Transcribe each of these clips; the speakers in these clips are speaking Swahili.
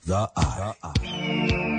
The Eye.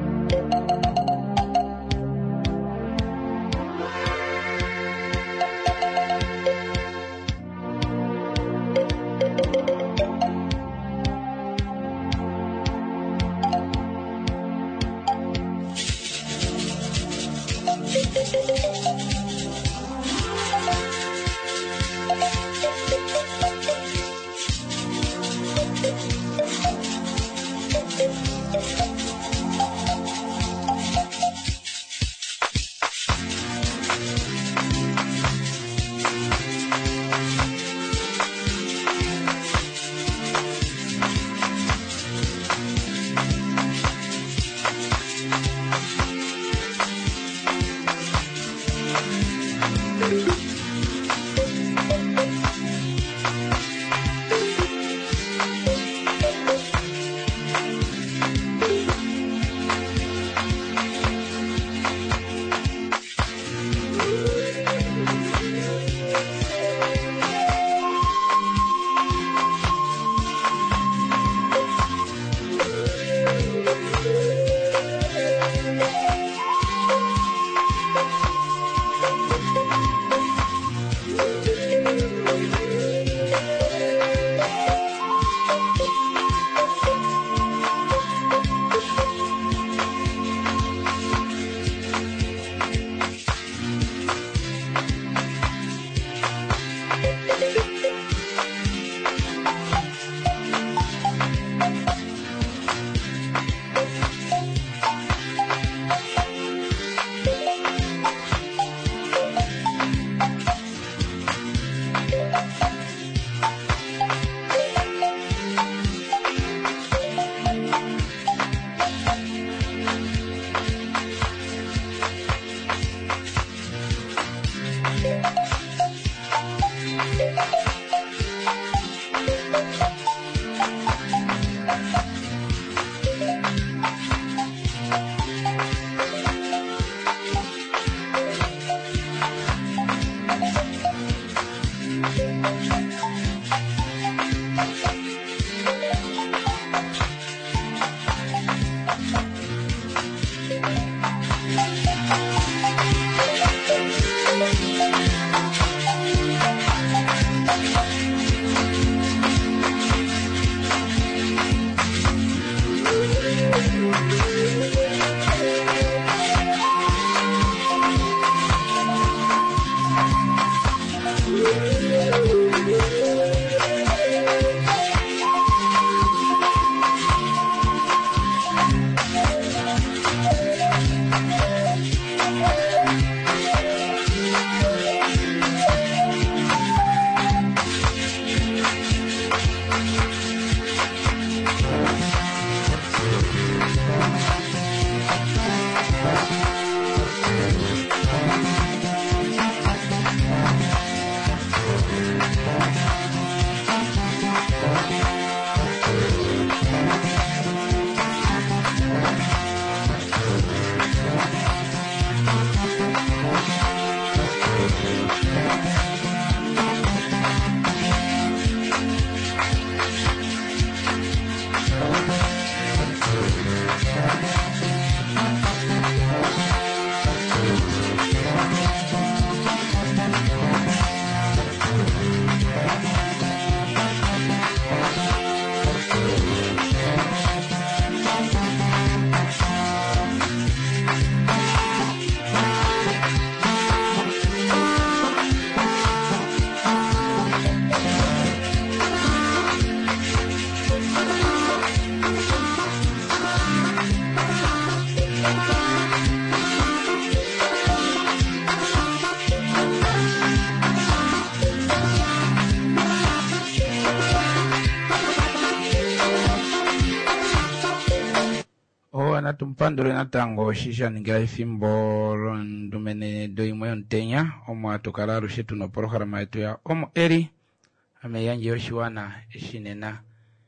Tumpandole natango shisha ningira ifimbo ndumene doimwe ntenya omo atokalaru shetu no programa yetu ya omo eri ame yanje yoshiwana eshinena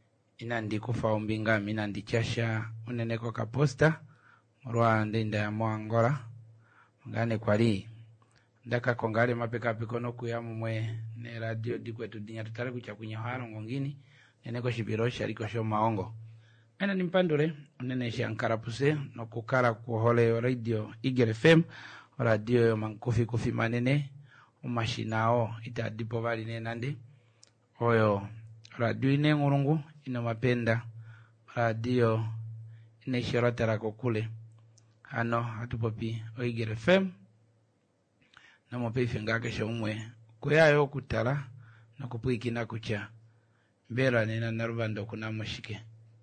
inandi kufa ombinga mina ndichasha uneneko kaposta murwa ndenda ya moangora ngane kwali ndaka kongale mapeka pikono kuyamu mwe ne radio dikwetu dinya tutale kucha kunyaharo ngongini neneko shibirosha liko sho maongo ena nimpandure unene shankarapuse no kukara kuhole radio Igere FM radio yo mankufi manene umashinao itadipo bali nenande oyo radio ine ngurungu ino mapenda radio ine shirotera kokule ano atupopi Igere FM na mopefi ngake shomwe kuyayo kutala na kupuikina kucha mbera nena narubando kuna moshike.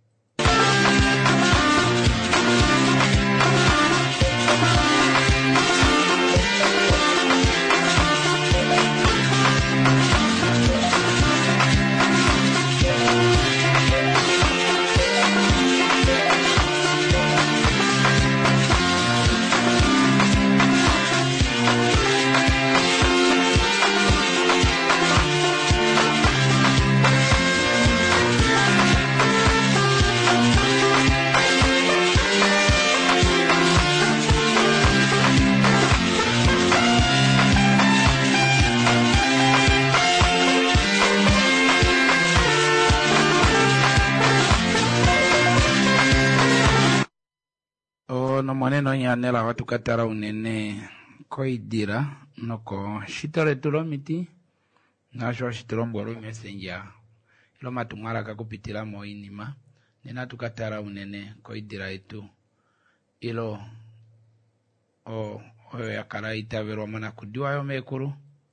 No moneno nyanela watu katara unene koidira noko shitore tulomiti nasho shitoro mboro messenger ilo matungara kakupitira moinima nena tukatara unene koidira itu ilo o yakara itavero mana kudiwa yo mekuru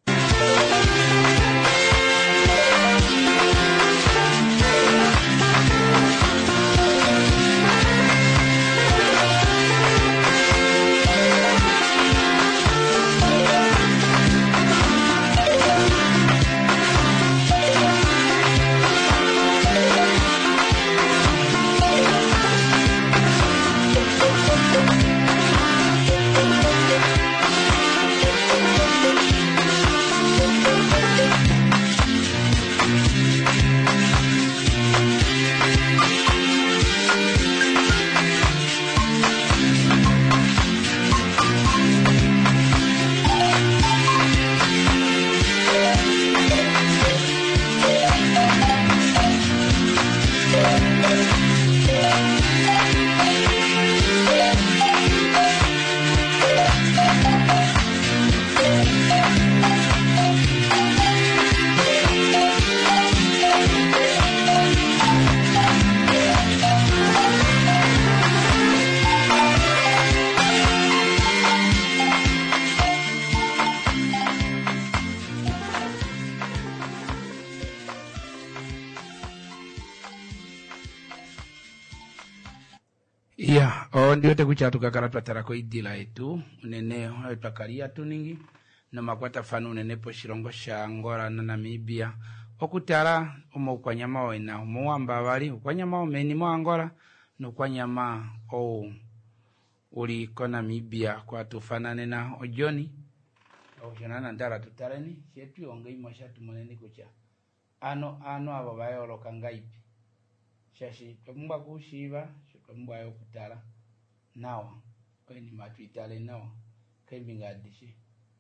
ndio tekucha tukakara twatarako idila itu unene twakaria tuningi na makwata fanu unene po shirongo sha Angola na Namibia okutara omukwanyama wena omuwamba bali okwanyama omeni mo Angola no kwanyama uli ko Namibia kwa tufanane na ojoni ojonana ndara tutareni shetu ongei mosha tumoneni kucha ano abo bayolo kangaipi shashi tomba kushiba tomba yo kutara nawa kweni matwitale nawa kembinga dishe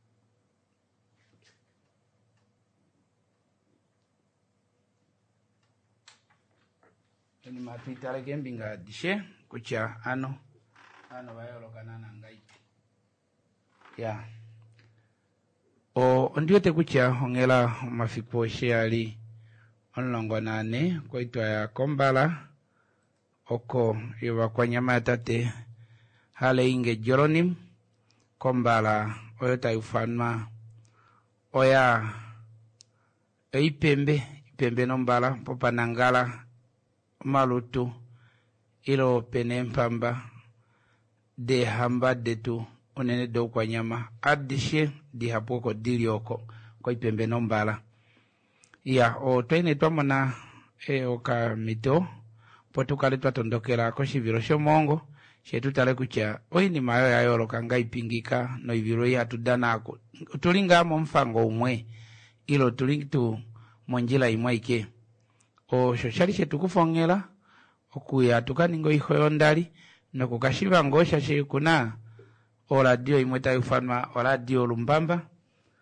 kweni matwitale kembinga dishe kucha ano bayolo kanana ngaipi ya ndio tekucha ongela mafipo sheali onlongo nane koitwa ya Kombala oko iwa kwa nyama tate hale inge Joronim Kombala oyo taifanma oya ipembe nombala popanangala malutu ilo penempamba de hamba detu onene do kwa nyama adishe di hapoko dilioko kwa ipembe nombala ya twene twamona oka mito potukale twatondokera ko shiviro shomongo shetu tale kucha oini mayo yayolo kanga ipingika no iviro yatudanako tulinga mo mfango umwe ilo tulingitu monjila imwaike shoshali shetu kufongela okuya tukaningo ihoyo ndali no kukashiva ngosha shekuna radio imweta ufanwa radio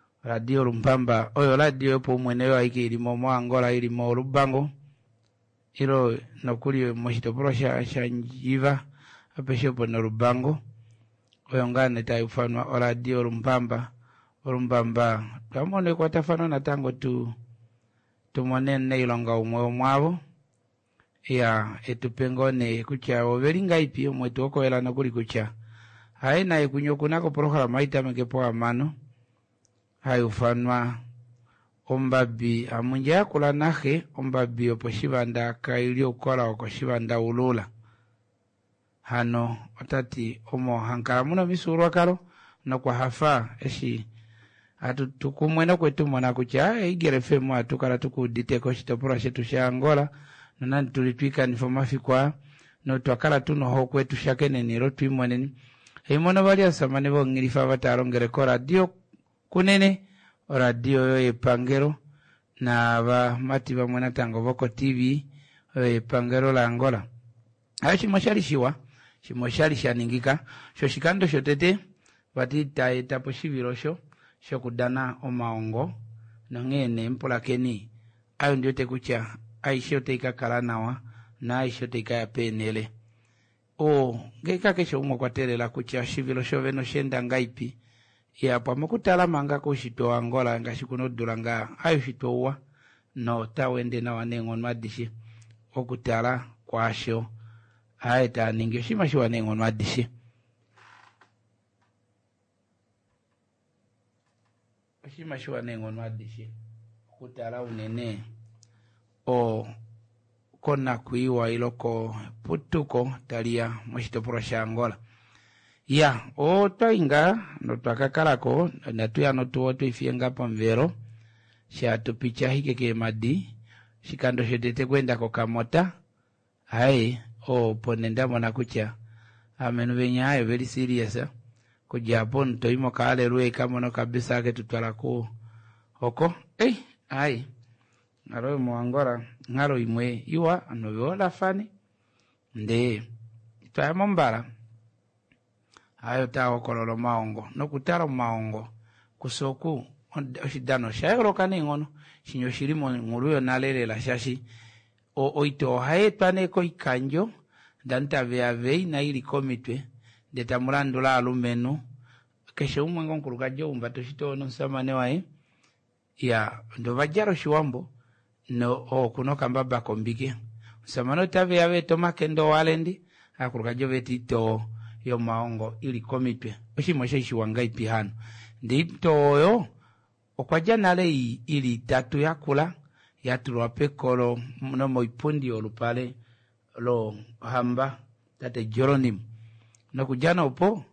Lumbamba oyo radio po mweneyo aiki ilimo mo Angola ilimo Lubango ilo nokuli moshitopolo sha njiva apeshepo no Rubango oyongane taifanwa oradio Rumbamba tamone kwa tafano na tango tumonene ilonga umwe mwabo ya etupengone kucha overinga ipi mwetu oko ela nakuli kucha haina ikunyokunako programa itameke po amano hayufanwa ombabi amunja yakula nahe ombabi oposhibanda kaili ukola okoshibanda ulula hano otati omo hankala muno misurwa kalo no kwa hafa eshi tukumwena kwetu mwana kucha igere femu atukala tukuditeko shitopura shetu sha Angola nani tulitwika nifomafikwa no twakala tuno ho kwetu shakene niro twimweneni heimono bali asamane bo ngirifa batarongere ko radio kunene radio yo epangero na ba mati ba mwana tango boko TV epangero la Angola ashi moshali shaningika sho shikando shotete batita etapo shibirosho shokudana omaongo nongene mpola keni ayo ndio tekucha aisho teika kalanawa na aisho teika ya penele ngeka kesho umwa kwa tele la kucha shivilo shoveno shenda ngaipi ya pa makutala manga ko shito Angola ngashikuno duranga ayo shitowa no tawende na wanengo madishi okutala kwasho aita ninge shimashi wanengo madishi shimashiwa nengo madishi kutala unene kona kuiwa iloko putuko talia moshitopolo sha Angola ya toinga no twakakalako natuya no tuoto ifienga pamvero sha tupicha hike madi shikando shetete kwenda kokamota ponenda mwana kucha amenu benya ayo very serious ko Japon toimo kale ruwe kamono kabisa ke tutwala ko oko ngaro mu Angola ngaro imwe iwa anoyola fani nde twamo mbala ayo tawo kololo maongo no kutara maongo kusoku oshidano shairo kaningono shinyo shirimo nguruyo nalele la shashi oito haetane ko ikanjo danta veavei na ili komitwe de tamurandula alumenu kesho umwengo nkurukajo umbato shitono samane wae ya ndo vajaro shiwambo no kuno kambaba kombike samano tave yawe tomake ndo walendi akurukajo vetito yo maongo ili komitwe oshimoshe shiwanga ipihano ndito yo okwaja nale ili tatu yakula yatulwa pekolo no moipundi olupale lo hamba tate Jeronim no kujana upo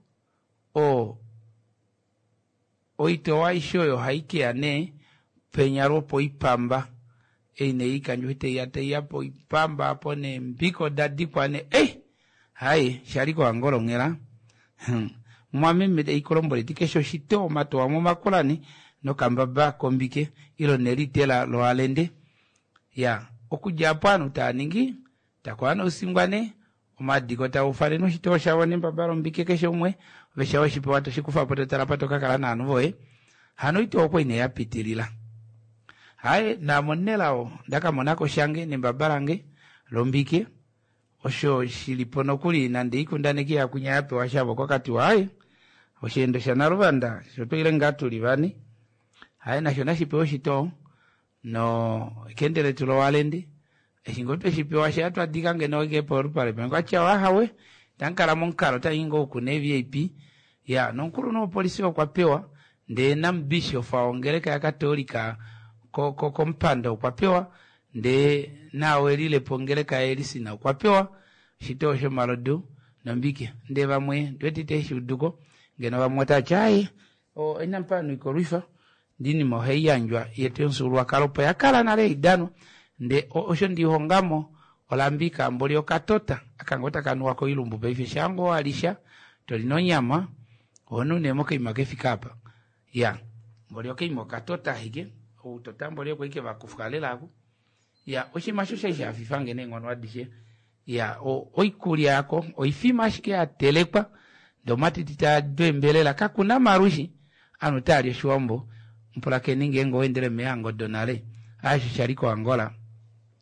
oito waisho yo haike ane penyaro po ipamba ine ikanjuhite yate yapo ipamba apone mbiko dadipo ane shariko Angolo ngera mwame mede ikolombole tikesho shito matoa mumakolani no kambaba kombike ilo neritela lo alende ya okujapano taningi takwana usingwane omadiko ta ufale no shitosha wone babaro mbike kesho mwe vesha washipo watu shikufa pote tarapato kakala na anuvoe hano ito okwe ine yapitilila na monelao daka monako shange ni babarange lombike osho shilipono kuli nande ikundane ya kunyape washabo kwa kati wa oshendo shana rubanda shoto ile ngatu livani na shona shipo shito no kendele tulo walendi eshingope shipo washatu adikange no gepo pale benga chawa hawe tankara monkaro ta ingo ku ne VIP ya nonkuru no polisi kwa pewa nde na mbisho faongereka ya katolika ko mpando kwa pewa nde nawe lile pongereka elisi na kwa pewa shitosho marodu nambike nde bamwe twetite shuduko ngena bamwata chai ina mpano iko rifa ndini moheyanjwa yetensurwa kalopa yakala na le idano nde osho ndi hongamo olambika mbolio katota akangota kanwa ko ilumbu befi shango alisha tolino nyama onu nemo kaimakefika hapa ya mbolio keimo katota hige utotambolio ko ike bakufukalela ako ya oshimashusha ishafifange nengono adishe ya oikuli yako oifimashike atelekwa domati tita dwembelela kakuna marushi anutari shuambo mpulake ninge ngo endele meango donale aisho shariko Angola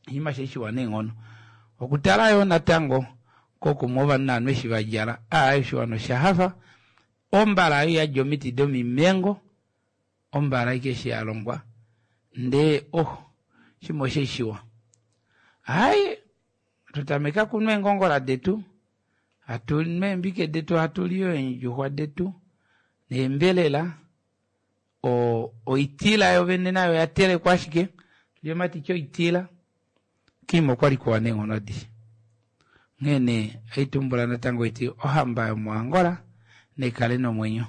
hima sheshiwa nengono okutala yo natango koko moba nanwe shibajala shiwano shahafa ombala ya jomiti domi mengo ombala ikeshi alongwa nde shimo sheshiwa tutameka kunwe ngongola detu atulme mbike detu atulio enjuhwa detu nembelela itila yo venena yo yatele kwashike lyomati cho itila kimo kwali kwa nengono di ngene aitumbula natango iti ohamba yo muangola nekale no mwenyo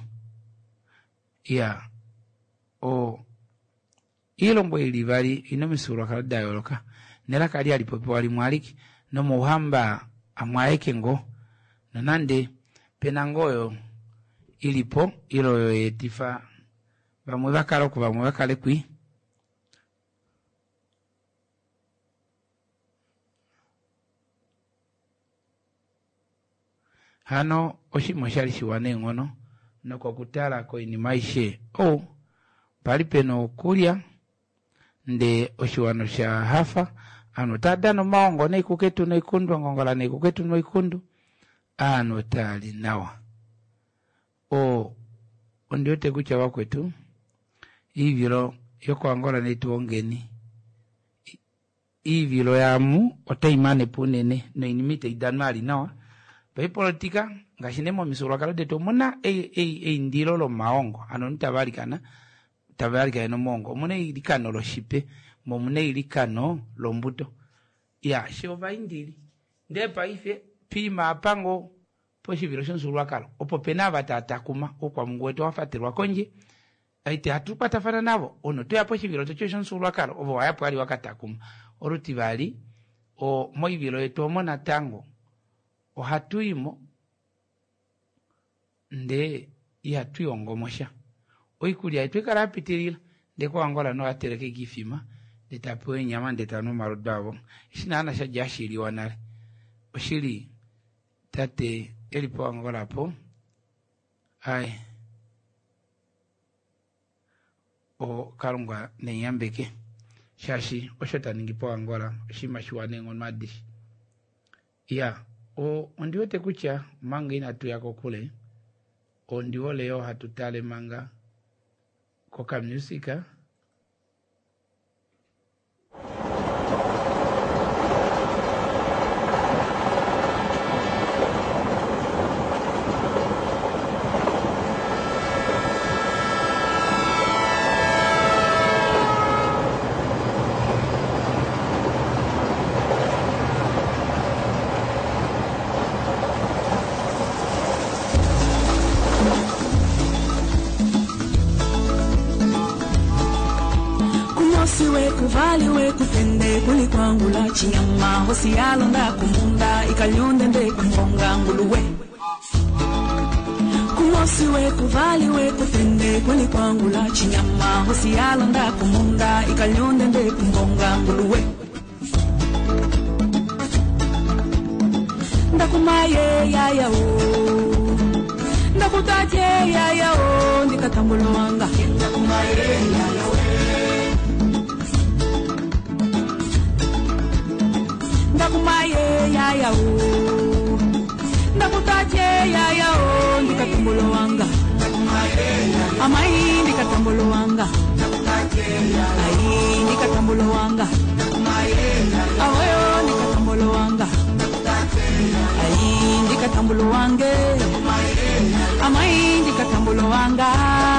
ilombo ilibali inomisura kalada yoloka nela kali alipopo wali mwaliki no muhamba amwaeke ngo nanande penangoyo ilipo ilo etifa bamwe bakalo kuba bamwe bakale kwi hano oshimo shali shiwane ngono noko kutala ko ini maishe palipeno kulia nde oshiwano sha hafa ano tadano maongo ne kuketu no ikundu ngongola ne kuketu no ikundu ano tali nawa ondiote kucha wakwetu iviro yoko angola ne tuongeni iviro yamu otaimane punene no inimite idanmali nawa politika ngashinemo misura kala deto muna ndilo lo maongo ano ntabalikana no mongo mune ilikano lo shipe mune ilikano lo mbuto shova indili ndepa ife pima pango poshiviro shonsura kala opo pena batatakuma okwa mungu wetu wafatirwa konje aite hatupata fana nabo ono to yapo shiviro to shonsura kala obo wayapo ali wakatakuma oruti bali moiviro eto mona tango hatuimo nde tuyongomosha oikulia itwekala apitirila ndeko angola no atereke gifima ndetapo nyama ndetano marudabo shinana shajashiri wanale oshiri tate elipo angola po kalungwa nenyambeke shashi oshota ningipo angola shima shwane ngon madish ondiwote kucha manga inatu yako kule ondiwo leo hatutale manga koka musika Kuvali we kufende kulikwangula chinyama hosi yalonda kumunda ikalyonde nde kumbonga nguluwe kumosi we kuvali we kufende kulikwangula chinyama hosi yalonda kumunda ikalyonde nde kumbonga nguluwe ndakumaye yaya ndakutaje yaya ndikatambulo wanga ndakumaye yaya ndakumaye yaya ndakutaje yaya ndikatambulo wanga amai ndikatambulo wanga ai ndikatambulo wanga awoyo ndikatambulo wanga ai ndikatambulo wange amai ndikatambulo wanga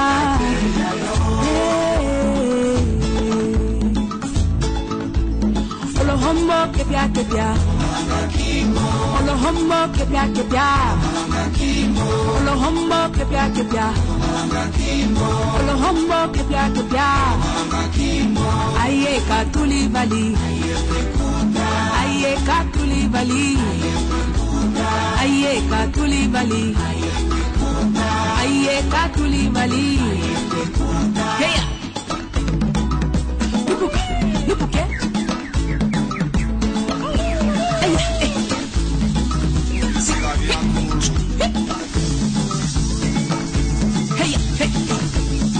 Hombo kepia kepia Olo hombo kepia kepia Olo hombo kepia kepia Olo hombo kepia kepia Aye katuli bali Aye katuli bali Aye katuli bali Aye katuli bali Heya Lupuke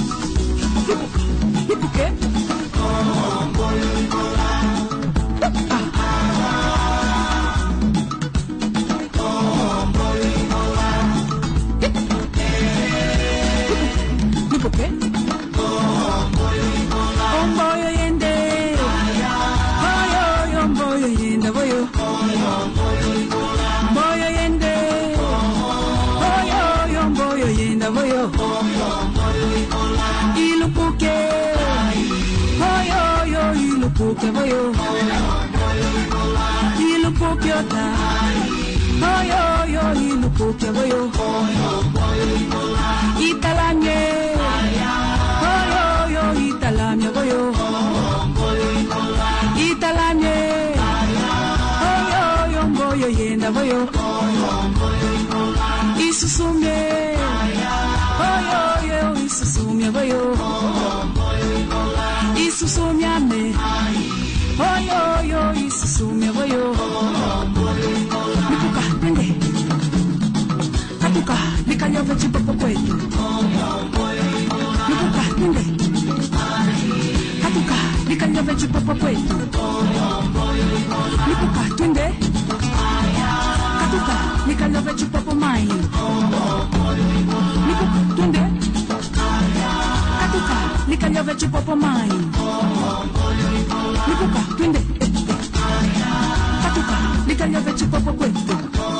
Hey, Ethiopia boyo Italamye Oyo Italamye boyo Italamye Oyo mboyo yenda boyo Isusumye Oyo isusumye boyo Isusumyame Oyo isusumye boyo Nikuka twende Katuka nikanyove chipopo kwetu Nikuka twende Katuka nikanyove chipopo kwetu Nikuka twende Katuka nikanyove chipopo mai Nikuka twende Katuka nikanyove chipopo mai Nikuka twende Katuka nikanyove chipopo kwetu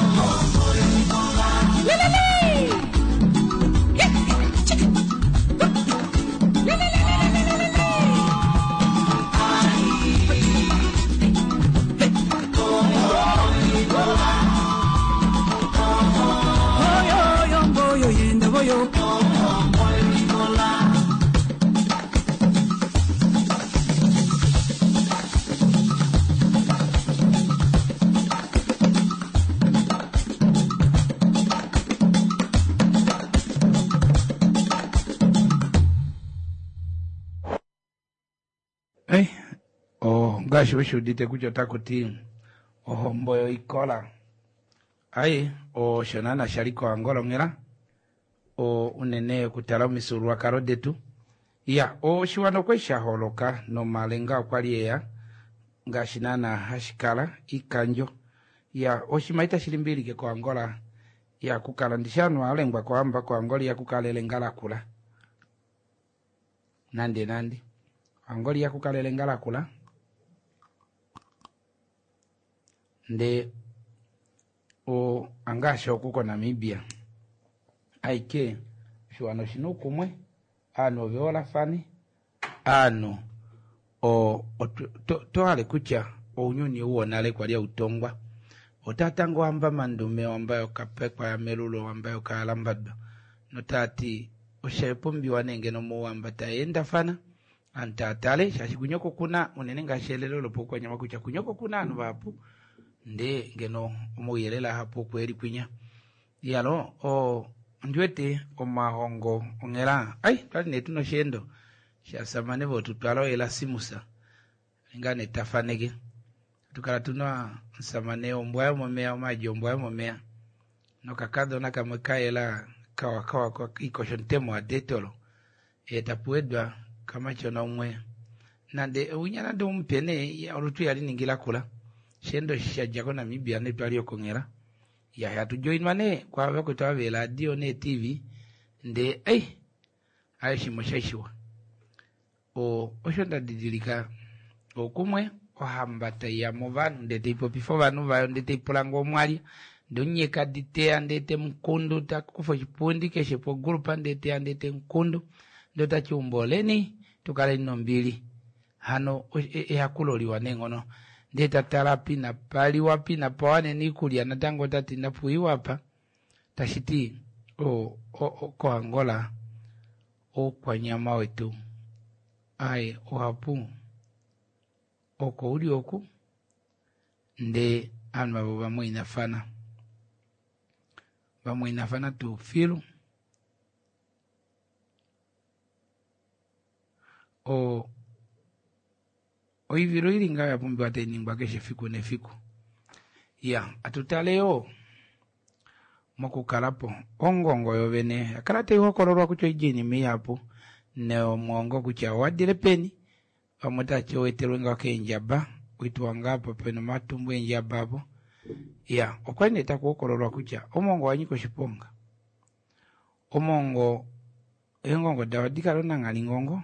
Gashi wisho dite kucho takuti mboyo ikola ai shonana shariko angolo ngera unene kutala misurwa karodetu ya shiwano kwesha holoka no malenga kwaliya ngashinana hashikala ikanjo ya shimaita shilimbili ke kwa angola ya kukala ndishano alengwa kwa amba kwa angoli ya kukalele ngala kula nandi angoli ya kukalele ngala kula nde angasho kuko Namibia aike shiwano shino kumwe ano viola fani ano toale kucha unyuni uo nale kwa lia utongwa otatango amba mandume ambayo kapekwa ya melulo ambayo kalambado notati oshepumbi wanenge no muamba taenda fana antatale shashikunyoko kuna unenenga shelelo lopo nyama kucha kunyoko kuna anu vapu nde ngeno omuyelela hapo kweli kwinya yalo ndwete omahongo ongera ai tali netu no shendo shasamane votu twalo ela simusa ngane tafanege tukala tunwa samane ombwa momea maji ombwa momea no kakado na kamwekaela kawa kwa ikoshontemo adetolo etapuedwa kama chona umwe nande unyana ndo mpene ya orutu yali ningila kula shendo shajako Namibia ne twali okongera ya hatujoin mane kwa bako twabela dio ne TV nde aishi mosheshiwa oshonda didilika okumwe ohambata ya movanu ndete ipo before vanu vayo ndete ipulango mwali ndonyeka ditea ndete mkundu takufo chipundi keshe po grupa ndete mkundu ndota chiumboleni tukale nombili hano ehakuloliwa nengono ndeta tarapi na pali wapi na pawane nikulia na tango tati na puiwa hapa tashiti kwa Angola kwa nyama wetu ai hapu kwa uli oku nde anma bamu inafana tu filu oiviro ili ngawa pumbi wate ningba keshe fiku ne fiku ya atutaleo moku kalapo ongongo yovene akalate hokororwa kucho ijini miyapo ne mwongo kucha wadile peni wamutache wetelwenga wake njaba witu wangapo peno matumbu njaba hapo ya okwene takuhokororwa kucha omongo wanyiko shiponga omongo engongo dawadika lona ngalingongo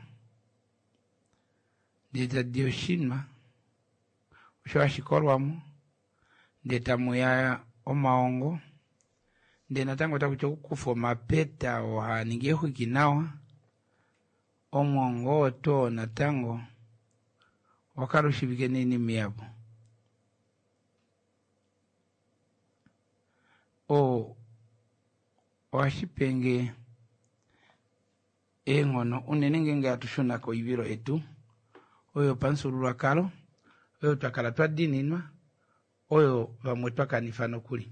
ndeta dioshinma ushawashikolwamu ndeta muyaya omaongo ndena tango takucho kufo mapeta ohaningie hukinawa omongo to natango wakarushibike nini miyabu washipenge engono unenenge nga tushuna ko ibiro etu oyo pansulula kalo oyo twakala twadininwa oyo bamwe twakanifano kuli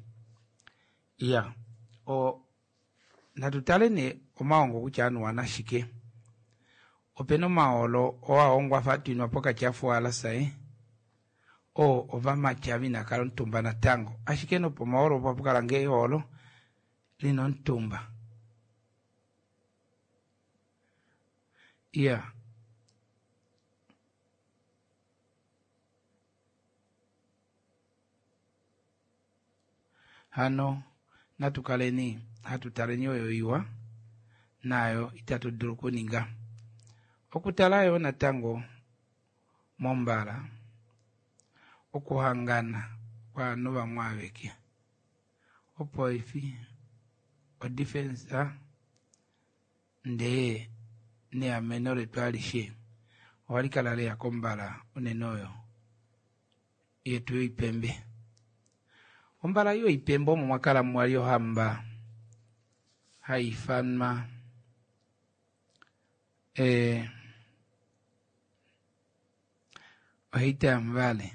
o natutale ne omaongo kuchanu wanashike openo maolo owaongwa fatinwa poka chafu ala sae ovama chavi na kalo ntumba na tango ashike no pomaoro popukala nge olo lino ntumba hano natukaleni hatutaleni oyo iwa nayo itatuduluku ninga okutalayo natango mombala okuhangana kwa nova mwaveke opo ifi o defense nde ne amenore twalishe walikala ya kombala unenoyo yetu ipembe ombala yo ipembo mu makala mwali hamba haifanma ohita mbale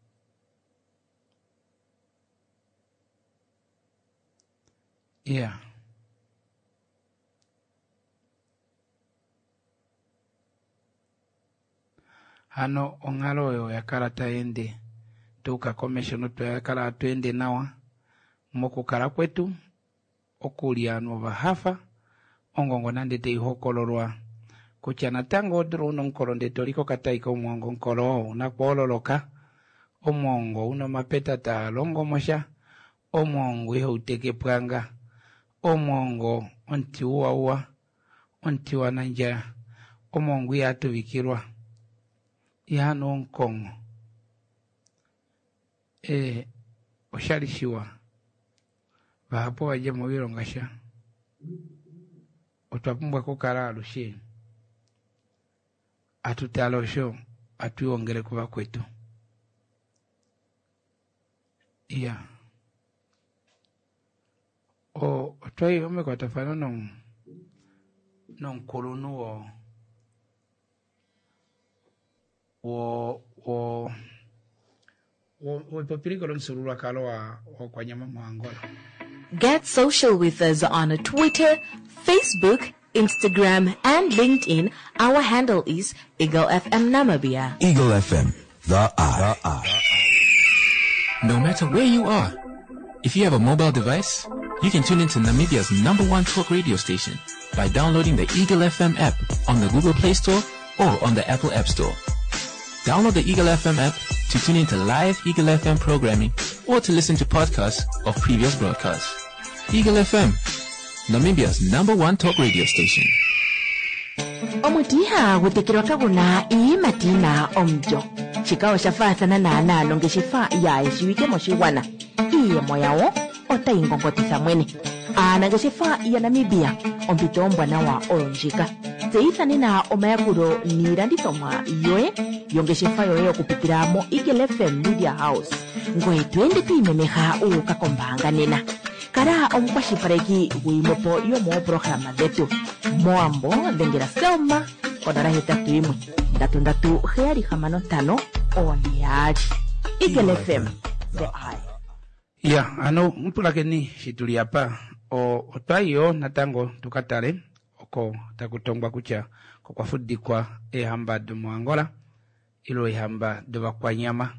hano ongalo yo yakala ende tuka commission to yakala twende nawa mokukala kwetu okuliano bahafa ongongo nande te hokolorwa kuchana tango druno nkolonde toliko kataiko mongo nkolo na kwololoka omongo uno mapeta ta longo mosha omongo yo uteke pwanga omongo onti uwa onti wananja omongo ya tubikirwa ya nonkongo oshalishiwa bahapo waje mubiro ngasha otwapumbwa kukala alushe atutalosho atuongere kuba kwetu otwayi ome kwa tafano nonkulunu wo popiriko lonsulula kalo wa kwa nyama mwangola. Get social with us on Twitter, Facebook, Instagram, and LinkedIn. Our handle is Eagle FM Namibia. Eagle FM, the eye. No matter where you are, if you have a mobile device, you can tune into Namibia's #1 talk radio station by downloading the Eagle FM app on the Google Play Store or on the Apple App Store. Download the Eagle FM app to tune into live Eagle FM programming or to listen to podcasts of previous broadcasts. Eagle FM, Namibia's #1 talk radio station. Omutiha gutekirwa kaguna imatina omjo. Chikao shafata na longe shifa ya ishiwike moshiwana. Iye moyawo ota ingongotisa mwene. Anage shifa ya Namibia ompito mbwana wa oronjika. Zeitha nina omayakuro nirandithomwa yoe yongeshefa yoye okupitira mo Eagle FM Media House ngwe twende timemeha ukakombanga nena kara omukwashipareki wimopo yomo programa zetu moambo ndengera selma odara hetatu imwe ndatu heari hamano tano oniari Eagle FM the eye ano mpulakeni shituliapa otwayo natango tukatale oko takutongwa kucha kwa fudikwa ehamba do Angola ilo ehamba do bakwanyama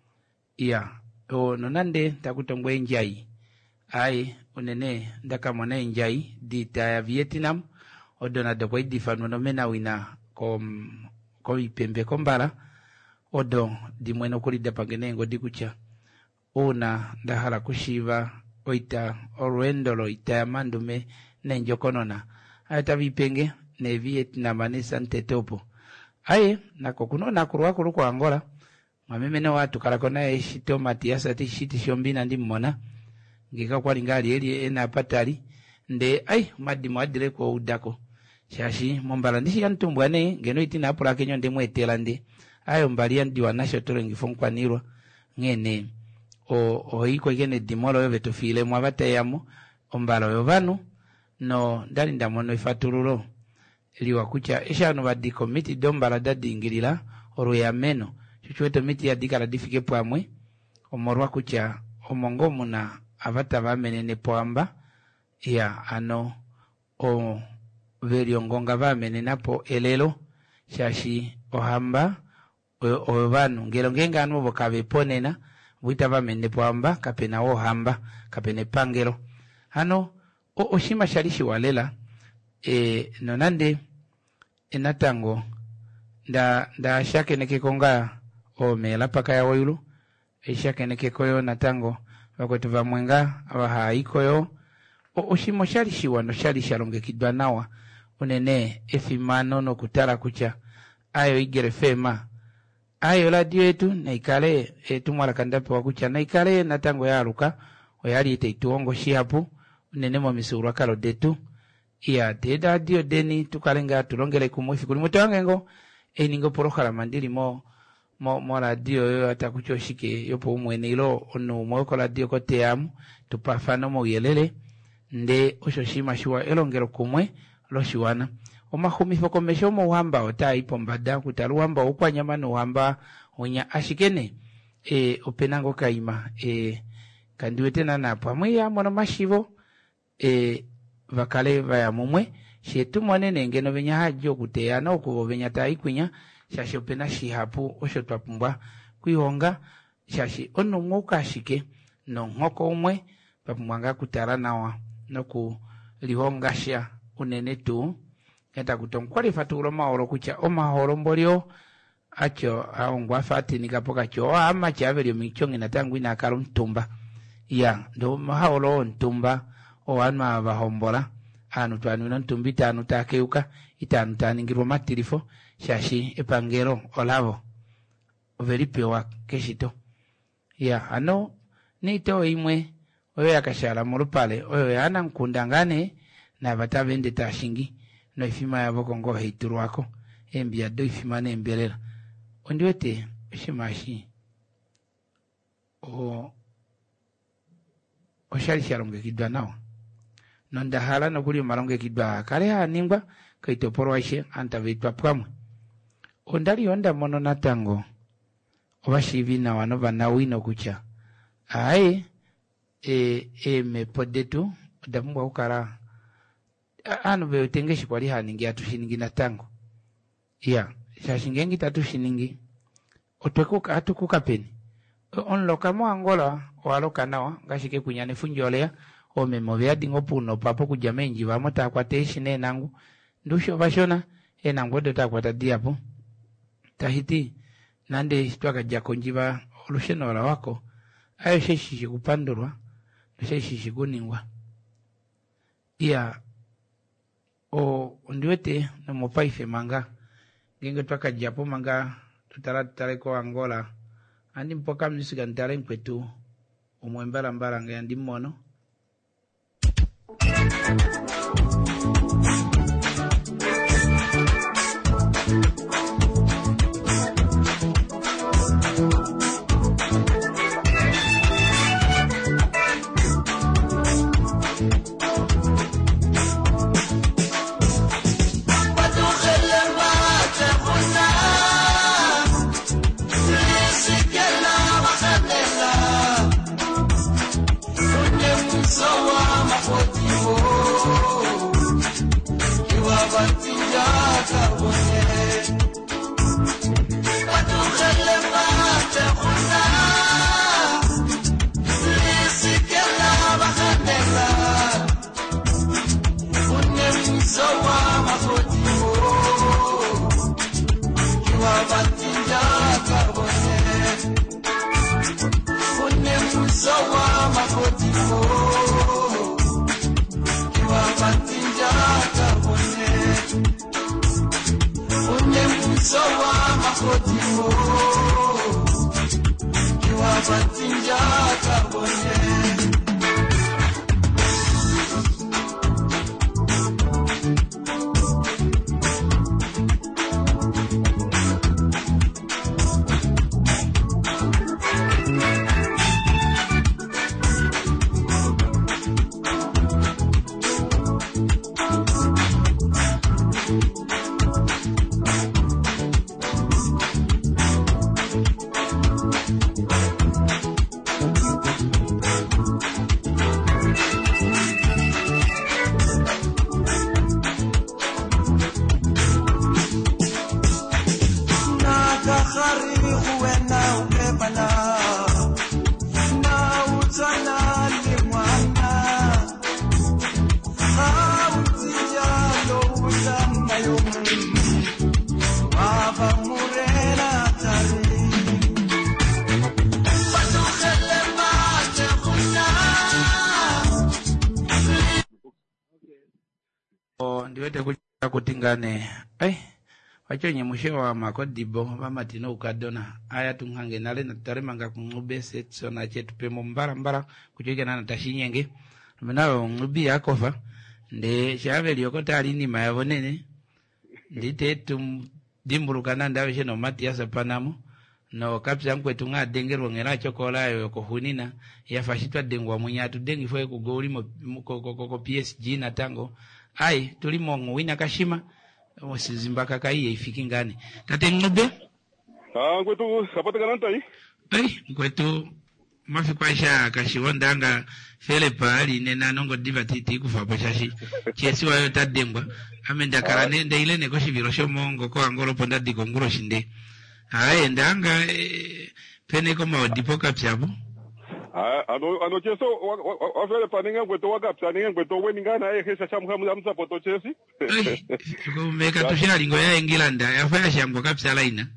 nonande takutongwa enjai ai unene ndaka mwana enjai dita ya Vietnam odona do kwa idifano no mena wina ko ipembe kombala odo dimweno kuli dapangenengo dikucha ona ndahala kushiva oita orwendolo ita mandume nenjokonona ata vipenge ne Vietnam ne sante topo nako kuno nakurwa kwa Angola mameme ne watu kalakona eshito matiasa tishiti shombina ndi mmona ngika kwa lingali eli ena patali nde madi mwadire kwa udako shashi mombala ndishi yantumbwane ngeno itina apula kenyo nde mwetela nde mbali ndi wanasho tolo ngifonkwa nirwa ngene oiko igene dimolo yo vetofile mwabata yamo ombala yo vanu no ndali ndamono ifatululo liwa kucha eshano badi komiti dombala dadi ingilila orwe ameno chuchweto miti ya dikala difike pamwe omorwa kucha omongo muna avata bamenene poamba ya ano o verio ngonga bamenena po elelo shashi ohamba o banu ngelo ngenga anu bokabe ponena buita bamenene poamba kapena ohamba kapene pangelo ano oshima shalishi walela nonande enatango nda shake neke konga o mela paka ya wayulu shake neke koyo natango wakwetu va mwenga abaha ikoyo oshimo shalishi wano shalishi alonge kidwa nawa unene efimano no kutara kucha ayo igere fema ayo radio yetu na ikale tumwala kandape wakucha na ikale natango ya aluka oyali ite ituongo shihapu unene mo misurwa kalo detu iya deda dio deni tukalenga tulongele kumwifi kuli muto wangengo eningo porokala mandili mo radio yo atakuchoshike yopo umwene ilo onu mwoko radio kote yamu tupafano mo yelele nde oshoshima shiwa elongelo kumwe lo shiwana omahumifo komesho mo uhamba ota ipo mbada kutaluamba ukwa nyama no uhamba onya ashikene openango kaima kandiwete na napo amwe mono mashivo vakale vaya mumwe shetu mwanene ngeno benya hajo kuteana okubo benya taikwinya shashi opena shihapu osho twapumbwa kuihonga shashi ono mwoka shike no nkoko umwe papumbwanga kutara nawa noku lihongasha unene tu eta kutonkwali fatulo maoro kucha omahoro mbolio acho aongwa fati nikapoka cho ama chaveli michongi natangu ina karo ntumba ya ndo mahoro ntumba o anma bahombola anu twanuna ntumbita anu takeuka itanu taningirwa matirifo shashi epangero olavo overipewa keshito ya ano nito imwe oyo yakashala mulupale oyo yana nkundangane na batavende tashingi no ifima yabo kongo heiturwako embia do ifima ne embelela ondiwete shimashi o shali shalonge kidwa nawo nonda hala no kuli malonge kidwa kale haningwa kaito porwaishe anta vitwa pamwe ondali onda mono natango obashivi na wano banawino kucha ai me podetu damuwa ukara anu be utengeshi kwa liha ningi atushiningi natango ya shashingengi tatushiningi otwekuka atukuka peni onloka mo Angola waloka nawa ngashike kunyane funjolea ome movea dingo puno papo kujamenji vamota kwa teishi ne nangu ndusho bashona nangu dota kwa tadiapo tahiti nande istwaka jakonjiva olusheno wala wako ayo sheshi kupandurwa sheshi kuningwa iya ndiwete no mopaife manga ngenge twaka japo manga tutara ko Angola andi mpoka mnisiga ntare mpetu umwembala mbala ngandi mono ndiwete kutingane wachonye mushewa makodibo vamatino ukadona aya tunghange nale nataremanga kungubese tsona chetu pemo mbara kuchokena natashinyenge mnawo ngubi yakofa nde shaveli yokota alini mayavonene nditetu dimbulukana ndawe sheno Matias Panamo no kapsa mkwetu nga dengerwa ngera chokola yoko hunina yafashitwa dengwa munyatu dengi fwe kugoli ko PSG na tango ai tulimo ngwina kashimaosizimbaka kaiye ifiki ngani tate ngube ngwetu sapata kananta ngwetu mafikwaisha kashiwondanga Felepa ali nena nongo divatiti kufa shashi chesi wayo tadengwa amenda karane ndeile neko shiviro shomongo ko angolo ponda digonguro shinde ndanga pene koma odipoka pyabu ano cheso Felepa ninga ngwetu wakapsa ninga ngwetu weningana hesa chamhamu amsa poto chesi kumeka tushali ngoya England yafaya shangwa kapsa laina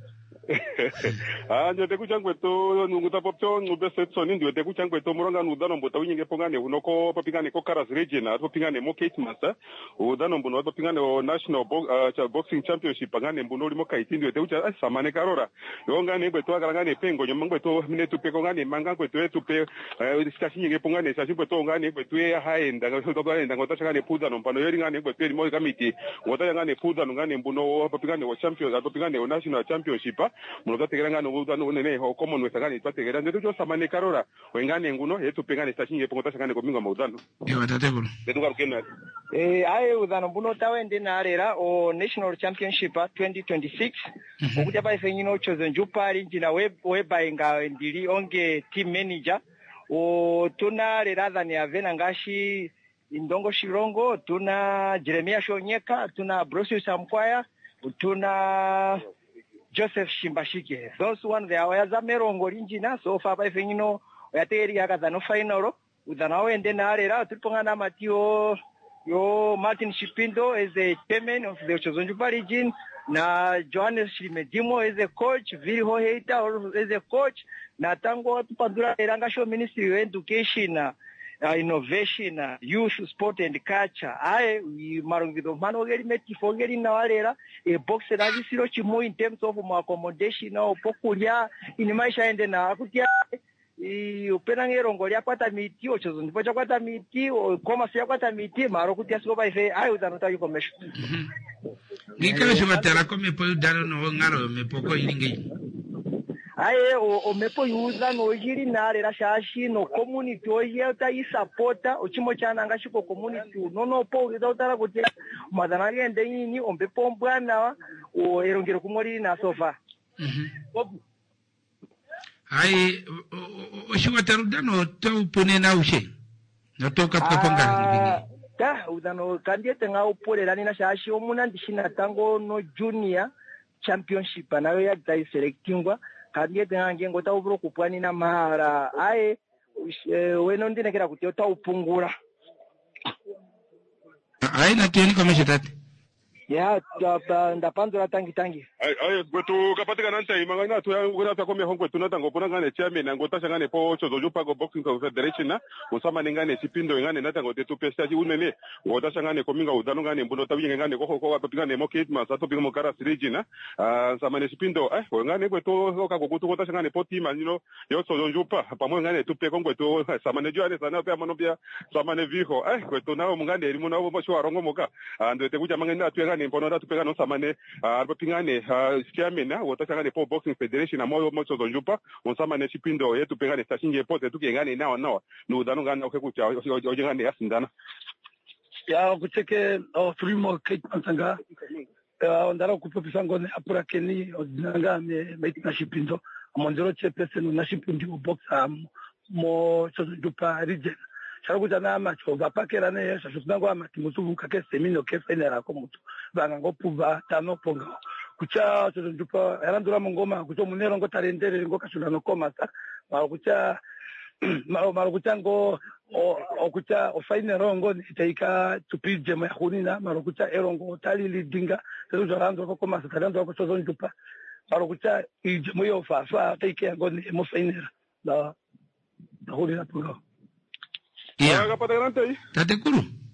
ndio kuchangweto nunguta popcho ngube setsoni ndio kuchangweto muronga nudano mbota winyenge pongane unoko popingane ko Karas region popingane mo Kate Master udano mbuno popingane o national boxing championship pangane mbuno limo kaiti ndio kucha samane karora yongane ngweto akalangane pengo nyamangweto minetu peko ngane manga ngweto etupe sikashinyenge pongane sashibweto ngane ngweto ya haenda ngototwaenda ngotashangane puza no mpano yeri ngane ngweto limo kamiti ngotayangane puza ngane mbuno popingane o champion popingane o national championship munoza tegeranga no nene ho Commonwealth ngani twategera ndio tucho samane karora wengane nguno yetu pengane stashinye pongota shangane ko minga maudano tatekulu betuka rukena aye udano buno tawende na arera o national championship 2026 okuja pa ifenyino chozo njupali njina weba inga ndili onge team manager o tuna rera ni avena ngashi Indongo Shirongo tuna Jeremia Shonyeka tuna Brosius Amkwaya tuna Joseph Shimbashike. Those one they are merongo rinjina so far by fengino yateri yakazano final udanawe ende na arera tulipongana matio yo Martin Shipindo as a chairman of the Chozonjupa region na Johannes Shimedimo as a coach, Vili Hoheita as a coach na tango tupadura eranga show Ministry of Education innovation, youth, sport and culture. We marongido manogeri meti fogeri na walera box na visiro chimu in terms of accommodation na pokulia inimaisha ende na akutia upenangero ngolia kwata miti ochozo ndipocha kwata miti koma sia kwata miti maro kutia sikopa ife uzanota yukomesho ngikale shobatara kome po udano no ngaro mepoko ilingi o mepo yuza no jiri na rera shashi no community oje ta isupporta ochimo chana ngashiko community no po uzatara kuti madana ngende yini ombepo mbwana o erongero kumori na sofa oshiwatarudano to punena ushe no toka kapanga udano kandiete nga upolera nina shashi omuna ndishina tango no junior championship nayo ya dai selectingwa kandiete ngange ngota ubro kupwani na mahara weno ndinekera kuti ota upungura na tieni komesha tati ya ndapandura tangi gwetu kapatika nanta imangana tu ngona ta komya hongwe tunatango pona ngane chairman ngota shangane po Chozojupa go boxing federation na usama ngane Chipindo ngane natango tetu pesa ji unene ngota shangane kominga udano ngane mbuno tabi ngane ko papingane mo Kate Master to pingo Karas region na sama ne Chipindo ngane gwetu ka gokutu ngota shangane po team anino yo Chozojupa pamwe ngane tupe kongwe tu sama ne joane sana pe amanobia sama ne viho gwetu nao ngane elimu nao mo shwa rongo moka ando te kuja mangana tu ngane mpono da tupega no samane papingane chairman wotashangane po boxing federation amoyo mo Chozojupa onsamane Chipindo yetu pengane stashinge pote tukengane nao nudano ngana okukucha ojengane yasindana ya kucheke frimo Kate Mansanga ondara kupopisa ngone apura keni odinanga me na Chipindo amondero chepese no na Chipindo boxa mo Chozojupa region sharukuta na macho vapakera ne shashunango amati mutu kake semino ke fenera ko mutu banga ngopuva tano ponga kucha Chozojupa erandura mongoma kucho munero ngo tarendere ngo kashuna no koma sa kucha marukucha ngo okucha ofainero ngo itaika tupije mahunina marukucha erongo talili dinga zeruzarando ko koma sa tarando ko Chozojupa marukucha ijemoyo fa taike ngo mo fainera da hunina ponga tatekulu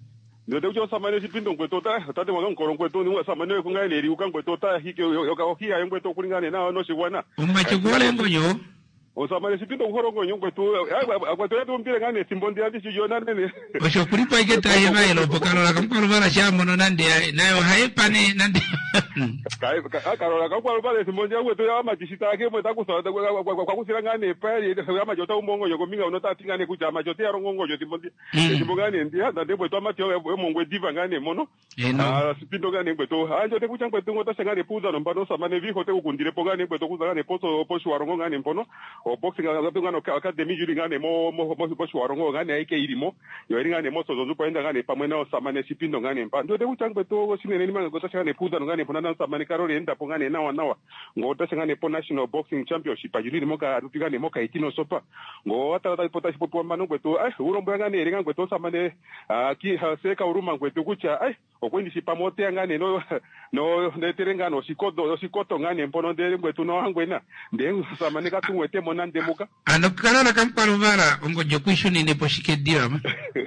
ndio ucho samane sipindo ngwetota tate wanga nkoro ngweto ni samane ko ngane ri uka ngwetota hike yoka ngweto kulingane na no siwana umachukule ngonyo osamane sipindo horongo nyongweto agwato yato mpire ngane simbondi andi sijona nene osho kulipa iketa yema elo pokalola kamkolo bala shamo no nande nayo haipane nande kai karola kamkolo bala simbondi agweto ya majisita ake mweta kusada kwa kusira ngane pali ya majota umongo yoko minga unota tingane kuja majota ya rongongo yo simbondi simbongane ndia ndande bweto amatio ya mongwe diva ngane mono sipindo ngane bweto anjo te kucha bweto ngota ngane puza no mbano samane vi hote kukundire pongane bweto kuza ngane poso warongo ngane mpono o boxing ngano academy juri ngane mo poso warongo ngane aike irimo yo ngane mo sozo zupa enda ngane pamwe na samane sipindo ngane mpa ndo te kucha bweto sinene ni ngota ngane puza ngane pona samane karole enda pongane nawa ngota ngane po national boxing championship ajuri moka rutigane moka itino sopa ngota pota sipo mbano bweto urombo ngane eringa bweto samane ki seka uruma bweto kucha okwendi sipamote ngane no neterenga no sikoto ngane mpono ndere bweto no angwena ndengu samane katungwete mona ndemuka anokalala kampaluvara ongojo kwishuni neposhike diama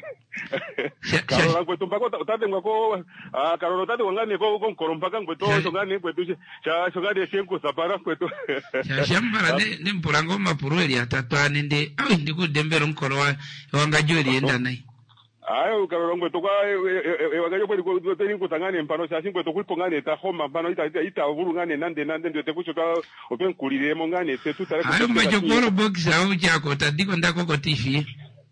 karola bweto mpako tate ngako karola tate ngane ko nkorompaka bweto ngane bweto cha ngane shenko sapara bweto shambara ne mpulango mapurueli atatwane nde ndikudembera nkoro wanga jori enda nai ayo karongo to kwa wagayo pwe ko teni kutangane mpano shashi pwe to kulipongane ta homa mpano ita vurungane nande ndio tekuchoka open kulire mongane te tutare ayo majokoro box au chako tadiko ndako ko TV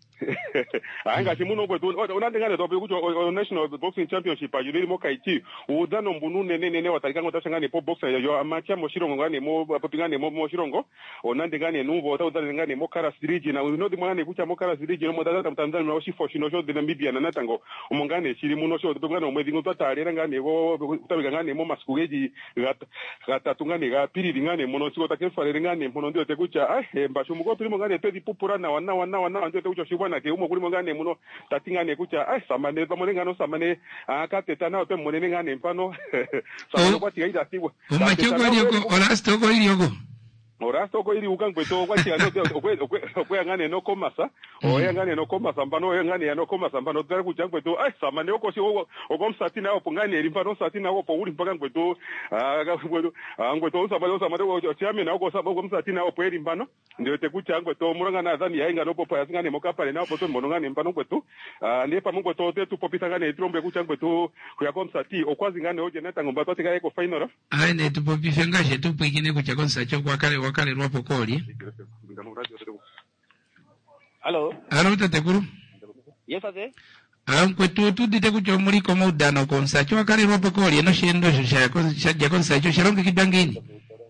anga simuno pwe to unandengane to pwe kucho national boxing championship ajuri moka iti udano mbunu nene watakanga utashangane po boxer yo amacha moshirongo ngane mo popingane mo moshirongo onandengane nuvo utandengane mo kara siriji na unodi mwana kucha mo kara siriji no modala Tanzania no shifo shino sho de Namibia na natango umongane shiri muno sho tungana umwezi ngotatale ngane go kutabigangane mo maskugeji gata tungane ga piriri ngane mono siko takefale ngane mono ndio tekucha mbashu mugo tuli ngane tedi pupura na wana ndio tekucha shibwana ke umo kuli ngane muno tatingane kucha samane pamone ngano samane akateta na ope monene ngane mpano samane kwa tigaida tiwa umachoko yoko orasto ko yoko orasto ko iri ukangweto kwa tigaida okwe ngane no komasa ngane no komasa mpano ngane no komasa mpano tara kucha ngweto samane oko si okomsati na opo ngane iri mpano sati na opo uri mpaka ngweto ngweto samane o chiame na oko sabo okomsati na opo iri mpano ndio tekucha ngweto muranga na zani yainga no popo yasingane mokapale na opo to monongane mpano ngweto ndiye pamungo to te tupopita ngane trombe kucha ngweto kuyakomsati okwazi ngane oje netango mbato tikaye ko final ne tupopisa ngashe tupikine kucha konsacho kwa kale rwapo koli Halo tatekuru Yes ate kwetu tudite kucho muri ko mudano konsacho kwa kale rwapo koli no shendo shaja konsacho sharonge kidangini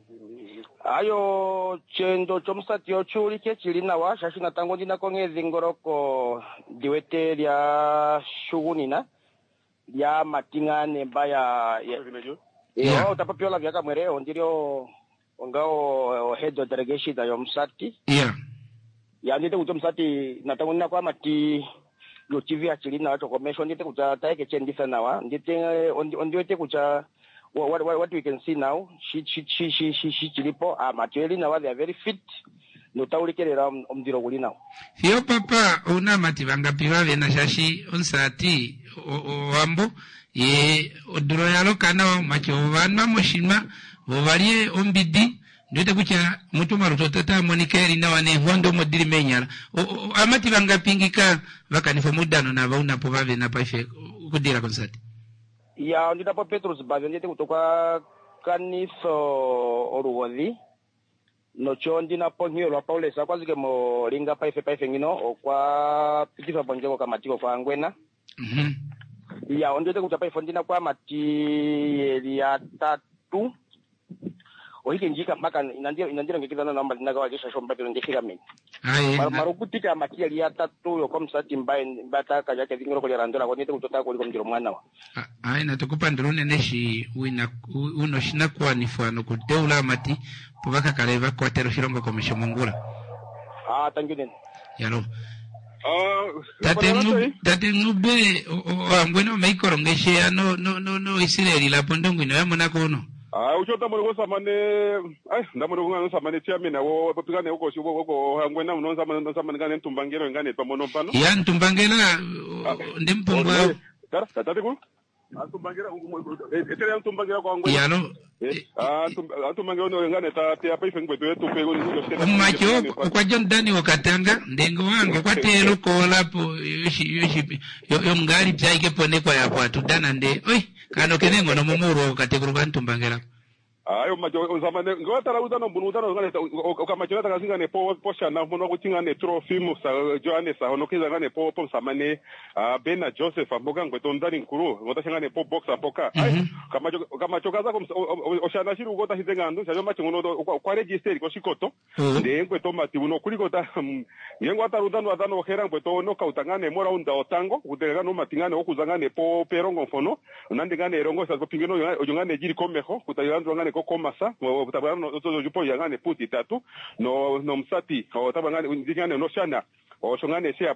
ayo chendo chomsati ochuli ke chilina wa shashina tango ndina kongezi ngoroko diwete lya shugunina lya matingane mbaya utapapiola vyaka mwereo ndirio ongao head of delegation da yomsati ya ndite kutomsati natango ndina kwa mati yo TV achilina wacho commission ndite kutataike chendisa nawa ndite ondiwete kucha what we can see now she chilipo materially now they are very fit no taulikerera omdiro guli now hiyo papa una mativanga pivave na shashi onsati wambo ye oduro yalo kana macho vana moshima vovalie ombidi ndote kucha mutu marutota monikeri na wane hondo modiri menyala amativanga pingika vakanifo mudano na vauna povave na paife kudira konsati ya ndita po Petrus bavyo ndite kutoka kaniso oruwodhi nocho ndina po hiyo lwa Paulesa kwazike mo linga paife ngino okwa pitifa bonjeko kamatiko kwa ngwena ya ndite kutoka paife ndina kwa mati ya tatu ohike njika mpaka inandira ngekizana namba ndinaga wajesha shomba pelo ndekira mimi marukutika mati ya tatu yo komsati mbaye bataka yake zingiro kwa randola kwa ndite kutoka kwa mjiro mwana wa na tukupa ndrone neshi uno shina kwa nifano kuteula mati pubaka kaleva kwa tero shirongo komisho mungula thank you then yalo tate nube ngweno meikorongeshe ya no Israeli la pondongo ino ya monako uno uchota mwana samane ndamwana ngana samane chairman wo popikane uko shibo uko hangwena unonza samane ngane ntumbangero ngane pamono pano ya ntumbangela ndempongwa Cara, tate ku? Antumbangira etere antumbangira kwa ngwe. Yano. Antumbangira no ngane tate apa ifengwe to yetu pego ni yo sema. Macho kwa John Dani wakatanga ndengo wange kwa telo kola po yo ngari pyaike pone kwa yapo atudana nde. Oi, kano kenengo no mumuro kateguru bantumbangira. Ayo majo zamane ngotara udano bunudano ngane okamacho nata kazinga ne po shana muno kutinga ne trophy musa Johannes hono kiza ngane po samane Bena Joseph amboga ngweto ndani nkuru ngotashanga ne po box apoka kamacho kaza ko oshana shiru gota hizenga ndo chajo macho ngono kwa register ko shikoto nde ngweto mati uno kuliko ta ngengo atarudano adano hera ngweto no kautangane mora unda otango kutega no matingane okuzangane po perongo fono nandingane rongo sa pingeno ojungane jiri komeho kutayandro ngane komasa tabana no jupo yangane puti tatu no msati tabangane ndingane no shana oshongane se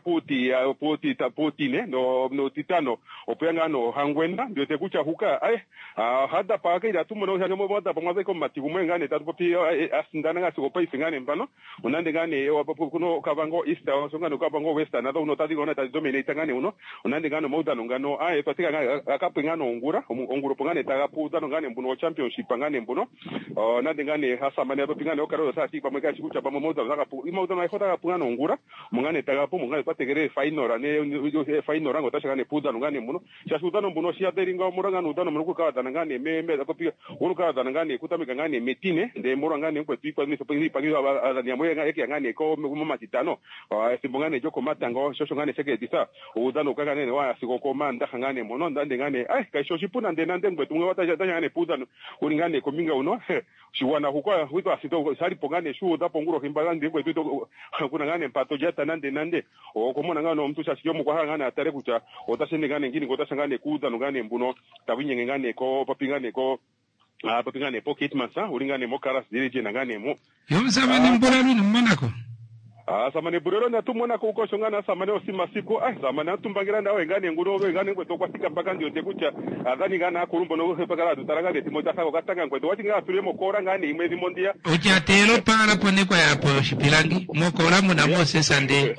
puti ne no titano opyangano hangwenda ndio tekucha huka hada paka ida tumono ya mo bota pamaze ko matibu mwengane tatu pi asindana ngasi ko pai singane mbano unande ngane kuno kabango east oshongane kabango west na uno tadi gona tadi dominate ngane uno unande ngano modano ngano patika akapengano onguro pongane tagapuza ngane mbuno championship ngane mbuno nande ngane hasa mane pingane okaro sa ti pamwe chikucha pamo modano zakapu imodano aikota pungano ongura ngane tagapo ngane pategere final ne final rango tashangane puza ngane mbuno shasudano mbuno sia deringa muranga udano munuko ka ngane meme akopi uruka ngane kutamika ngane metine de muranga kwa twipa ni sopengi pangiro azanyamwe ngake ngane ko muma titano simbongane joko matango shosho ngane seke tisa udano kaka ne wa siko komanda ngane mono ndande ngane kaisho shipuna ndenande ngwetu wata ngane puza uringane kominga uno shiwana hukwa wito asito sari pongane shu dapo nguro kimbaga ndingwe twito kuna ngane pato jata nande komona ngano mtu shashiyo mukwa ngane atare kucha otashende ngane ngini ngotashangane kuza ngane mbuno tabinye ngane ko papingane ko papingane pocket masa uringane mo karas dirije ngane mo yomsama ni mbora ni mmanako samane burero na tumona ko uko shongana samane osima siku samane tumbangira ndawe ngane nguro ngane ngweto kwatika mpaka ndio tekucha adhani ngana kurumbo no hepakala tutaranga de timota sako katanga ngweto watinga tulemo kora ngane imwezi mondia ucha telo para pone kwa yapo shipilangi mokora muna mose sande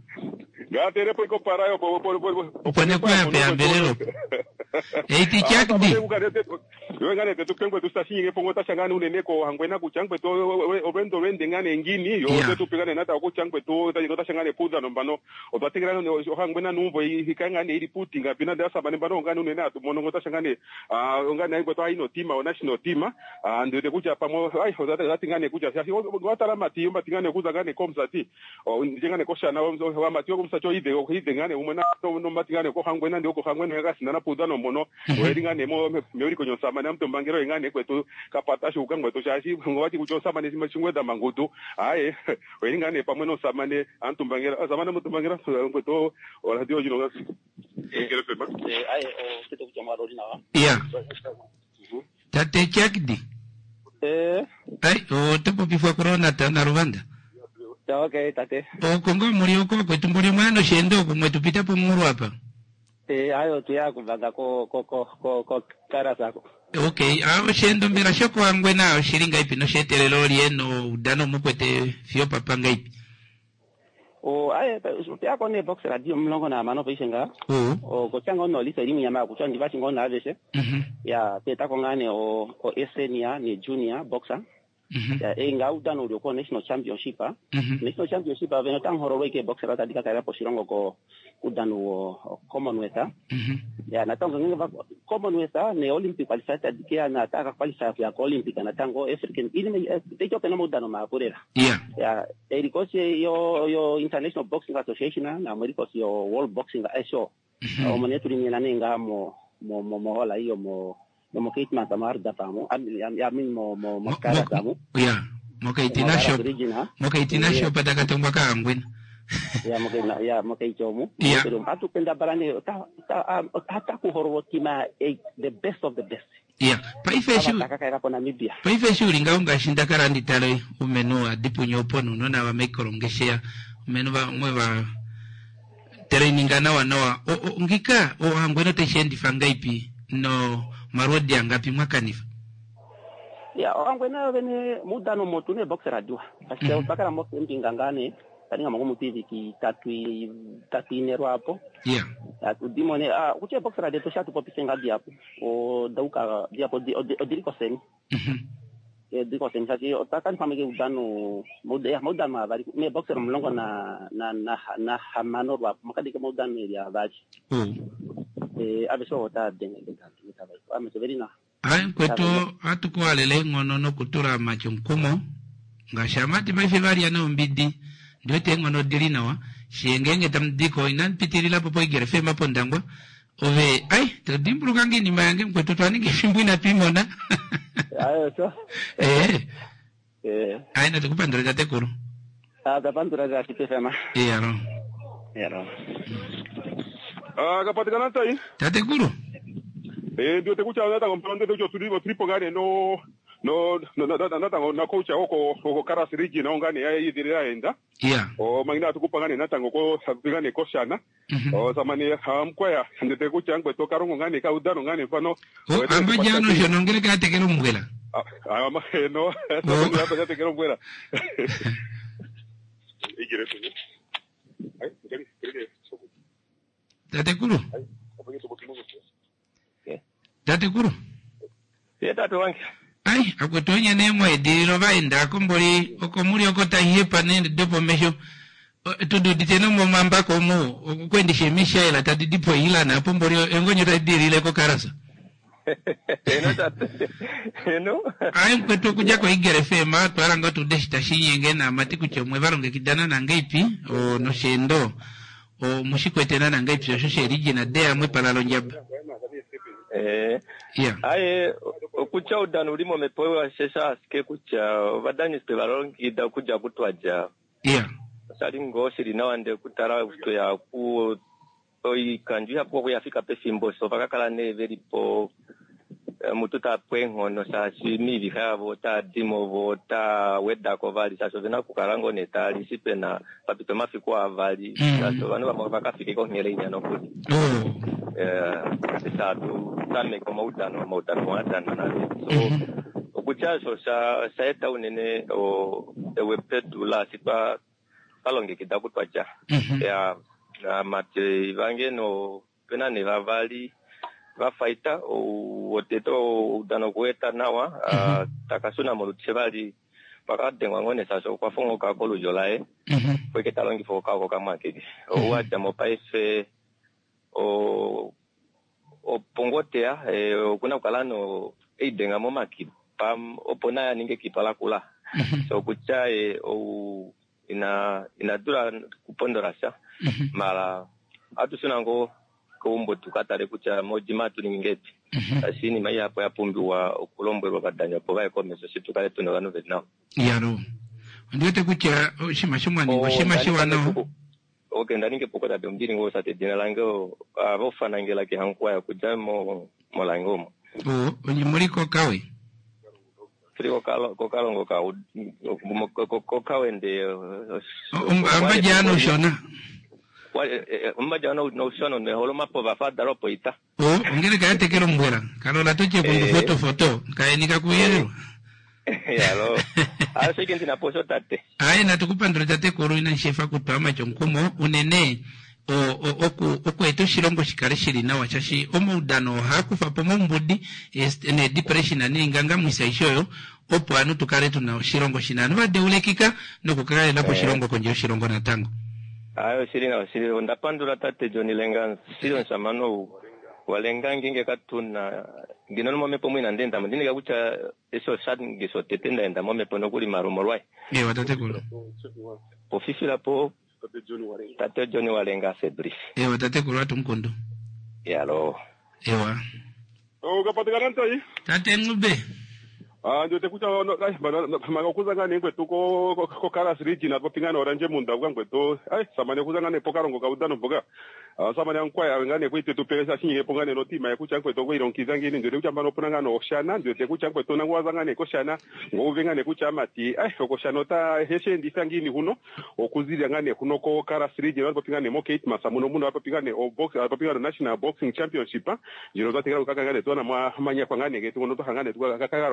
gatere peko para yo pone kwa yapo ambelelo eti chakdi yo ngane te tupengwe tusashinge pongo tashangana unene ko hangwena kuchangwe to obendo wende ngane ngini yo te tupigane nata ko changwe to tashangane puza no mbano obatingira no hangwena numvo hikangane iri putinga pina dasa bane mbano ngane unene atu mono ngotashangane ngane ngwe to aino tima o national tima ndio te kucha pamo odatingane kucha sasi watara mati mbatingane kuza ngane komsati njengane ko shana wa mati ko msacho ide ngane umena no mbatingane ko hangwena ndio ko hangwena ngasi na puza no mono weringane mo meuri ko nyosama na mtu mbangiro ingane kwetu kapata shuka ngweto shashi ngwati kuchosa mane simachingweda mangutu weringane pamwe no samane antumbangira samane mutumbangira ngweto ola dio jino ngasi ngere pema kito kuchamaro linawa tate chakdi tepo pifwa corona tana Rwanda okay tate kongo muri uko kwetu muri mwana shendo kumwe tupita po muru hapa ayo tuyako baga ko kara zako okay shendo mbira shoko angwe na shiringa ipi no shetelelo lieno udano mukwete fio papanga ipi ayo tuyako ne box radio mlongo na mano pishenga ko chango no lisa elimu yama kuchwa ndibachi ngona avese ya peta ko ngane o senior ni junior boxer ya inga udano ulioko national championship national championship aveno tang hororo ke boxer atadika kaya po shirongo ko udano commonwealth ya natango nginga commonwealth ne olympic qualifier tadikia na taka qualifier ya olympic na tango african ili techo pena udano mapurera ya erikose yo international boxing association na amerikos yo world boxing show o manetu linyana nenga mo hola hiyo mo mokait tamar datamo amin mo kara tamo mokaitinasho padaka tombaka angwena mokaichomo pero hatu penda barane hata ku horotima the best of the best paifeshu lingaunga shinda karandi talo umenu adipu nyopono nona wa mekorongeshea umenu wa mwewa training nawa ngika angwena teshendi fangaipi no marodi angapi mwakanifa ya angwena bene mudano motune boxer adua parce que bakara mo mpingangane kaninga mangomutivi ki tatu inero hapo. Yeah. Dimone kuche box radio to shatu popisenga diapo o dauka diapo diriko seni. Diriko seni sasi otakan famege udano moda ma vari me boxer mlongo na hamano wa makadike moda ya vari. Abeso ota denga bai. Ameseverina. Ai kwetu atuko alele ngono no kutura machunkumo ngashamati maife vari ano mbidi ndio tengono dirina wa shiengenge tamdiko inan pitirila popo igere fema pondangwa ove ai tadimbru kangi ni mayange kwetu twaninge fimbu na pimona ayo so ai na tukupandura tate kuru tapandura za kitefema yaro kapatikana tai tate kuru ndio tekucha nata kompronde tucho tripo gane no na coach ko Karas Rigi na ngane ya yidirira enda o magina tukupa ngane nata ngoko sabigane koshana o zamani hamkwaya ndio tekucha ngwe to karongo ngane ka udano ngane fano ambaja no shono ngere ka tekero mbwela ama no ya pa tekero mbwela igire tu ai ngere tate kuru tate kuru tate wange ai akwetonya nemo ediro vaenda kombori okomuri okotahie panende dopo mesho tudu diteno momamba komu kwendishe mishaela tadi dipo ila na pombori engonyo tadirile ko karasa eno ai kweto kuja ko igere fema twaranga tudeshita shinyenge na matiku chomwe varonge kidana na ngaipi o no shendo o mushikwetena na ngaipi sho sheriji na dea mwe palalonjaba aye kucha udano ulimo mepewa shesha asike kucha vadani spevarongi da kuja kutwaja sali ngoshi linawande kutara kuto ya ku oi kanju hapo kwa yafika pefimbo so vakakala ne veripo mututa pwengono sa simi vikavo ta dimo vota weda ko vali sa sovena kukarango netali sipena papito mafiko avali sa sovana vakafike ko ngere nyano kudi satu tame ko mautano watana na so kuchaso sa eta unene o wepetu la sipa palonge kidakutwaja ya mate vange no pena ne vavali va fighter o woteto udano kueta nawa takasuna molutshevali pakadengwa ngone saso kwa fongo ka kolujolae kweke talongi foka ko kama kidi o wacha mopaife o pongotea kuna kalano eidenga momaki pam opona ninge kipala kula so kuchae o ina dura kupondorasha mara atusunango kombo tukatare kucha mojimatu ningeti asini mai hapo ya pumbi wa ukulombo badanya po vai komeso situkale tunogano Vietnam yaro ndio kucha shimashimwani shimashimwano okay ndaninge poko da mjini ngo sate dina lango bofana ngela ki hankwa ya kujamo molangomo onye muri ko kawe friko kalongo ko kawe nde ambajano shona ambajano no shona ne holoma po bafada ropo ita ngere ka tekero mbwera kalola toche kundu foto kaenika kuyero yalo asiki ntina poso tate ai natukupa ndro tate koro ina shefa kutama chonkumo unene okweto shirongo shikale shiri na wachashi omuudano hakufa pomo mbudi ne depression ani nganga mwisaishoyo opo anu tukale tuna shirongo shinanu badeulekika nokukale lapo shirongo konje shirongo natango ayo shiri ndapandura tate Johnny Lengan siro nsamano walenga nginge katuna nginono momepo mwina ndenda mndine kakucha eso sad ngiso tetenda enda momepo nokuli marumorwai watate kulo ofisila po tate Johnny Walenga Cedric watate kulo atumkondo yalo ewa ukapatikana ntai tate ngube ndio tekucha makuza ngane kwetu ko Karas Rigi na popingana oranje munda kwa kwetu samane kuza ngane pokarongo ka udano boga samane ankwaya ngane kwite tupesa shinye pongane no tima yakucha kwetu ko ironkiza ngini ndio tekucha mano pona ngano oshana ndio tekucha kwetu nangwaza ngane koshana ngove ngane kucha mati okoshana ta heshe ndisangini huno okuzira ngane kuno ko Karas Rigi na popingane mo Kate Masamuno muno popingane o box popingane National Boxing Championship jiro zatikira kaka ngane tona manya kwa ngane getu ngono to ngane tukaka karongi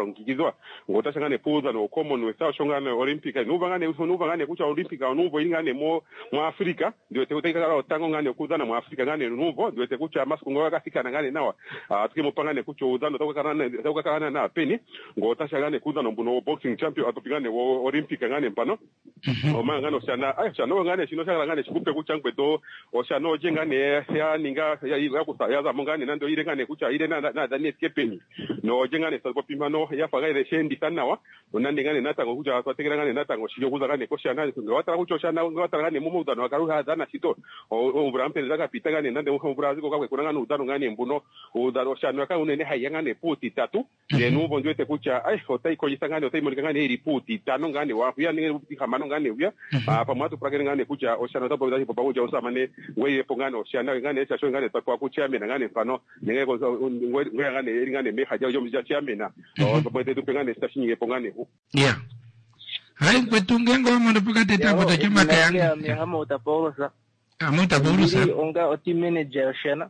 chizo ngota ngane puza no Commonwealth shongane Olympic nuva ngane kucha Olympic nuvo ingane mo Afrika ndio te kala tango ngane kuzana mu Afrika ngane nuvo ndio te kucha maskungo akafika ngane nawa tukimupangane kucha uzano toka kana na peni ngota ngane kuzana mbuno boxing champion atopigane wo Olympic ngane mpano omangano sana chano ngane sino shaka ngane chikupe kucha ngbeto oshano jengane ya ninga ya kusayaza mongane nando ile ngane kucha ile na dani skepeni no jengane sababu pimano ya fagaire shendi sanawa onande ngane natango kucha twategera ngane natango shiyo kuza ngane koshana ngawata kucha shana ngawata ngane mumudano akaruha dana sito obrampe zaka pitangane nande obraziko kakwe kunangana udano ngane mbuno udano shana ka unene hayangane puti tatu de nuvo ndio te kucha hotai ko yisangane hotai molikangane iri puti tano ngane wa ya ne kamano ngane uya pamatu prakene ngane kucha oshana topo dali papa uja osamane weye pongano oshana ngane cha ngane takwa kucha mena ngane pano ngene ko ngane ngane me haja yo mja cha mena papa te tupengane stashinge pongane yeah hai kwetunge ngoma ndopukate tapo to chama kayanga mi hama utaporosa amutaporosa onga oti manager oshana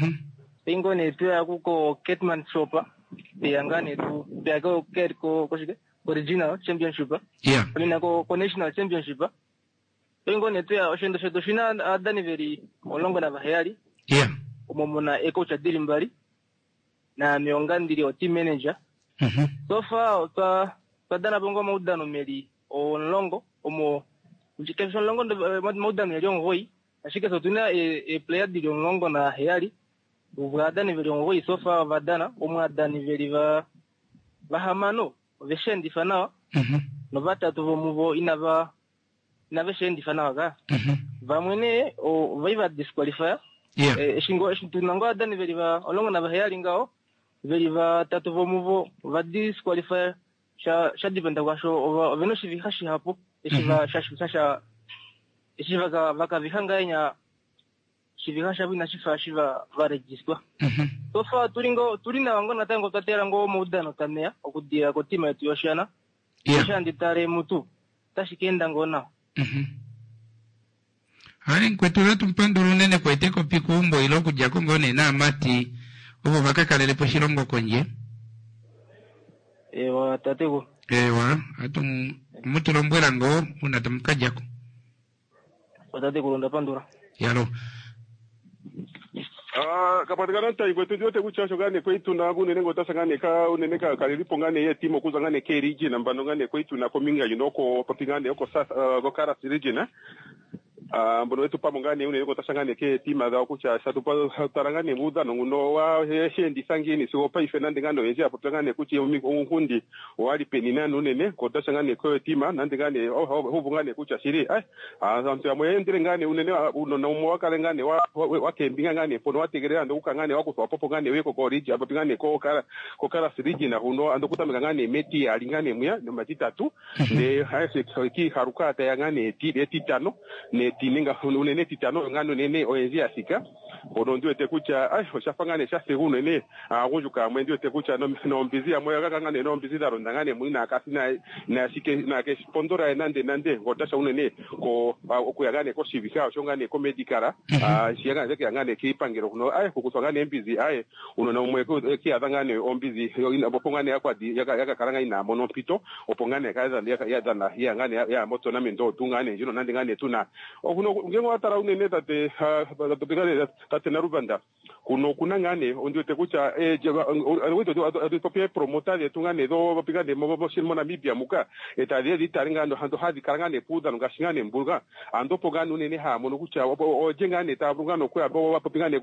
pingo ne pia kuko Ketman Sopa yangane tu pia ko ket ko koshike original championship yeah alina ko national championship pingo ne pia oshendo shedo shina adani veri olongo na bahari yeah umomona eko cha dilimbari na miongandiri o team manager so far dana bongo maudano meli olongo omo ukikesho longo maudano meli ngoi ashika sotuna player di longo na hayali uvadani veli ngoi so far vadana omwadani veli va hamano veshendi fanawa no batatu vomuvo inava veshendi fanawa ga vamwene o vaiva disqualifier shingo tunango adani veli va olongo na hayali ngao veli va tatu vomuvo va disqualifier sha dipenda kwa sho veno shivihashi hapo shiva vaka vihanga enya shivihasha bina shiva varejistwa so far turina wango natango tatera ngo mudano tamea okudia ko tima yetu yoshana shandi tare mutu tashikenda ngona hari kwetula tumpando runene kweteko pikumbo iloku jakongone na mati ubo bakakalele poshilongo konje ewa tatego atung mutulombwela ngo unatamkajako tatego ronda pandura yalo kapatikana ntai kwetu yote kuchasho gane kwetu na gune ngo tasangane ka unene ka kalilipo ngane ye timo kuzangane ke region mbano ngane kwetu na kominga yinoko papingane yoko sasa go kara region mbono wetu pamongane une yoko tasangane ke tima za kucha satupa tarangane muda no wa shendi sangini so pa ifenande ngano yeje apotangane kuchi unkundi wali penina nunene ko tasangane ko tima nandingane hubungane kucha shiri azantu ya mwendire ngane unene uno na umwaka ngane wa kembinga ngane pono wategerera ndo ukangane wako so popo ngane weko ko riji apopingane ko kara siriji na uno ando kutamika ngane meti alingane muya no matitatu ne haise ki harukata ya ngane titano ne tininga unene titano ngano nene oenzi asika bono ndio tekucha oshafangane sha seguno ne agujuka mwendio tekucha no mbizi amoya kaka ngane no mbizi daro ndangane muina akasina na sike na ke spondora nande ngotasha unene ko okuyagane ko shivika shongane ko medikara shiyaga zeke ngane kipangiro kuno kukusangane mbizi uno na umweko ki adangane ombizi ina bopongane akwadi yaga karanga ina monopito opongane kaza ya dana ya ngane ya moto na mendo tungane jino nande ngane tuna kuno ngengo atara unene tate batopigale tate na Rubanda kuno kuna ngane ondio tekucha weto topie promoter tungane do bapigane mo shimo na Namibia muka etadie ditaringa ndo hando hadi karangane puda ngashingane mbuga ando pogano unene ha mono kucha ojengane tabrungano kwa bo bapigane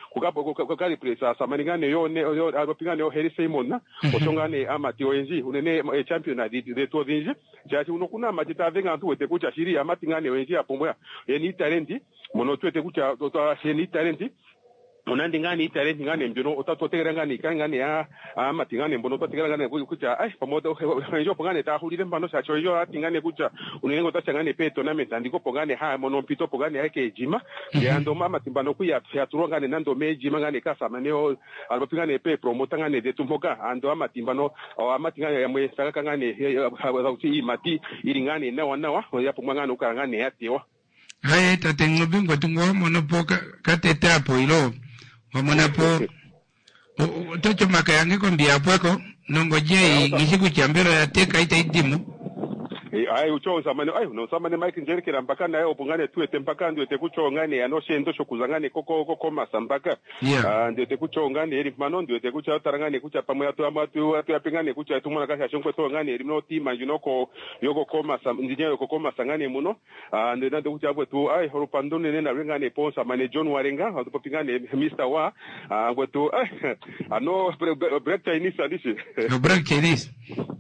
ku kali presa samaningane yo bapigane yo Heri Simon na osongane amati ONG unene champion de to vinje jati uno kuna matita venga tu tekucha shiri amati ngane ONG apomwa eni talenti mono twete kucha eni talenti onandi ngani talenti ngane mbino otatotegera ngani kangane ya amatingane mbono totegera ngane kucha pamoja hiyo pongane ta hulile mbano cha choyo atingane kucha unengo tachangane peto na metandiko pongane ha mono mpito pongane yake jima ya ndo mama timbano kuya turongane nando mejima ngane kasa maneo albapingane pe promota ngane de tumboka ando amatimbano amatingane ya mwe saka ngane sauti mati ilingane nawa ya pongane ukangane yatewa hai tatengo bingo tungo mono poka katete apo ilo wamona po tocho makayange kombia pweko Nongojei ngisiku chambero ya teka ita idimu. Ai uchonza mane no samane Mike njerekera mpaka naye opungane tuete mpaka ndio tekuchongane anoshe ndo shokuzangane koko masambaka. Ndio tekuchongane eri mano ndio tekucha tarangane kucha pamwe atu yapingane kucha tumona kasha shonkwe tongane eri no tima jinoko yoko koma ndinyo yoko koma sangane muno. Ndio ndio kucha bwetu ai horupandone nena rengane ponsa mane John Warenga atopingane Mr. Wa bwetu ano break Chinese adishi. No break Chinese.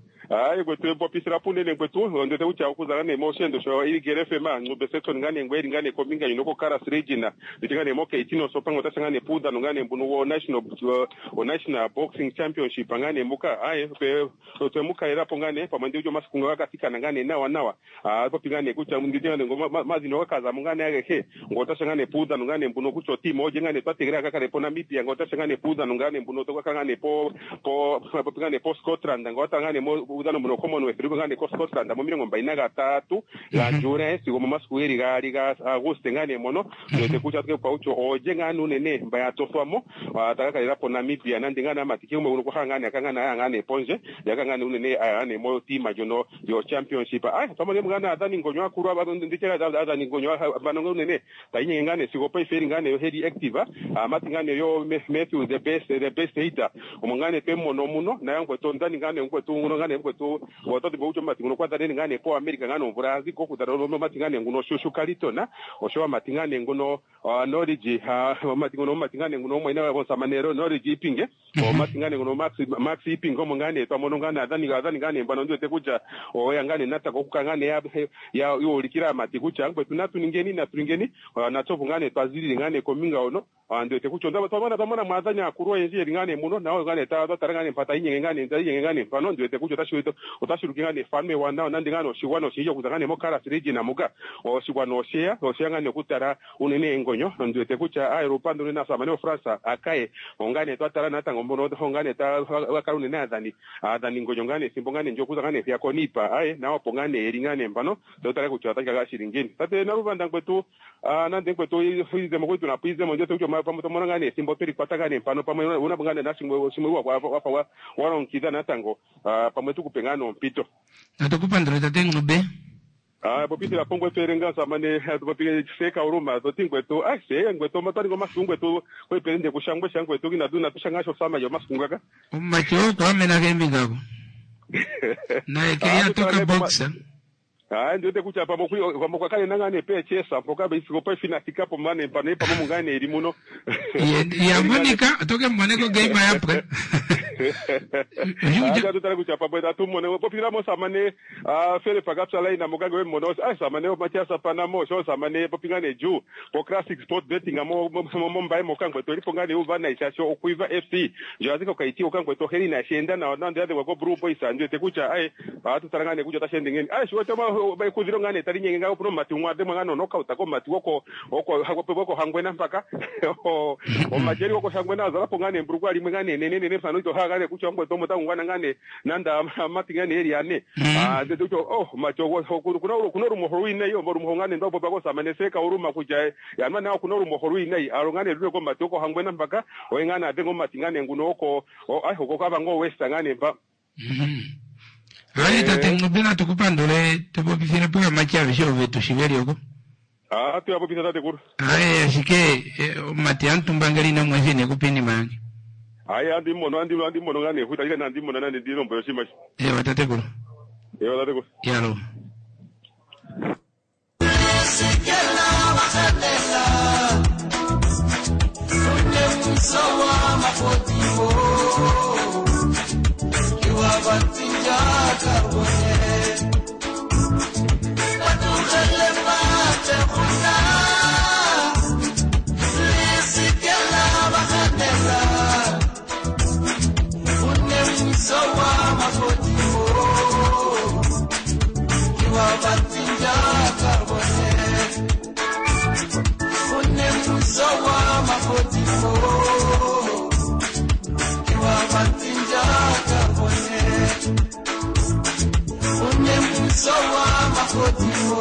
Ai bwetu popisira punene bwetu ndio tekucha kuzangane emotion ndo sho ili gerefema ngube section ngane ngweri ngane kominga yinoko Karas Regina bitingane moke itino so pango tasangane puda ngane mbuno wo national boxing championship ngane muka ai pe muka era pongane pamande ujo masikunga wakatika ngane nawa popingane kucha ndingane ngoma mazi no kaza mungane yake ngota sangane puda ngane mbuno kucho team oje ngane twategera kakare pona mipia ngota sangane puda ngane mbuno to kakane po popingane po Scotland ngota ngane udano muno Commonwealth ngane ko Scotland mo mirongo 23 la jure sigo mu maskueri ga August ngane mono ndio kucha tke pa ucho oje ngane unene mbaya tofamo ataka ira pona mipia nandi ngane amatike mu ko hangane akangana ngane ponje yakangane unene ane mo team ajono yo championship tamone mngana adani ngonywa kurwa ba ndikera adani ngonywa banongo unene tayinye ngane sigo pa iferi ngane yo head active amati ngane yo Matthew the best hitter umngane temo no muno na yango to ndani ngane ngo to ngane ngo to watoto baucho mati ngono kwata nene ngane po America ngano Brazil ko kudaro mati ngane ngono shushu kalitona osho mati ngane ngono Norwich mati ngono mati ngane ngono mwe na bonsa manero Norwich ipinge o mati ngane ngono Max ipingo mngane to amono ngane adani ngane mbano ndio tekuja o yangane nata ko kukangane ya yo likira mati kucha ngwe tunatu ningeni na topu ngane twazili ngane kominga ono ndio tekucho ndaba tamana mwazanya akuroye nje ngane muno nawo ngane tarangane mpata inye ngane pano ndio tekucho tashuito utashurukingane fanme wana nandingano shiwano shiyo kuzangane mo Karas Regina muga o shiwano share ngane kutara unene ngonyo ndio tekucha aeropando nina samane France akae ongane twatara natango mbono ongane ta wakarune nadani adani ngonyo ngane simbongane njo kuzangane vya konipa nawo pongane eringane mbano dotara kuchata gashiringini tate naruvanda kwetu nande kwetu hize mokwetu na pize monje tucho mapamoto monangane simbo peri kwatagane mbano pamwe unabangane nashimwe wa waronkiza natango pamwe tukupengano mpito natukupa ndro tate ngube popiti la pongwe perenga samane popiti seka uruma totingwe to ngwe to matari ngo masungwe to ko perende kushangwe to kinaduna tushangasho sama yo masungwe ka macho to amena gembi ngako na ekeya toka boxa ndio tekucha pamo kwa kale nangane pe chesa poka bisiko pa finatika po mane pane pa mungane irimuno ya monika toke mwaneko game ya pre tutara kucha pa beta tumone po finamo samane fere pagapsa lai na mugago mono samane machasa panamo so samane po pingane ju po classic sport betting amo mbaye mokango to ripongane uvana isasho okuiva FC jaziko kaiti okango to heri na shenda na nande ade wako bru boys ndio tekucha tutarangane kuja tashende ngeni shwo tama bai kuziro ngane tari nyenge ngao pro mati ngwa de ngano knockout ko mati woko woko hangwena mpaka o majeri woko hangwena za lapo ngane mbruku ali ngane nene sano to hagane kucha ngwa to mota ngwana ngane nanda mati ngane eri ane de to macho kuna rumo horuine yo rumo ngane ndo baba samane seka uruma kuja ya mana kuna rumo horuine arongane rure ko mati woko hangwena mpaka o ngana de ngomati ngane nguno woko hoko kaba ngo west ngane mpa Rani tate ngubina tukupandole tepo pifine pura machi avisho vetu shiveri yoko tu yapo pisa tate kuru ashike mati antumbangari na mwazine kupini mangi andi mono ngane huta ile andi mono nane dino mboyo shimashi tate kuru yalo Wabatinja karbone Watukale mate kuna Lisikela bakandela Une msowa makotimo Wabatinja karbone Une msowa makotimo Wabatinja karbone Unyemsowa makotimo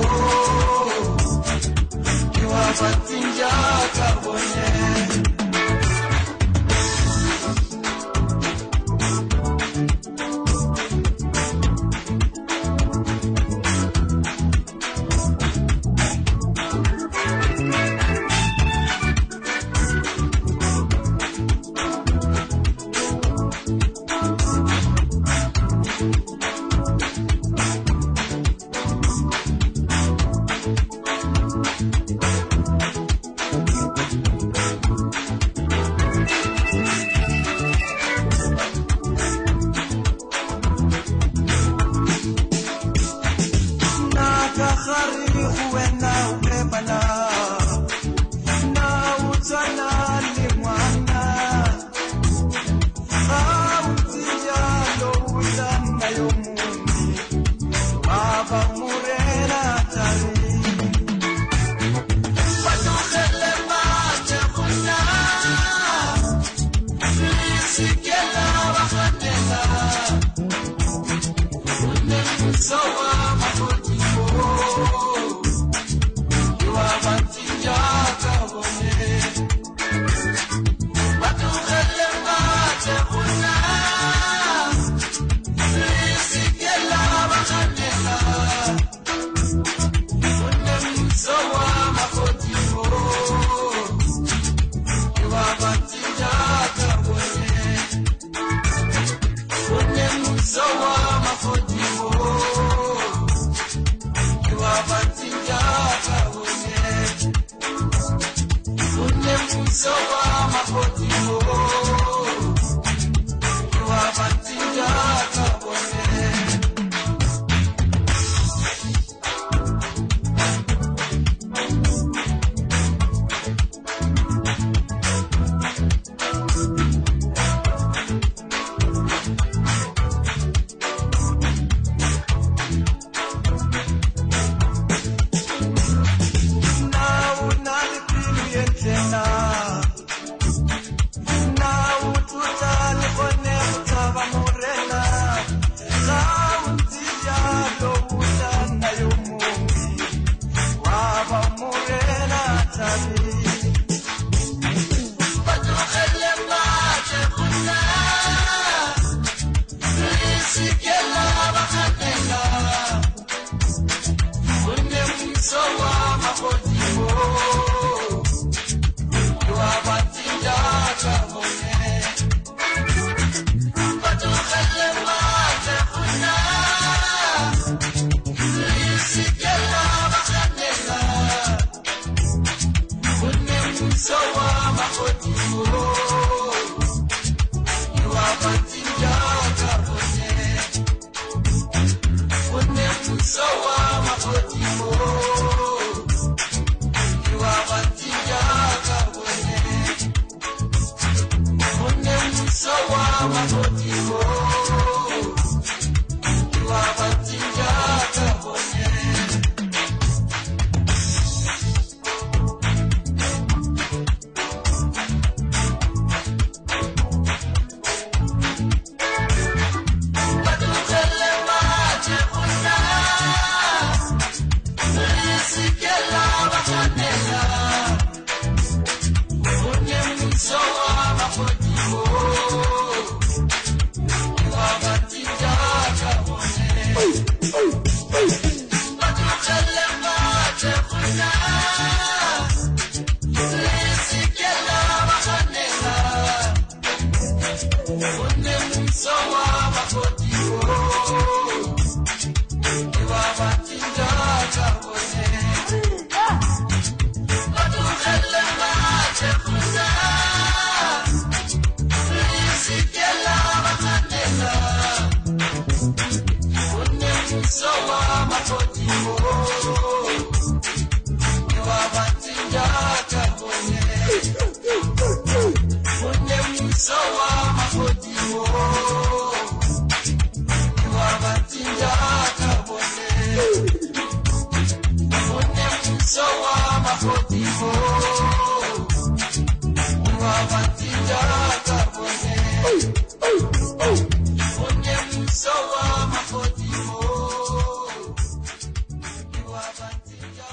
Kiwabatinja karbone Une musowa makotiwo Ewa batinja kabone Otukhele machefuza Lisikela wakanela Une musowa makotiwo Ewa batinja kabone Une musowa makotiwo Ewa batinja kabone Une musowa makotiwo Ewa batinja kabone Une musowa makotiwo Ewa batinja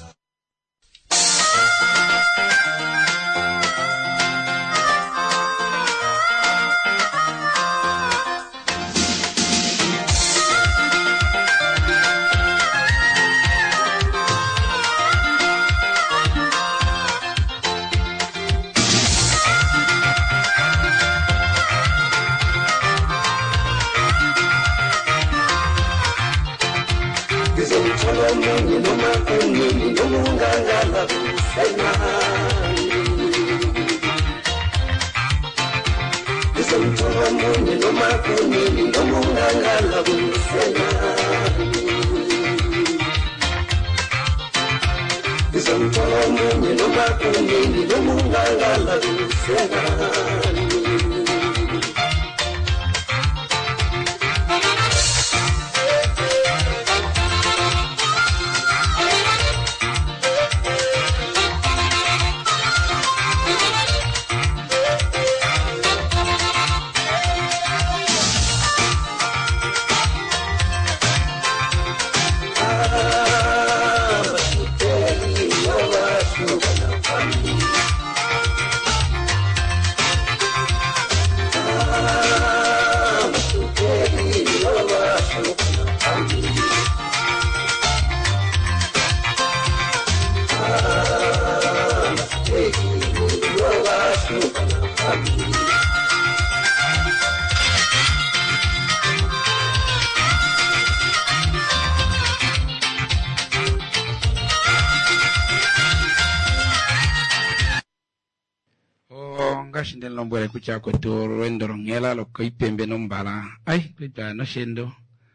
Ngashinde lombwele kuchako tu rwendo ngela loko ipembe nombala ai kuita no shendo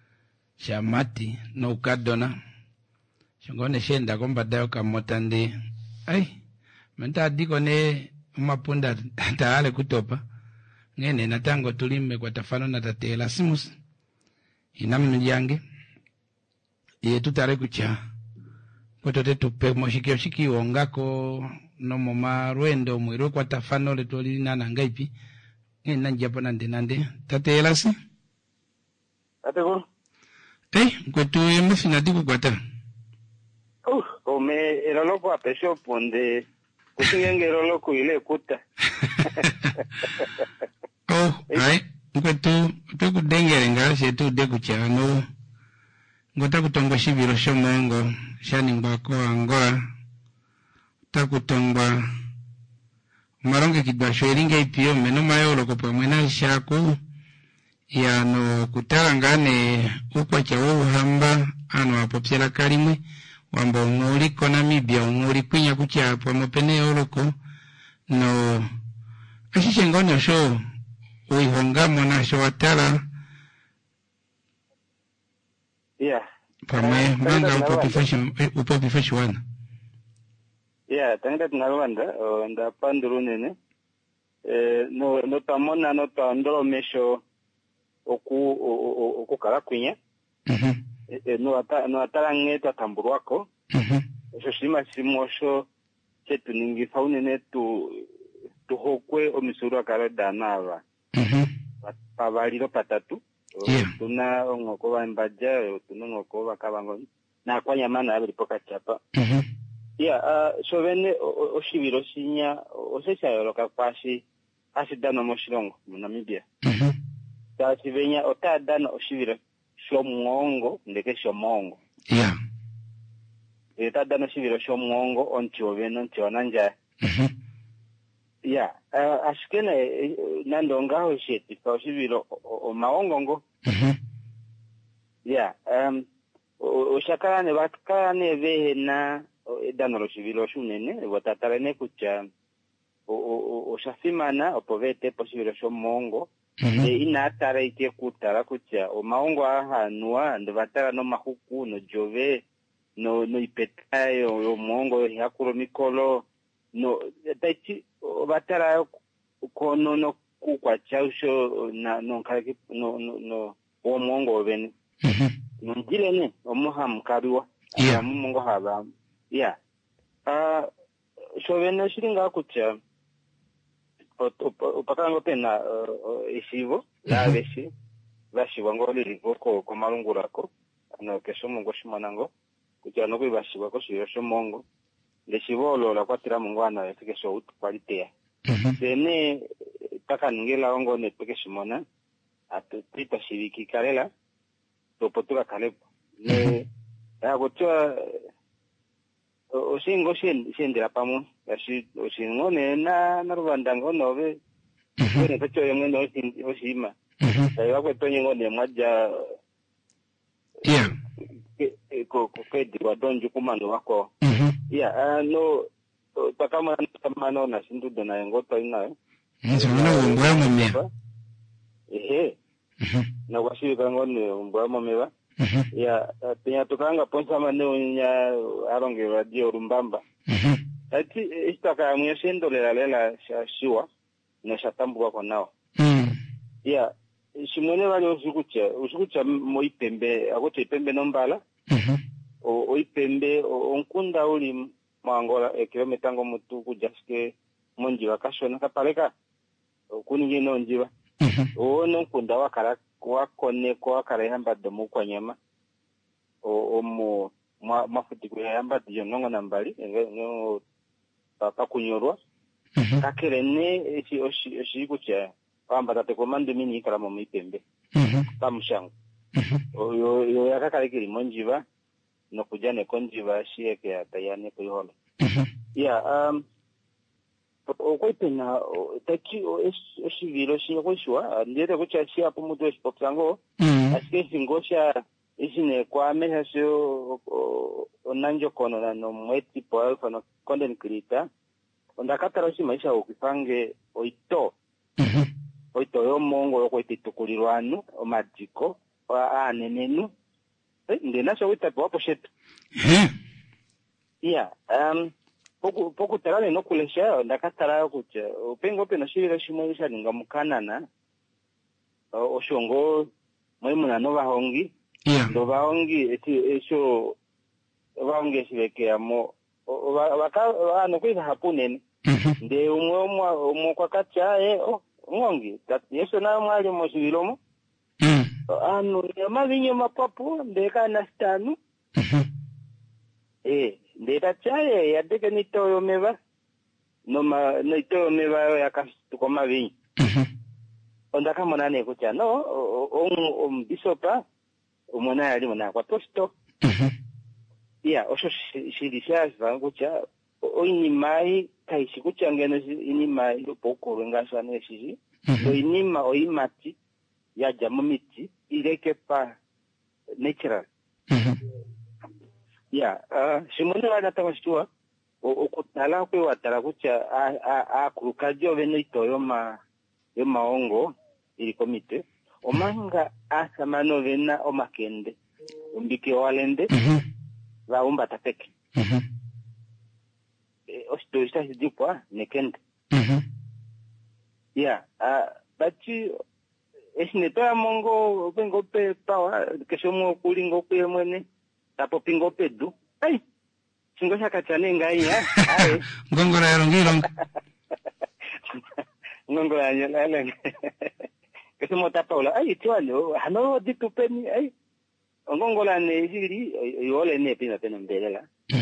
shamati no ukadona shongone shenda kombadayo kamotandi ai menta diko ne mapunda taale kutopa ngene natango tulime kwa tafano na tatela simus inamnu yange ye tutare kucha potote tupe moshiki wongako no moma rwendo mwiro kwa tafano le toli nana ngaipi ngena njapo nande tatela si Atego kwetu yemefina diku kwata Ome eroloko apesho ponde Kusingenge eroloko ile kuta ai kwetu tukudengere ngashe tu dekucha no ngota kutongo shibiro shomongo shani ngwako angola takutongwa maronge kidwasho eringa ipio meno mayolo kwa mwena shako yano kutarangane ukwa cha hamba ano apopsela karimwe wamba unguri kona mibia unguri kwinya kucha kwa mopene oloko no ashishe ngono sho uihongamo na sho watala pame manga upopi fashion wana tangita tunalwanda nda panduru nene no tamona no tandolo mesho oku kala kwinya no atarange tatamburu wako esho shima simosho chetu ningi faunene tuhokwe omisuru akala danava pavaliro patatu tuna ngoko bambaja tuna ngoko bakabango na kwanya mana abiripoka chapa so vene oshibiro sinya osesha yoloka kwashi asidano moshilongo mu Namibia sivenya otadana oshibiro shomongo ndeke shomongo etadana oshibiro shomongo ontioveno ntionanja ya ashikene nandonga hosheti kwa shivilo o maongongo ya oshakarane batkane vehena danoro shivilo shunene watatarane kucha oshafimana opovete posivilo shomongo inatara ike kutara kucha o maongo ahanua ndivatara no mahuku no jove no ipetayo yo mongo yakuro mikolo no tachi vatara kono no kukwa chausho na no kaki no o mongo veni njile ne omuham kabiwa ya mongo haba ya so vena shiringa kucha upakango pena isivo la veshi vashi wango lirivoko ko malungurako no kesho mongo shimanango kucha no kuivashi wako shiro mongo leshivolo la kwatira mungwana yafike utupalitea sene paka ngela ongo ne peke shimona atupita shiriki kalela topotuka kalepo ne agotoa osingo shendira pamo yashi osingone na rubandango nove ne pecho yemwe no osima ayo kwetonye ngone maja ko kedi wadonju kumando wako no takama mano na sindu dona ngoto ina nzona umbwa mumya na wasi kangone umbwa mumya penya tukanga ponsa mane nya aronge radio rumbamba ati istaka muyashendo lela shiwa na shatambu kwa nao shimone wale usikucha moipembe agote ipembe nombala oipembe onkunda uli mangola kilomita ngo mutu kujaske monjiwa kashona kapaleka kuningi no njiwa ono nkunda wakara wakone ko wakara yamba domu kwa nyama omo mafuti kwa yamba diyo nongo nambali ngo papa kunyorwa kakerene esi kucha kwamba tatekomande mini kala mu mipembe pamushango yo yakakale kiri monjiva no kujane konjiva shieke ya tayane kuyola okoipena taki esivilo shinyokishwa ndete kucha shi apo mutu espopsango asike singosha isine kwa mesa sio onanjo kono na no mweti po alfa no konden krita ondakatara shi maisha okifange oito yo mongo yo kwetitukulirwanu omadiko anenenu ndena so wita po shetu poku tarale no kulesha ndakatara kucha upengo pena shira shimoisha ningamukanana oshongo mwimuna no bahongi ndo bahongi esho bahongi shireke amo no kuiza hapunene nde umwe kwa kacha ngongi yeso na mwali mosibilomo mavinyo mapapu ndeka na stanu ndeta chaye yadeke nitoyo meva no itoyo meva yakasituko mavinyo ondaka monane kucha no bisopa umona yali mona kwa tosto osho shirisha kucha oinimai kaishi kucha ngeno inimai poko ngasha neshishi oinima oimati ya jamomiti ireke pa natural shimone wana tawashtua okutala kwe watala kucha akurukajo veno itoyo yo maongo ili komite omanga asamano vena omakende umbike walende vaumba tapeke osto istahidipwa nekende bachi esnetoya mongo pengo pe pawa keshomo kulingo pe mwene tapo pingo pedu singo shakachane ngai ngongora yarongiro ngongora yala keshomo tapaula tiwalo hano ditupeni ngongora ne hiri yole ne pina pena mbelela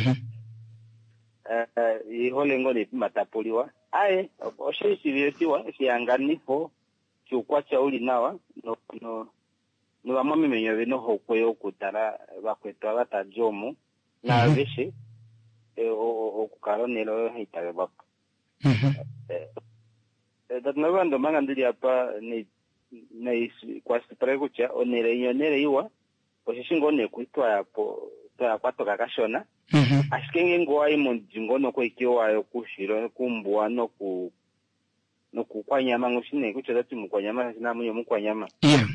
ihole ngone matapoliwa oshisi vyetiwa sianganipo kiukwacha uli nawa no bamwe menyo bino hokwe okutara bakwetwa batajomu na beshe okukaronero hitabe bako Navando mangandili hapa ni kwa siprego cha onere iwa poshishingo ne kuitwa yapo ta kwato kakashona ashikenge ngo ayi monjingono ko ikiwa yo kushiro kumbwa no kwanyama ngoshine kucheza timu kwanyama sina munyo mukwanyama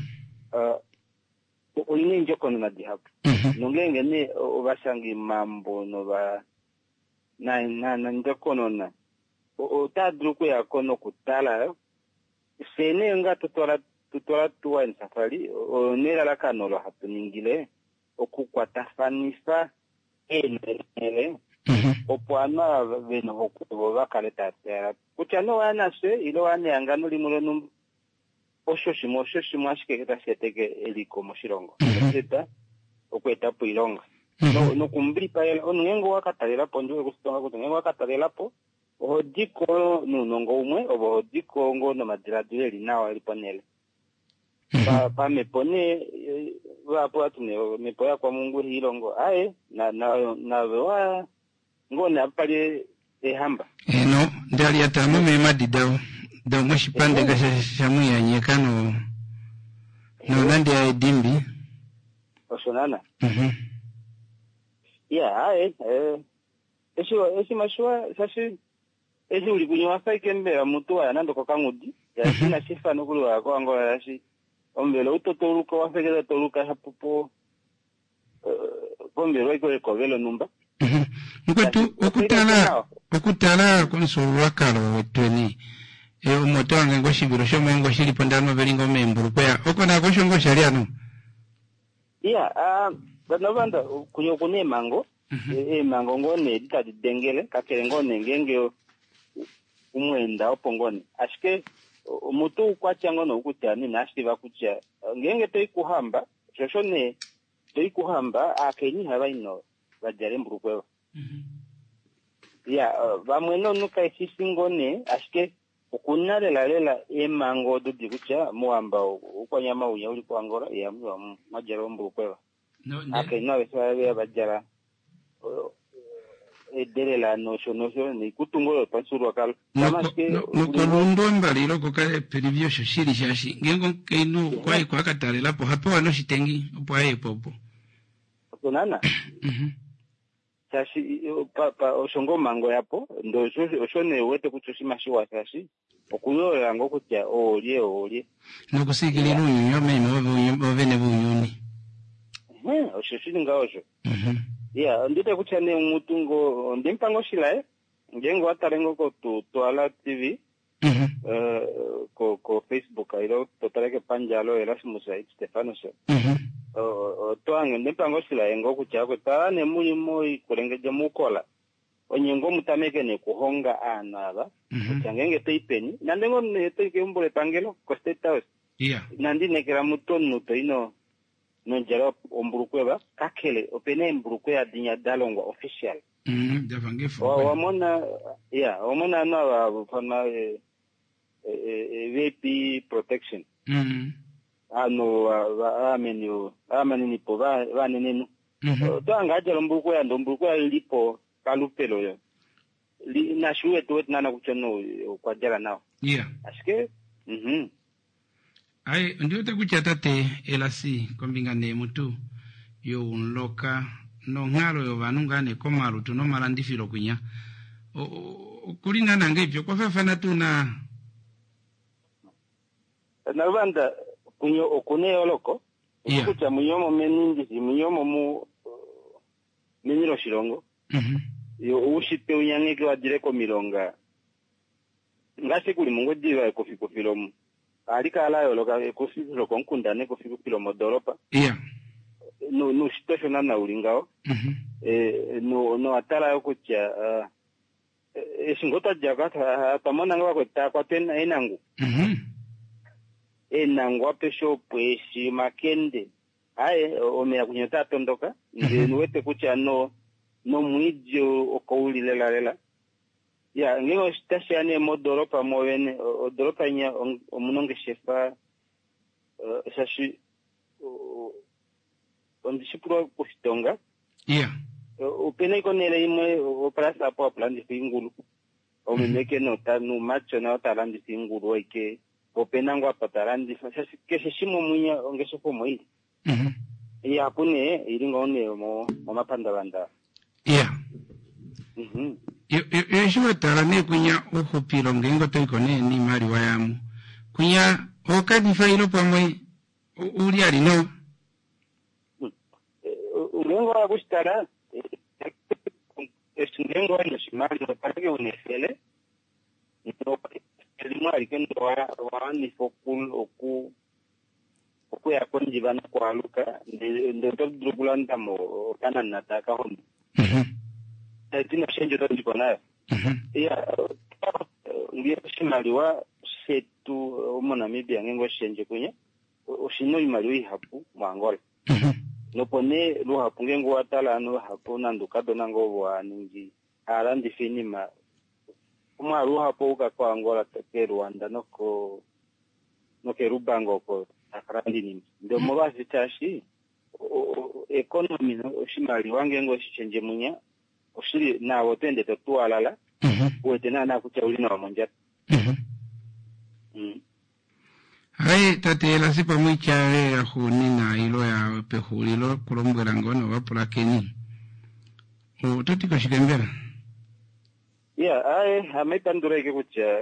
uline njoko na dihapo nongenge ne obashangi mambo no ba na njoko nona otadruko yakono kutala sene nga tutola tuwa nsafari onera la kanolo hatuningile okukwatafanisa enele opwana beno okubo bakaleta tera kuchano wana se ilo wane angano limulo oshoshimo ashikeketa seteke eliko moshirongo seta okweta po ilonga no kumbripa ele onengo wakatalera po ndio kustonga kutengo wakatalera po odiko nunongo umwe odiko ngo no madiradule linawa liponele pa me pone wapo atune me poya kwa Mungu hilongo ae na wa ngona pale hamba no ndali atamu me madidao da mwishipande kashamu ya nyekano no nandi ya dimbi osonana ya ae esi mashua sashi esi uli kunywa saikembe mtu wa nando kwa kangudi ya sina sifa nukulu wako ango ya shi ombelo utotoluka wafekeza toluka hapopo ombelo iko ekogelo numba mkwetu okutala konsulu wakalo wetweni omotoange ngoshibiro shomongo shili pondano belingo memburu kwa okona koshongo shaliano banavanda kunyokune mango mango ngone ditadi dengele kakele ngone ngenge umwenda opongone ashike mutu kwachanga no kutani nashiva kucha ngenge toikuhamba shoshone toikuhamba akenyi habaino bajare mburukwewa bamwe no kaisingone ashike ukunalela emango dudi kucha muamba ukwanyama unya uli kwangora ya majaro mburukwewa akenyi nawe bajaraederela nosho ni kutungolo pansuru akalo nuko mbaliro kokale perivyo shoshiri shashi ngengo keinu kwai kwakatarela po hapo wano shitengi opo aye popo sonana shashi pa oshongo mango yapo ndo oshone wete kuchoshima shiwa shashi okuyola ngo kutya olie nokusikilira unyunyo meme ovene bunyuni oshoshiri ngaosho ndite kuchane umutungo ndimpango shilae ngengo atarengo ko tuala TV ko Facebook airo totareke panjalo Erasmus Stefano so toange ndimpango shilae ngo kuchako tane muri moi kurengeje mukola onyengo mutameke ne kuhonga anaba changenge teipeni nandengo neteke umbole pangelo ko State House nandi nekera mutonno toino nonjero omburukweba kakele opene mburukwea dinya dalongwa official davangefo wamona na fana VP protection ano ameni ni po va nenenu to angaje mburukwea ndo mburukwea lipo kalupelo yo na shuwe to nana kuchono kwa jara nao ashike ai ndio takuchatate elasi kombingane mutu yo unloka no ngalo yo vanungane komaru tuno marandifiro kunya kulingana ngevyo kwa fafana tuna navanda kunyo okune oloko kucha munyomo menindi munyomo mu meniro shirongo yo ushipe unyangeke wadireko milonga ngase kuli mungo diva kofilomu alika alayo loka kofilo konkundane kofilo modoropa no station na ulingao no atala yokucha esingota jakata tamona ngwa kweta kwa tena enangu enangu apesho pweshi makende aye omea kunyota tondoka nwete kucha no mwijo okoulilela ngengo station modoropa movene odoropa nya omunonge shefa sashi ondishipuro kufitonga upene konele imwe operasa hapo plandi fingulu omimeke no tanu macho na otarandi singuru ike openangwa patarandi keshe shimo munya ongesho komo ili iya pune iringa one mo mapanda banda yeshiwa tarane kunya uhupiro ngengo toikone ni mari wayamu kunya okadi failo pamwe uri alino ngengo abustara ngengo ni shimali patake unefele elimu alikendo wa ni fokul oku ya konji bana kwa luka ndo drugulanda mo kana nataka hono tina shenjo ndo jikonayo ngiye shimali wa setu umona Namibia ngengo shenje kunye oshino imali hapu mwangola no pone lo hapu ngengo watala no hapu nanduka donango wa ningi arandi finima uma lo hapu kwa Angola ke Rwanda no ke Rubango ko akarandi ni ndo mobazi tashi economy no shimali wange ngo shenje munya oshiri na wotende to tualala wetena na kuchauli na monja hai tatela sipa mwichawe ya huni na ilo ya pehulilo kulombwela ngono wapula keni utotiko shikembera ametandureke kucha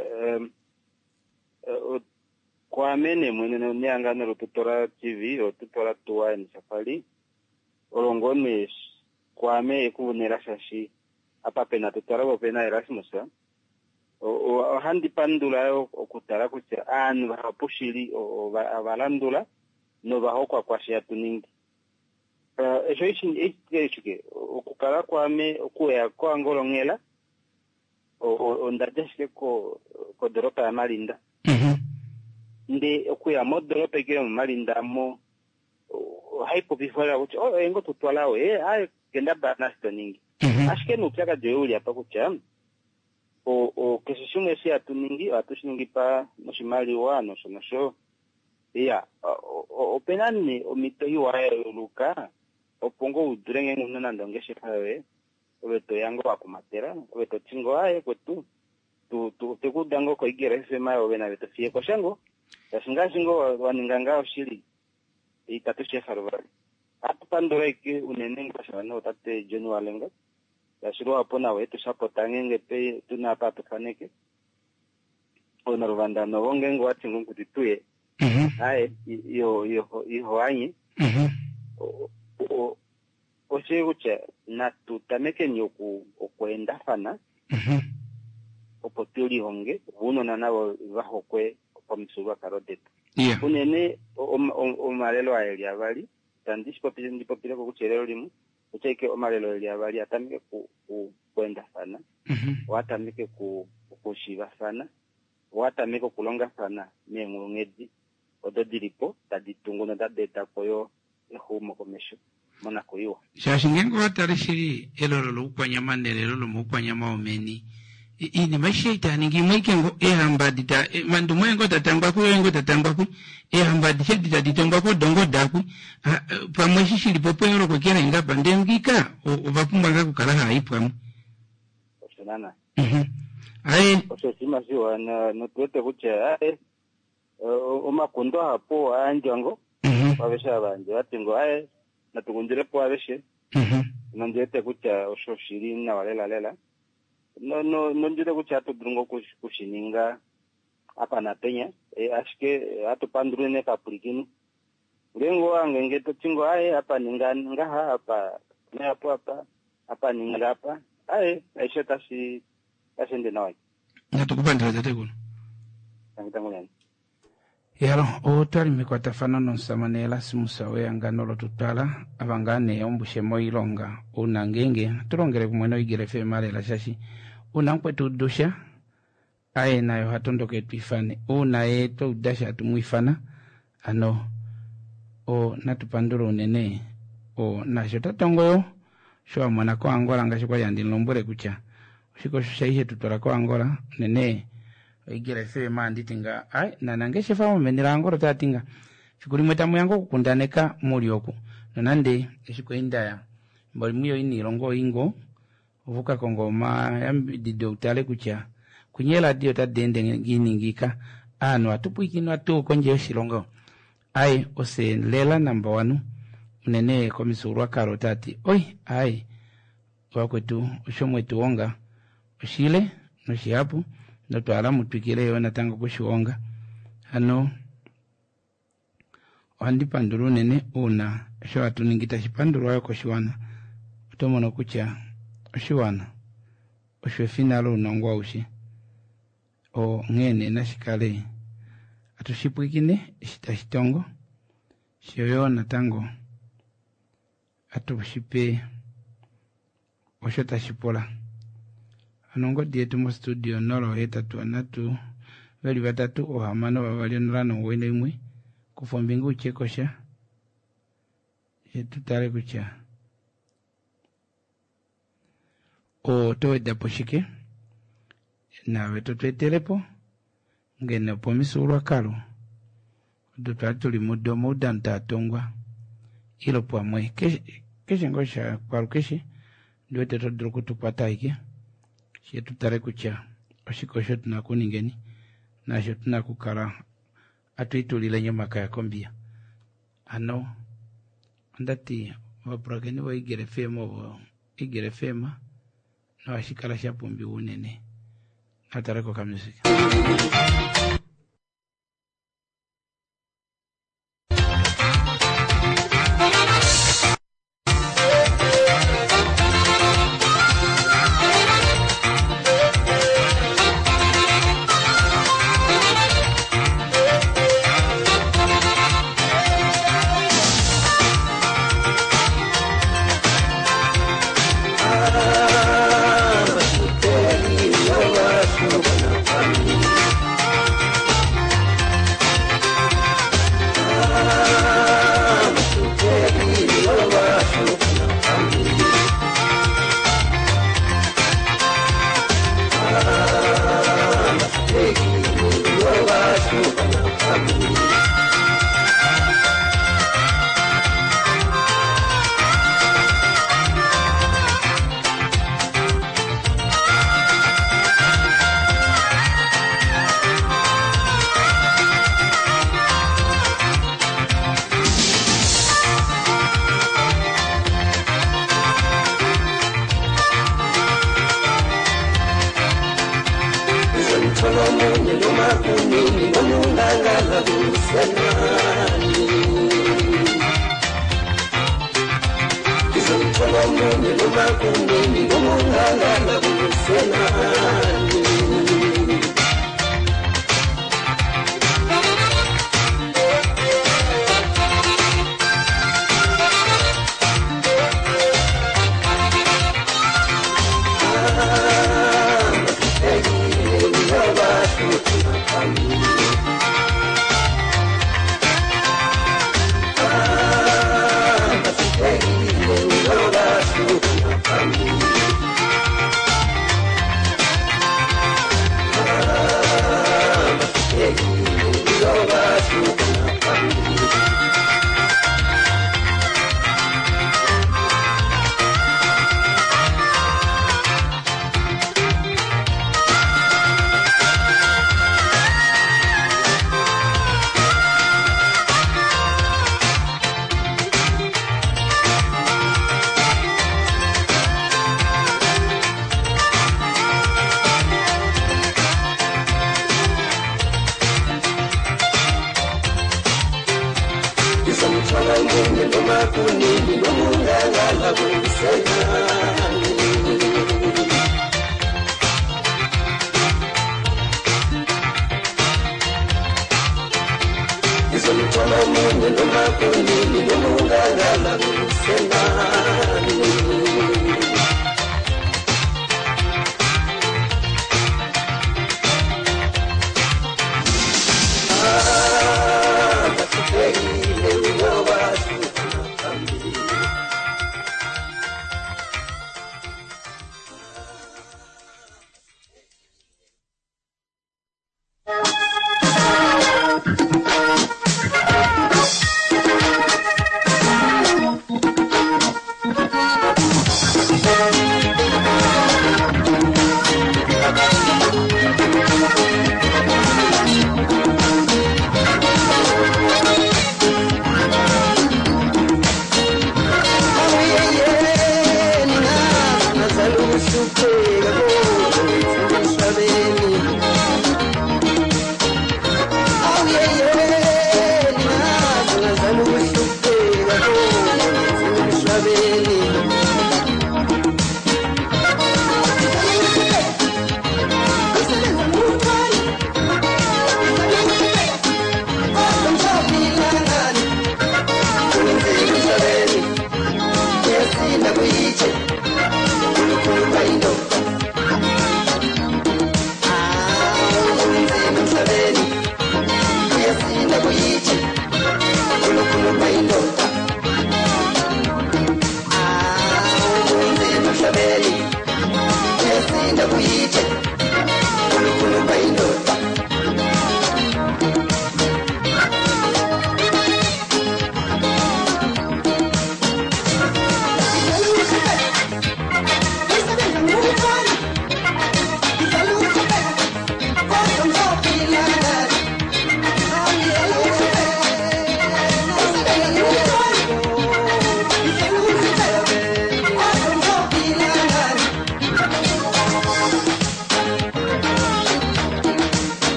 kwa mene mwene niangana rututora TV rututora tuwa ni safari olongone kwa me kubunera shashi apa pena tutora pena Erasmusa o handi pandula okutara kucha anu bapushiri o balandula no bahokwa kwa shia tuningi eshoishin ekeke okukala kwa me okuya kwa Angolo ngela o ndadeshke ko dropa ya Malinda ndi okuya mo dropa ke Malinda mo haipo bifala kucha engo tutwalao ay kenda banasto ningi ashike nutaka jeuli hapa kucha o kesishunge si atuningi pa noshimali wa nosho o penani o mitoyi wa luka o pongo udrenge nguna ndongeshe pawe obeto yango akumatera obeto chingo aye kwetu tu tekudango ko igere sema obena beto fie ko shango yasinga shingo waninganga oshili itatu shefarwa atupandoreke unene ngashana otate Janualenga yashiro apona wetu sapotangenge pe tuna papa faneke ona Rwanda no wongengo watingo kutituye aye yo anyi o cheucha na tutameke nyoku okwenda fana opotuli honge uno na nabo bahokwe komisuba karotetu unene o malelo ayelia bali tandispo pile ko kucherero limu ucheke omalelo elia bali atamike ku kwenda sana watamike ku kushiba sana watamike kulonga sana mengungedi ododiripo taditunguna dadeta koyo ehumo komesho mona koyo shashingengo watarishiri eloro lukwanya manelelo lukwanya maomeni ini mashaitani ngimwekengo ehambadita mandumwengo tatangwa ku yengo tatangwa ku ehambadita ditangwa ko dongo daku pamweshishiri popero ko kera ngapa ndengika obapumba ngakukala haipwa osonana ai ososima siwa no twete kucha o makondo hapo anjango wabesha banje atingo natukunjire po abeshe nandete kucha oshoshiri na walela no ndire kucha tudrungo kushininga apa na penya ashike atupandurene kapurikini lengo wange ngeto tingo apa ninganga hapa na hapo apa ningapa aisha tashi ashende nawe natukupandira zatekuna ngitangulani yalo otali mikwatafano nonsamanela simusawe anganolo tutala abangane ombushe moilonga unangenge tulongere kumweno igire fe male shashi unankwe tudusha aye nayo hatondoke twifane unaye to udasha tumwifana ano o natupanduro nene o nasho tatongoyo shwa mwana kwa Angola ngashikwa yandi lombore kucha ushiko shaihe tutora kwa Angola nene igire fe manditinga nanangeshe fa menira Angola tatinga shikuri mwetamu yango kukundaneka muri oku nonande eshiko indaya mbali muyo ini longo ingo uvuka kongoma yambidido utale kucha kunyela dio ta dende ngika anu atupwiki atu konje shilongo ai ose lela namba 1 unene komisurwa karotati oi ai wakwetu ushomwetu onga ushile no shiapu no twala mutwikile yona tango kushionga ano wandi panduru nene una sho atuningita shipanduru wako shiwana utomono kucha shiwana ushwe finalo unongwa ushi o ngene na shikale atushipwikine shitongo shiyoyona tango atushipe oshota shipola anongo dietu mo studio nolo heta tu anatu veli batatu ohamano babalionrano wene imwe kufombingu chekosha tutare kucha o to daposhike na weto twetelepo ngene pomisurwa kalo dutatu limudo mudanta tongwa ilo pamwe keshe ngosha kwarukeshi ndote todro kutupata iki she tutare kucha oshikosho tunakuningeni na sho tunakukara atuitulile nyuma kaya kombia ano ndati waprogeni wa igere fema na washikala shapumbi unene natareko kamuziki kuyiti Kulu bayindota Unzima shabeli Kuyasinda kuyiti Kulu bayindota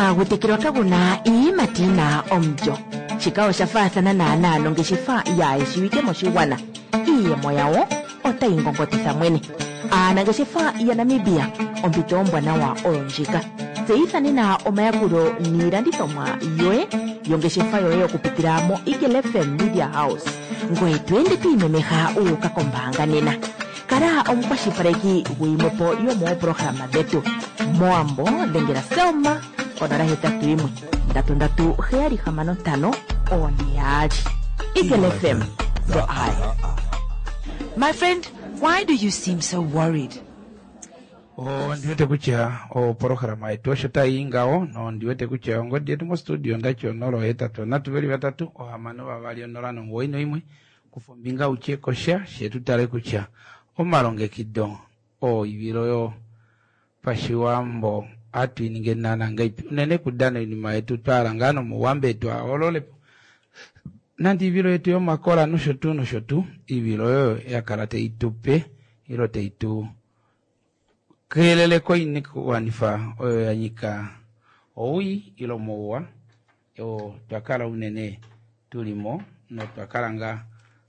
wetekero kaguna imatina omjo chikao shafathana na longe shifa ya eshiwike moshiwana iye moyawo otaingongotitha mwene anange shifa ya Namibia ompito ombwana wa olonjika zeithane na omayakulo nilandithomwa yoye yonge shifa yoye okupitira mo Eagle FM Media House ngoye twende twiimemeha ukakombanga nena kala omukwashipaleki wiimwepo yomoopologhalama dhetu moambo dhengela Selma onara 81 oniyali Eagle FM the eye. My friend, why do you seem so worried? Ndiwete kucha opologhalama yetu tayingao no ndiwete kucha ngodyetu mu studio ndacho nolo 3 ohamano babali onorano ngoino imwe kufumbinga uchekosha shetutale kucha omalongekiddo ibiroyo pashiwambo atwininge nana ngaipi unene kudana inima yetu twalangano muwambe twa ololepo nandi ibiro yetu yomakola nushotu ibiroyo yakalate itupe irote itu kelele ko iniku wanifa oyo yanyika owi ilomowa yo twakala unene tulimo no twakalanga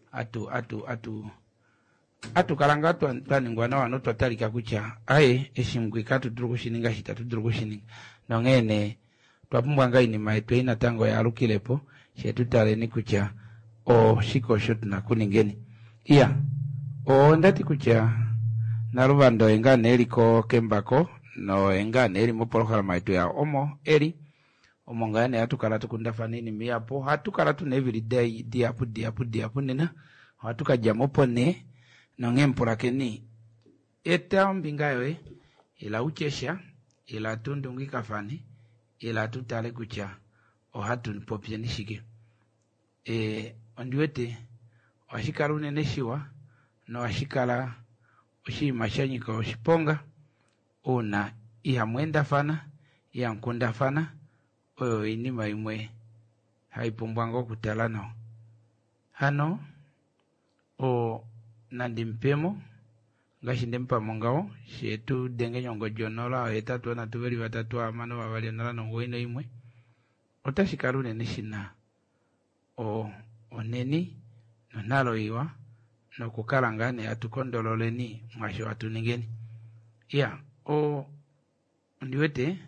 atukalanga twaningwana wano twatalika kucha aye eshimgwika tuduru kushininga hita tuduru kushininga nongene twapumbwanga inima yetu ina tango ya alukilepo shetutale ni kucha shikosho tunakuningeni iya ndati kucha narubando enga neliko kembako no enga neri mopologhalama yetu ya omo eri omongane atukala tukundafanini miyapo hatukala tuna every day diapu nena hatukaja mopone nongempura keni eta mbingayo ila uchesha ila tundungi kafani ila tutale kucha hatu nipopye nishike ondiwete washikala uneneshiwa no washikala ushimashanyika ushiponga una iya mwenda fana iya nkunda fana oyo inima imwe haipumbwango kutalano hano nandi mpemo ngashinde mpamongao shetu denge nyongo jonola etatu na tubeli batatu amano babali nalano ngoino imwe otashikarune nishina oneni nonalo iwa no kukalangane atukondololeni mwasho atuningeni ya ndiwete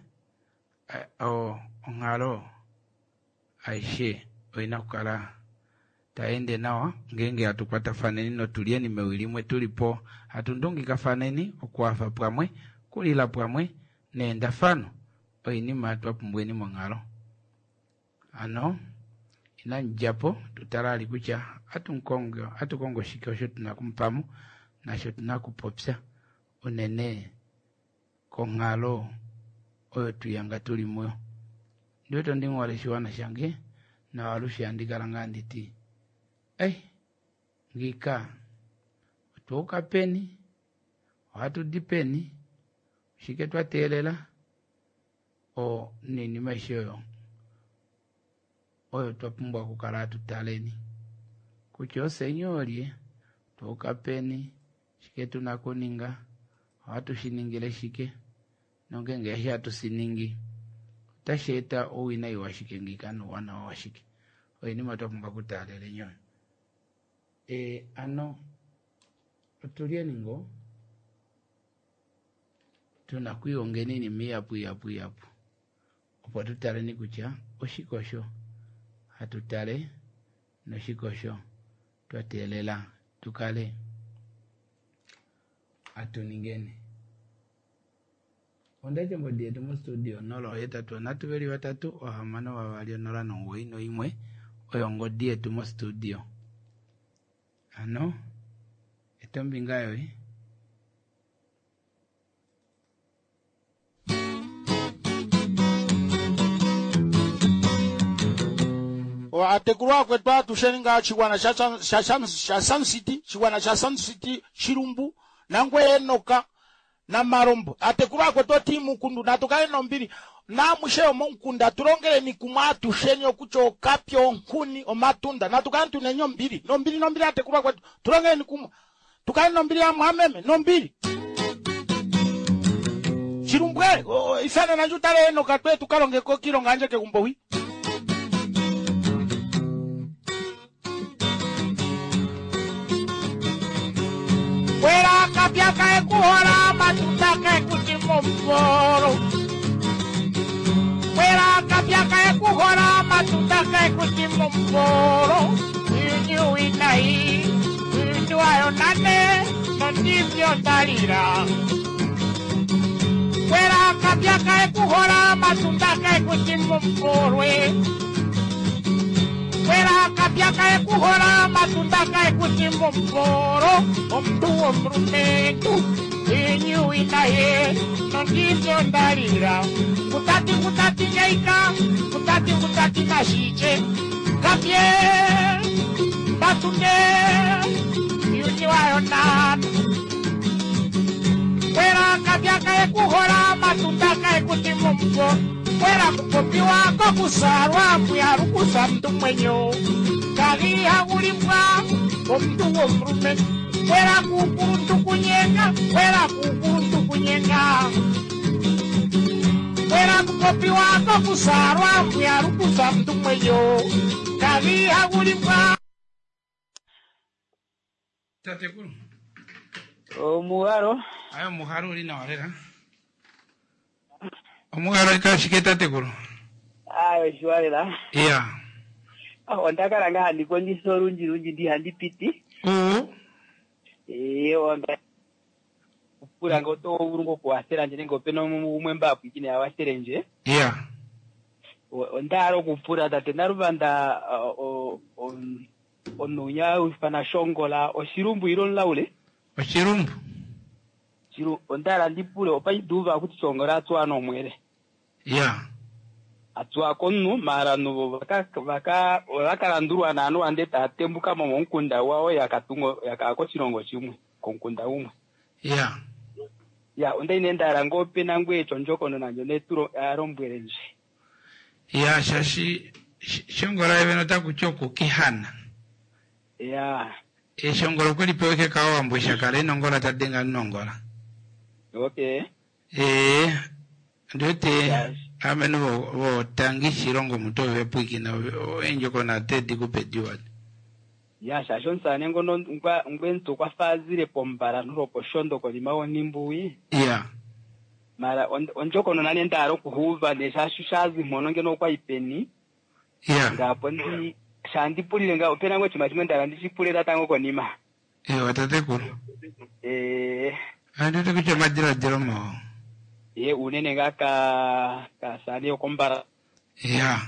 ngalo aishe oina kukala taende nawa ngenge atukwata faneni no tulieni mewilimwe tulipo atundungi kafaneni okwafa pwamwe kulila pwamwe nenda fano oinima twapumbweni mongalo ano inanjapo tutalali kucha atukongo shikosho tunakumpamu nasho tunakupopsa unene kongalo oyo tuyanga tulimoyo ndiweto ndingwale shiwana shange na walushi andikalanga nditi ngika tuoka peni watu dipeni shike twatelela nini maisho oyo twapumbwa kukala tutaleni kucho senyolie tuoka peni shike tunakuninga watu shiningile shike nongenge ya tusiningi tasheta owina iwashike ngikano wana washike oyini matwapumbwa kutalele nyoyo ano tulieni ngo tunakuiongenini miyapu opo tutale ni kucha oshikosho hatutale no shikosho twatelela tukale atuningeni ondaje mbodietu mu studio nolo 3 ohamano babali onorano ngoino imwe oyo ngodietu mu studio ano etombingayo atekulwa kwetwa tusheninga chiwana cha Sun City chiwana cha Sun City chirumbu nangwe enoka na marombo atekulwa kwetwa timu kundu natukaye nombiri na musheo monkunda turongere ni kumatu shenyo kucho kapyo nkuni omatunda natukantu nenyo mbiri nombiri atekulwa kwetwa turongere ni tukaye nombiri ya muhameme nombiri chirumbwe isana na jutale no katwe tukalonge ko kilonga anje ke kumbowi Wera kapya kae kuhora matunda kae kutimoporo Wera kapya kae kuhora matunda kae kutimoporo Inyu inai Inyu ayonane Nondivyo talira Wera kapya kae kuhora matunda kae kutimoporo Wera kapya kae kuhora matunda kae kutimoporo Omtu omrumentu Inyu inaye Nondivyo talira Kutati nyaika Kutati nashiche Kapye Batunde Inyu ayonan Wera kapya kae kuhora matunda kae kutimoporo Wera kupopiwa kwa kusarwa Mwiharukusa mtu mwenyo Kagi hagulimwa Omtu omrume Wera kukuruntu kunyenga Wera kupopiwa kwa kusarwa Mwiharukusa mtu mwenyo Kagi hagulimwa Tatekuru Omuharo Ayo muharo uli na warera Omuharo ikashike tatekuru Ayo shwarela Yeah Ondakala nga handi kondi sorunji ndi handi piti Onda Pura ngoto urungo kuwasera nje ngopeno umwe mbapu ikine awasere nje Yeah Ondaro kupura tate narubanda Onunya ufana shongola Oshirumbu iron laule Oshirumbu Ondara ndipule opai duva kuti chongora atwa no mwere Yeah atwa konnu mara no vakalandurwa nanu andeta atembuka mu nkunda wawo yakako chirongo chimwe konkunda umwe Yeah ya ondaine ndara ngope nangwe chonjoko nanjo neturo arombwere nje Yeah shashi shongora ibeno takuchoko kihana Yeah shongora kweli peweke kawa mbwisha kale nongola tadenga nongola Okay ndote ameno wo tangi shirongo mutowe pwiki na enjoko na tedi kupediwa Ya shashon sane ngono ngwento kwa fazire pombara nuropo shondo ko limawo nimbuyi Yeah mara onjoko no nani ndaro kuhuva ne shashushazi mononge no kwa ipeni Yeah ngapo ndi shandi pulile nga opena ngwe chimachimwe ndara ndichipulira tango ko nima watatekuru Andete kucha majira jiroma unene nga ka sani okombara Yeah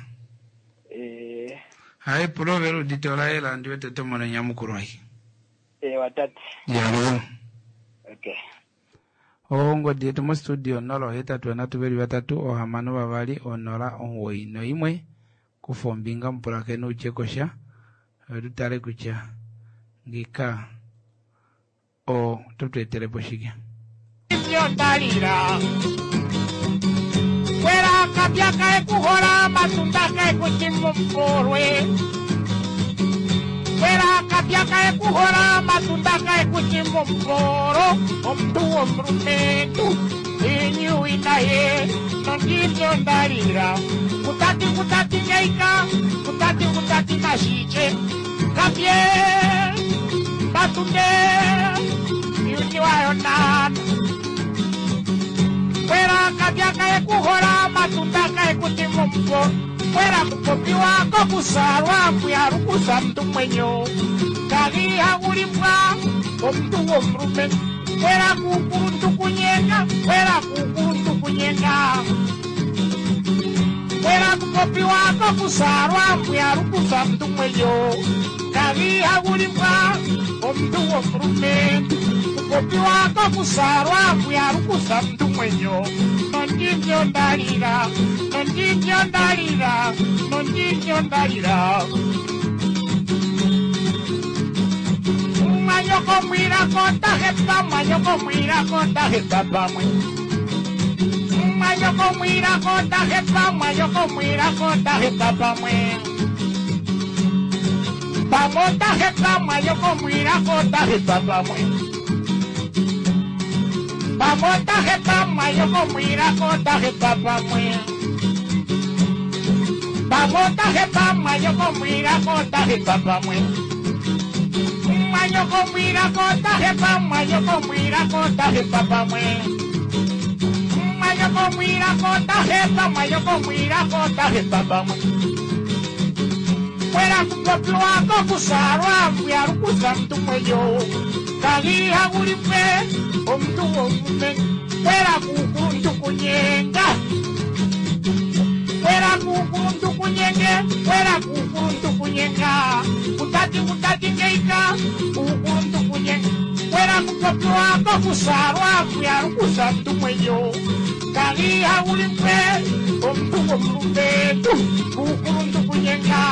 Hai provero ditola ela ndiwe tetomo na nyamukuru waki watati Yeah Okay Ongo dietu mo studio nolo heta tuena tuberi watatu ohamano babali onora onwoi no imwe kufombinga mpulake no uchekosha Rutare kucha Ngika O tutwetere poshige Yondalira Wera kapya kae kuhora matunda kae kutimoporo Wera kapya kae kuhora matunda kae kutimoporo Omtu omrumentu Inyu inaye Nondivyo ndalira Kutati nyaika Kutati nashiche Kapye Batunde Inyu ayonan Wera kapya kae kuhora matunda kae kutimoporo Wera kupopiwa kwa kusarwa Mwiharukusa mtu mwenyo Kagi hagulimwa Omtu omrume Wera kukuruntu kunyenga Wera kupopiwa kwa kusarwa Mwiharukusa mtu mwenyo Kagi hagulimwa Omtu omrume Kupopiwa kwa kusarwa Mwiharukusa mtu mwenyo Nondivyo ndalira Manyoko mwira kota hepa pamwe Manyoko mwira kota hepa pamwe Pamota hepa manyoko mwira kota hepa pamwe Pamota he pama yo comira cota he papa mue. Pamota he pama yo comira cota he papa mue. Mayo comira cota he pama yo comira cota he papa mue. Mayo comira cota he pama yo comira cota he papa mue. Fuera kuploa kusarwa biar kusantu mayo. Kali hagulipe omtume fuera kukuntu kunyenga fuera kukuntu kunyenga utati ngeika kukuntu kunyenga fuera kuploa kusarwa biar kusantu mayo. Kali hagulipe omtume kukuntu kunyenga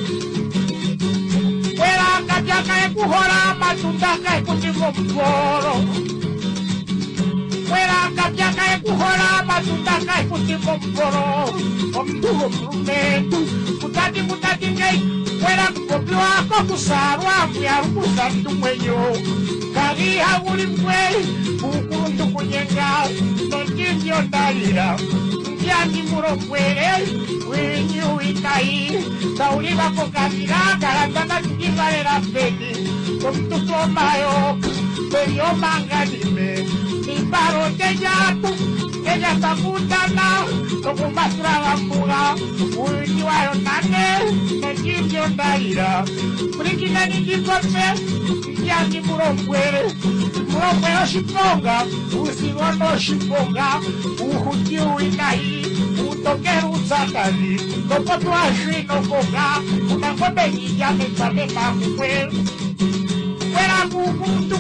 fuera kajaka kuhora matunda kai kutivo mporo. Fuera kajaka kuhora matunda kai kutivo mporo. Omtuvo mrumetu mutati ngai. Fuera kuploa kusarwa mwiaru kusantu mwenyo. Kagi haguri mwe kukuntu kunyenga. Nonjivyo ndaira yani muro mwere wenyu ikai. Tauriba kokazira karatana kikivarera pedi. Komtuko mayo perio manganime. Niparo tejatu ella takutana tokumasura gambuga. Wenyu ayo nane nonjivyo ndaira. Kurikina nijikose yani muro mwere. Muro mwere shiponga usigono shiponga. Uhutiu ikai utokero usakali. Koko tuashwi no koga. Una ngombe nijame kame makwe. Fuera kukuntu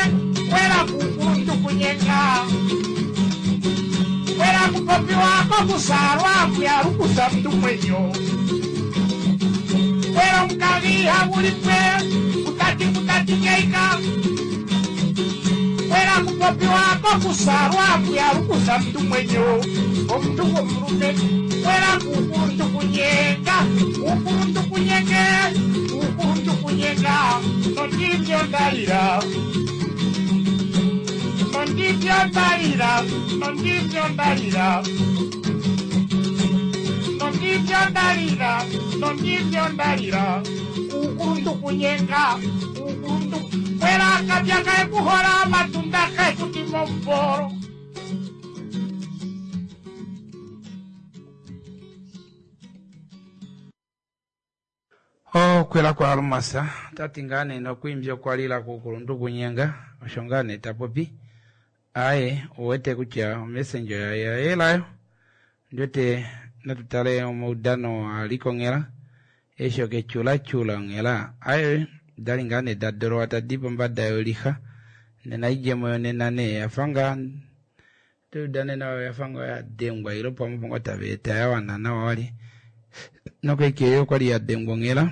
kunyenga. Fuera kukopi wako kusarwa mwiaru kusamtu mwenyo. Fuera mkagi hagulipe utati ngeika. Fuera kukopi wako kusarwa mwiaru kusamtu mwenyo. Omtuko mrume fuera kukuntu kunyenga. Nondivyo ndaira. Kukuntu kunyenga. Fuera kajaka kuhora matunda kai kutivo mporo. Kwela kwa alumasa tatingane no kuimbyo kwalila kukulundu kunyenga oshongane tapopi aye uwete kucha messenger ya elayo ndote natutale omudano alikongela esho ke chula ngela aye dalingane dadoro atadipo mbada yoliha nena ije moyo nenane yafanga tu dane na yafanga ya dengwa iropa mpongo tabeta ya wana na wali noko ikiyo kwali ya dengwa ngela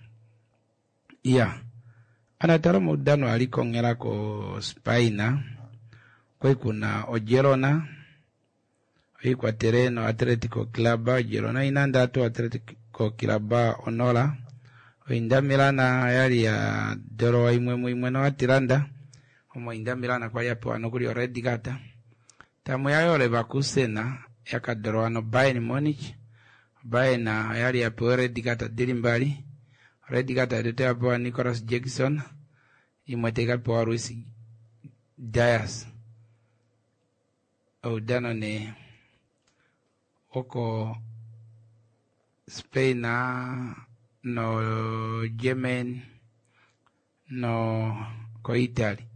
anatara mudano alikongela ko Spaina kwa kuna Ogerona kwa tereno Atletico Club Ogerona inanda to Atletico Club Onola inda Milana yali ya doro imwe no atiranda omo inda Milana kwa yapo anokuri Red Gata tamu yayo le bakusena yakadoro ano Bayern Munich Bayern yali ya Red Gata dilimbali Red Gata dete hapo Nicholas Jackson imweteka po Rusi Dias dano ne oko Spain no Yemen no ko Italy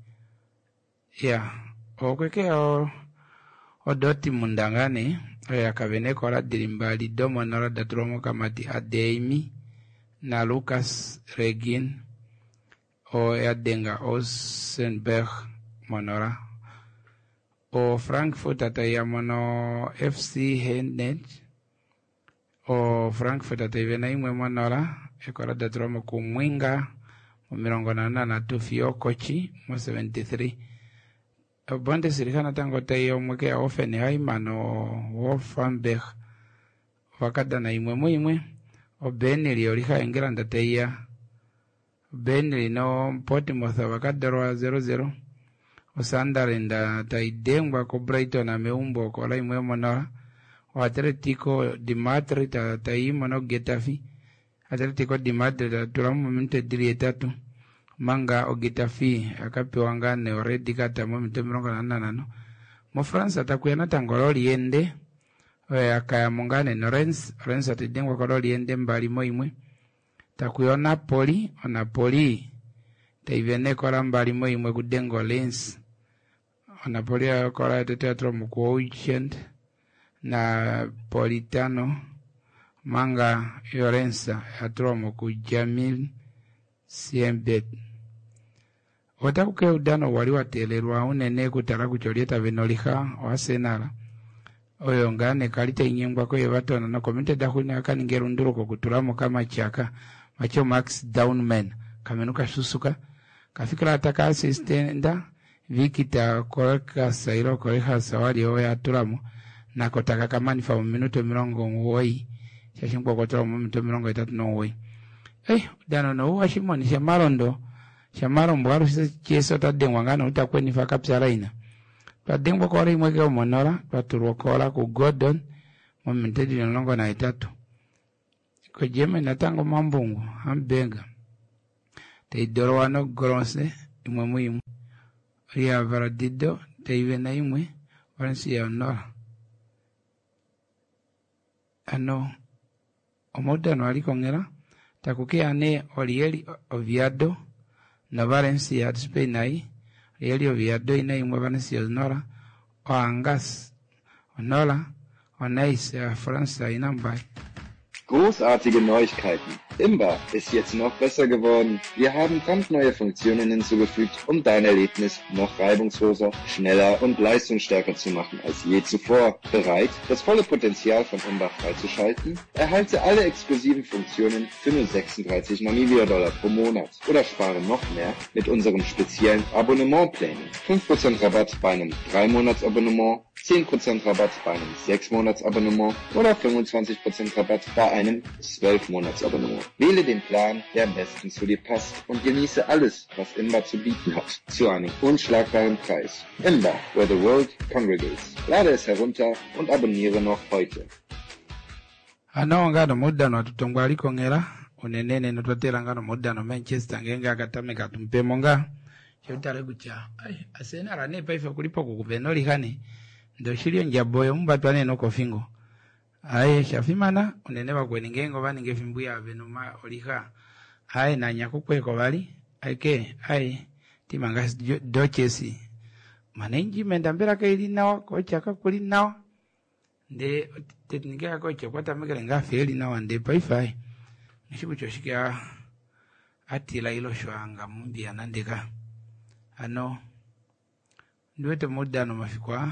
okweke odoti mundangane yakavene kora dirimbali domo nora datromo kamati Adeimi na Lucas Regin o yadenga Osenberg monora o Frankfurt atayamono FC Hennet o Frankfurt atayivena imwe monora ekora datromo kumwinga mumirongona na tufio kochi mo 73 bonde sirikana tango tayo mweke ya ofene haimano Wolfenberg wakada na imwe o Benili oriha England taia Benili no Portsmouth wakadaro 0-0 Sunderland taidengwa ko Brighton ameumbo ko lai mwe monora. O Atletico di Madrid taimo no Getafe. Atletico di Madrid tulamu minte dili etatu. Manga o Getafe akapewa ngane o Red kata mite mirongo nanano. Mo France atakuyana tangololi yende. Akaya mungane no Rennes atidengwa kololi yende mbali moimwe. Takuyo Napoli taivene kola mbali moimwe kudengo Lens. Napoli kola teatro mkuu weekend na Politano manga Yorensa atromo ku Jamil Siembet. Otakuke udano wali watelerwa unene kutala kucholieta venolika wa Arsenal. Oyo ngane kalita inyengwa ko yebatona na komite dakuni akaningero nduroko kutulamo kama chaka macho Max Downman kamenuka susuka kafikira ataka assistenda vikita koreka sairo koreka sawali oya atulamo na kotaka kamani fa minuto mirongo ngoi shashingwa kotala minuto mirongo 3 no ngoi dano no washimoni shamarombo arusi cheso tadengwa ngana utakweni fa kapsalaina tadengwa kore imweke omonora taturokola ku Gordon momentedi nongo na 3 ko jeme natango mambungu ambenga teidorwano gronse imwe ria varadido teivena imwe Valencia onora ano omodano alikongera takukia ne Orieli Oviedo na Valencia Spain ai Orieli Oviedo ina imwe Valencia onora o Angas onora onais France ina mbai. Großartige Neuigkeiten. Imba ist jetzt noch besser geworden. Wir haben brandneue Funktionen hinzugefügt, um dein Erlebnis noch reibungsloser, schneller und leistungsstärker zu machen als je zuvor. Bereit, das volle Potenzial von Imba freizuschalten? Erhalte alle exklusiven Funktionen für nur 36 Namibia-Dollar pro Monat oder spare noch mehr mit unserem speziellen Abonnementplänen. 5% Rabatt bei einem 3-Monats-Abonnement, 10% Rabatt bei einem 6-Monats-Abonnement oder 25% Rabatt bei einem 12-Monats-Abonnement. Wähle den Plan, der am besten zu dir passt und genieße alles, was Imba zu bieten hat, zu einem unschlagbaren Preis. Imba, where the world congregates. Lade es herunter und abonniere noch heute. Ano ngano muda no tutongwali kongera unenene no totera ngano muda no Manchester ngenga katame katumpe monga chotale kucha asena rane paifa kulipo kukuvenoli kane ndo shilio njaboyo mbatwane no kofingo shafimana uneneba kweningengo baninge fimbuya venoma olika na nyakukweko bali timanga dochesi manenji mendambera kaili nawa kocha kakuli nawa nde tetnikea kocha kwata mekele ngafeli nawa nde paifai nishibu choshikia atila ilo shwanga mbia nandika ano nduwete muda no mafikwa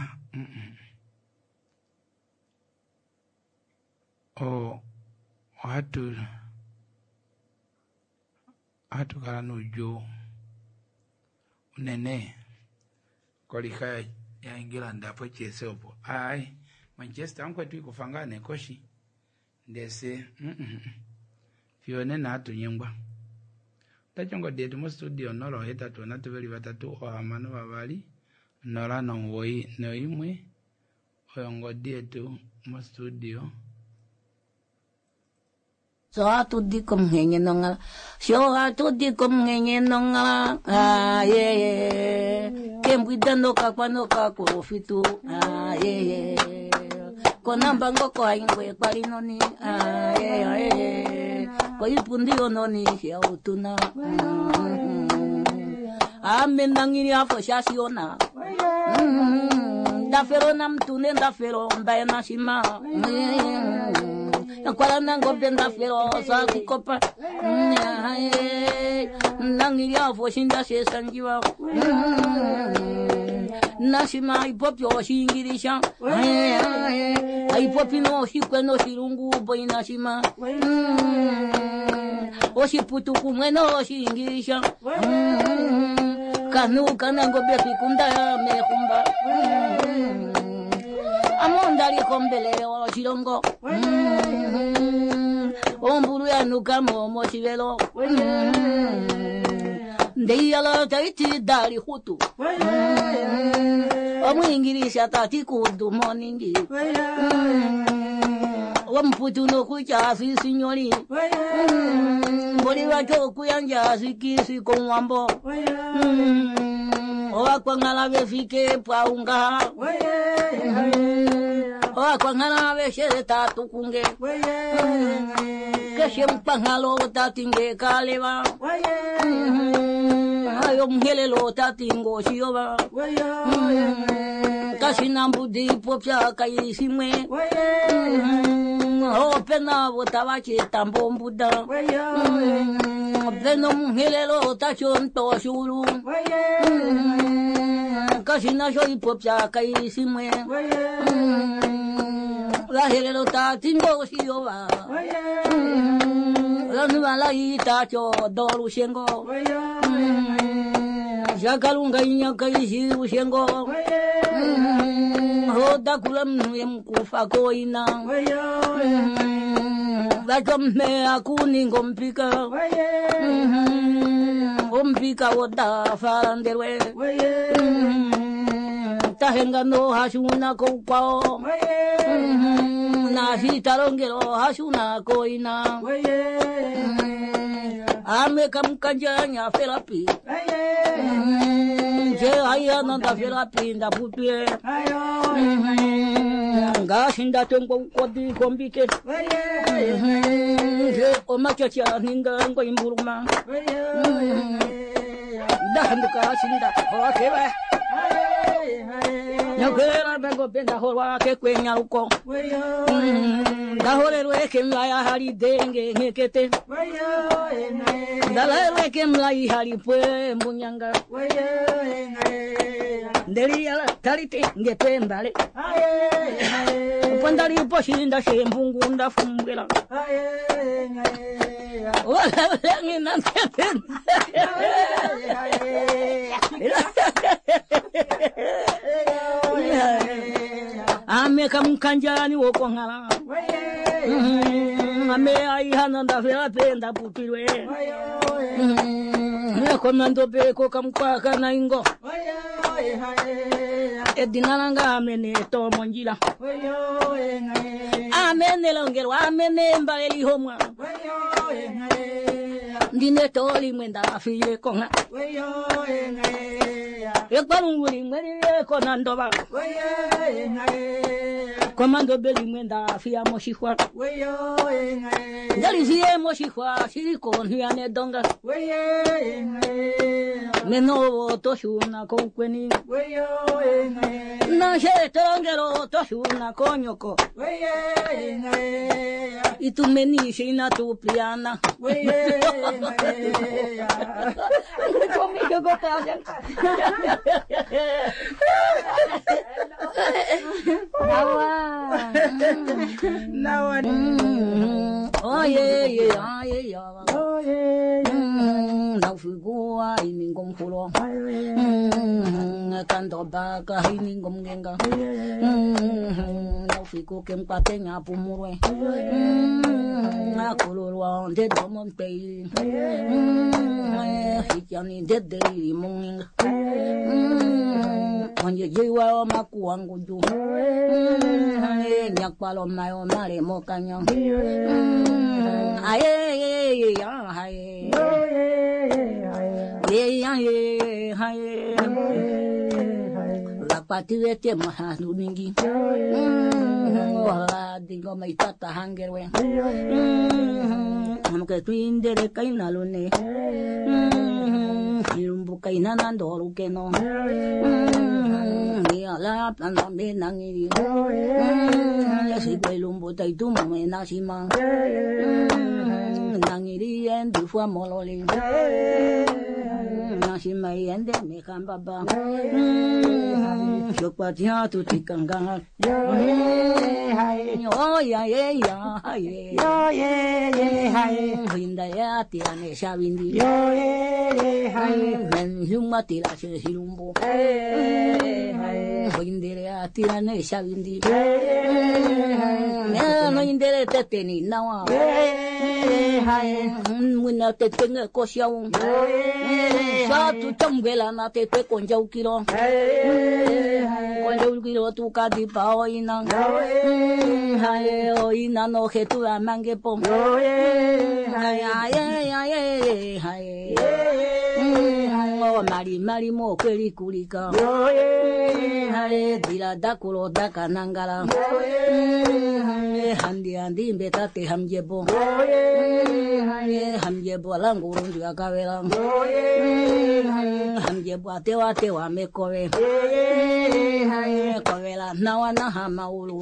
hatu kala nujo unene kolika ya England hapo chesopo Manchester ankwetu ikufangane koshi ndese fione na hatu nyengwa tachongo detu mo studio nolo heta tuona tuveli batatu ohamano babali nola nongoi noimwe oyongo detu mo studio So atudi kom ngenye nonga, so atudi kom ngenye nonga, kembwidano kakwano kakufitu, konamba ngoko aingwe kwarinoni, ko ipundio noni ya utuna, amendangini afo shasiona, ndafero namtune ndafero mbaye nashima, nakwala nango benda fero sa kukopa nangiria foshinda sesangiwa nashima ipopyo shingirisha aipopino hikweno shirungu boy nashima oshiputu kumweno shingirisha kanu kanango befikunda mehumba amondali kombele o chirongo omburu ya nuka momo chivelo ndeyala taiti dali hutu omwingirisha tati kudu moningi wamputu no kuchafi sinyori mboli wacho kuyanja sikisi konwambo owakwangala befike paunga owakwangala beshere tatu kunge keshe mpangalo tatinge kaleba ayo mhelelo tatingo shiyoba kashinambudi popya kayisimwe opena botabache tambombuda pleno mhelelo tachonto shuru kashina shoyi popya kayisimwe la helelo tatingo shiyoba la nuala itacho doru shengo jakalunga inyaka ishiru shengo hoda kulam yemkufa koina vajomme akuni ngompika ompika woda faranderwe tahenga no hashuna kokwao na hitarongero hashuna koina ame kamkanjanya ferapi je ayana da ferapi nda putue ngashinda tengo kodi kombike je omachacha ninga ngo imburuma dahanduka shinda okeba nyokera bengo benda horwa ke kwenya uko dahorerwe kemlaya hari denge ngekete dalerwe kemlai hari pwe munyanga nderiala talite ngepembale pandari poshinda shembungunda fumbela wala ngina ame kamkanjani wokongala ame aihana ndafela penda putirwe komando beko kamkwaka na ingo edinalanga amene tomonjila amene longero amene mbaleli homwa ndine toli mwenda afile konga ekbalunguli mwele kona ndoba komando beli mwenda afia moshihwa ndali siye moshihwa shiriko nhiane donga meno toshuna kokweni na shetongero toshuna konyoko itumeni shina tupliana conmigo gota nawa oye naufigua iningomkulo kandobaka iningomgenga naufigu kempatenya pumurwe akulurwa ndedomontei hijani ndedei munginga onye jiwa makuangu ju nyakwalo mayo mare mokanya aye la patire mahanu ningi wala dingo maitata hangerwe amke tuindere kainalone irumbu kainana ndoru keno la plana menangiri si quelumbu taitu menasima nangiri endu fua mololi nasima yende mekambaba shokwatia tutikanga yo ya hinda ya tiane shabindi men humma tira shilumbu hindere atirane shabindi no hindere teteni nawa Muna te tenga kosiao. Sa tu tambela na te te konjau kilo. Konjau kilo tu ka di pa oina. Oina no he tu amange pom. Mari mo kweli kulika. Dila dakulo daka nangala. Handi mbeta te hamjebo. Hamjebo langu runjua kawela. Hamjebo atewa mekowe. Kawela nawa na hamaulu.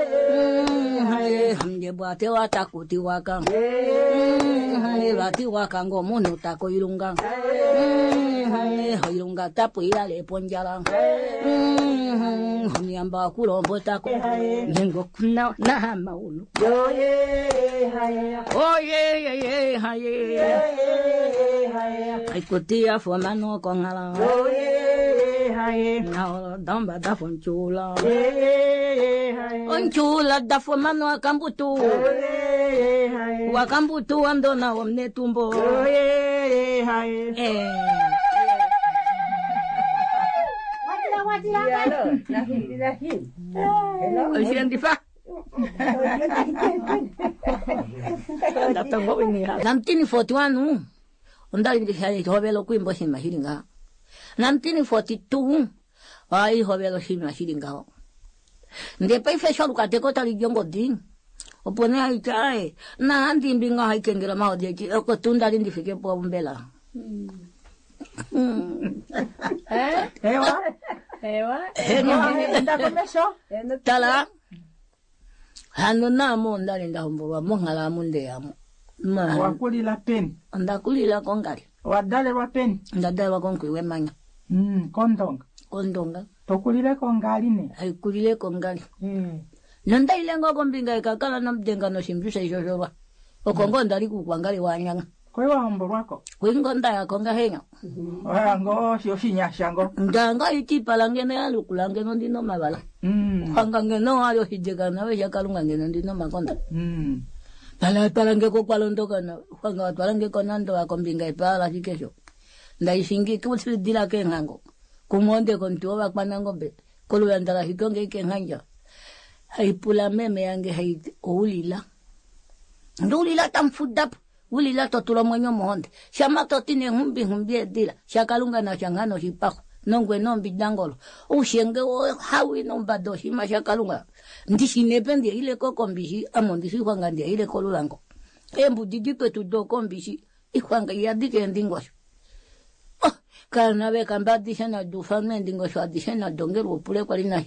Hamjebo atewa takuti waka. Wati waka ngomuno tako irunga. Irunga tapu ilale ponjala. Nyamba kulombo tako. Nengo kuna na hamaulu. Oh yeah. Ikutia fomano kongala. Now damba da fonchula. Onchula da fomano akambutu. Wakambutu andona omne tumbo. Namtini 41 ondali hali hobelo kuimbo sima hiringa. Namtini 42 ai hobelo sima hiringa. Ndepe fesha lukate kota lijongo din. Opone ai chai na andi mbinga hai kengela mao deji ko tunda lindi fike po mbela. Ewa nda komesho tala hanu na mo ndali nda humbo mo ngala munde yamo wakulila peni ndakulila kongali wadale wa peni ndadale wa konkwi wemanya kondonga tokulile kongali ne aikulile kongali nanda ile ngoko mbinga ikakala na mdenga no shimbisha ishoshova okongo ndali kukwangali wanyanga kwe wa humbo wako kwingonda yako ngahenya wango siyoshinya shango ndanga iti palangene alukulange no ndino mabala kwanga no alio hijega nawe yakalunga ngene ndino makonda palange ko kwalondoka na kwanga palange ko nando akombinga ipala sikesho ndaisingi kuti dila ke ngango kumonde ko ntoba kwanangombe koluyandala hikonge ke nganja haipula meme yange hai ulila ndulila tamfudap ulila totulo mwenyo mohonde shama totine humbi dila shakalunga na changano shipako nongwe nombi dangolo ushenge hawi nomba doshi mashakalunga ndishi nepende ile kokombishi amondishi kwanga ndia ile kolulango embu didike tudoko mbishi ikwanga yadike ndingosho kana we kamba dishana dufame ndingosho adishana dongero pule kwa lina.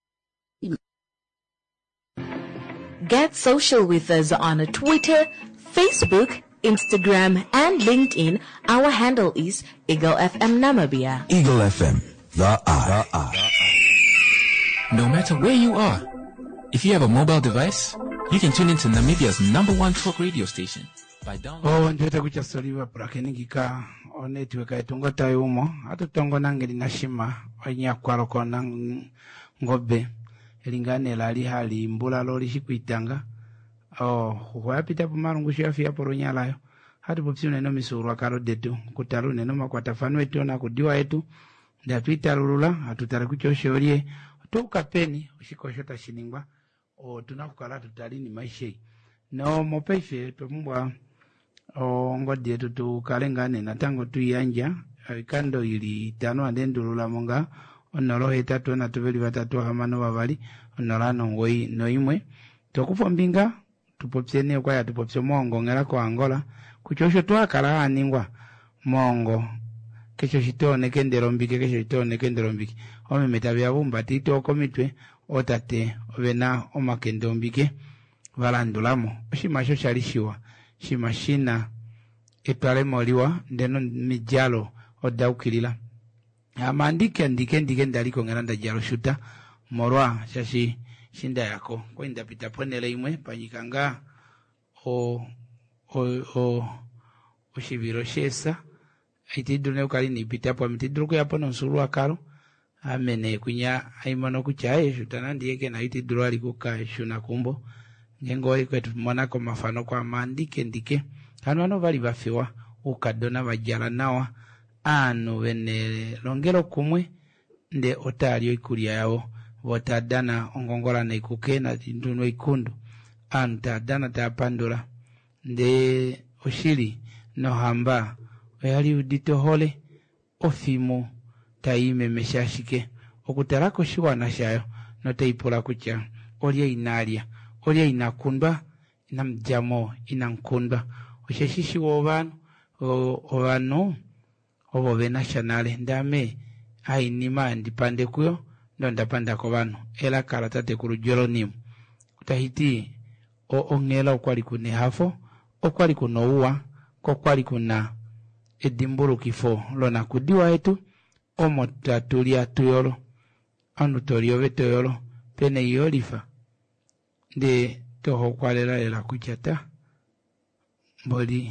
Get social with us on Twitter, Facebook, Instagram, and LinkedIn. Our handle is Eagle FM Namibia. Eagle FM, the R. No matter where you are, if you have a mobile device, you can tune into Namibia's #1 talk radio station by downloading. Njeta kucha soliwa prakeningika oneti weka itungota yumo hatu tongo nangeli nashima wanya kwaroko nang ngobe elingane lali hali mbula loli shikuitanga huwapita pumarungushi ya fia poronya layo hatu popsi uneno misuru wakaro detu kutaru neno makwatafanu wetu na kudiwa etu ndapita lulula hatu tarekucho shorie tuka peni ushikoshota shiningwa tunakukala tutalini maishei no mopeife pemumbwa ngodi yetu tukalengane natango tuyanja kando ili tano andendulula monga onolo hetatu na tuveli batatu hamano babali onolano ngoi noimwe tokufa mbinga tupopsene kwa ya tupopse mongo ngela ko Angola kuchosho twakala aningwa mongo kesho shitone kenderombike kesho shitone kenderombike ome metabya bumba tito komitwe otate obena omakendombike balandulamo shimasho shalishiwa shimashina etwale moliwa ndeno mijalo odaukilila amandike ndike ndaliko ngaranda jalo shuta morwa shashi shinda yako kwa ndapita ponele imwe panyikanga shibiro shesa itidune ukali nipita po mitidruko yapo nonsuru akalo amene kunya aimono kuchaye shutana ndiyeke na itidru alikuka shuna kumbo ngengori kwetu mwana kwa mafano kwa mandike ndike ano bali bafewa ukadona bajala nawa ano bene longero kumwe nde otalio ikulia yao wotadana ongongola na ikuke na tinduno ikundu anu tadana tapandula nde oshili no hamba oyali udito hole ofimo taime meshashike okutarako shiwana shayo no teipula kucha olia inalia olia inakundwa inamjamo inankundwa osheshishi wobano obano obobe nationale ndame ainima ndipande kuyo ndo ndapanda ko bano ela karatate kurujolo nimu kutahiti ongela okwali kune hafo okwali kunouwa kokwali kuna edimburu kifo lona kudiwa etu omotatulia tuyolo anu tolio betoyolo pene yolifa de toho kwalela ela kuchata mboli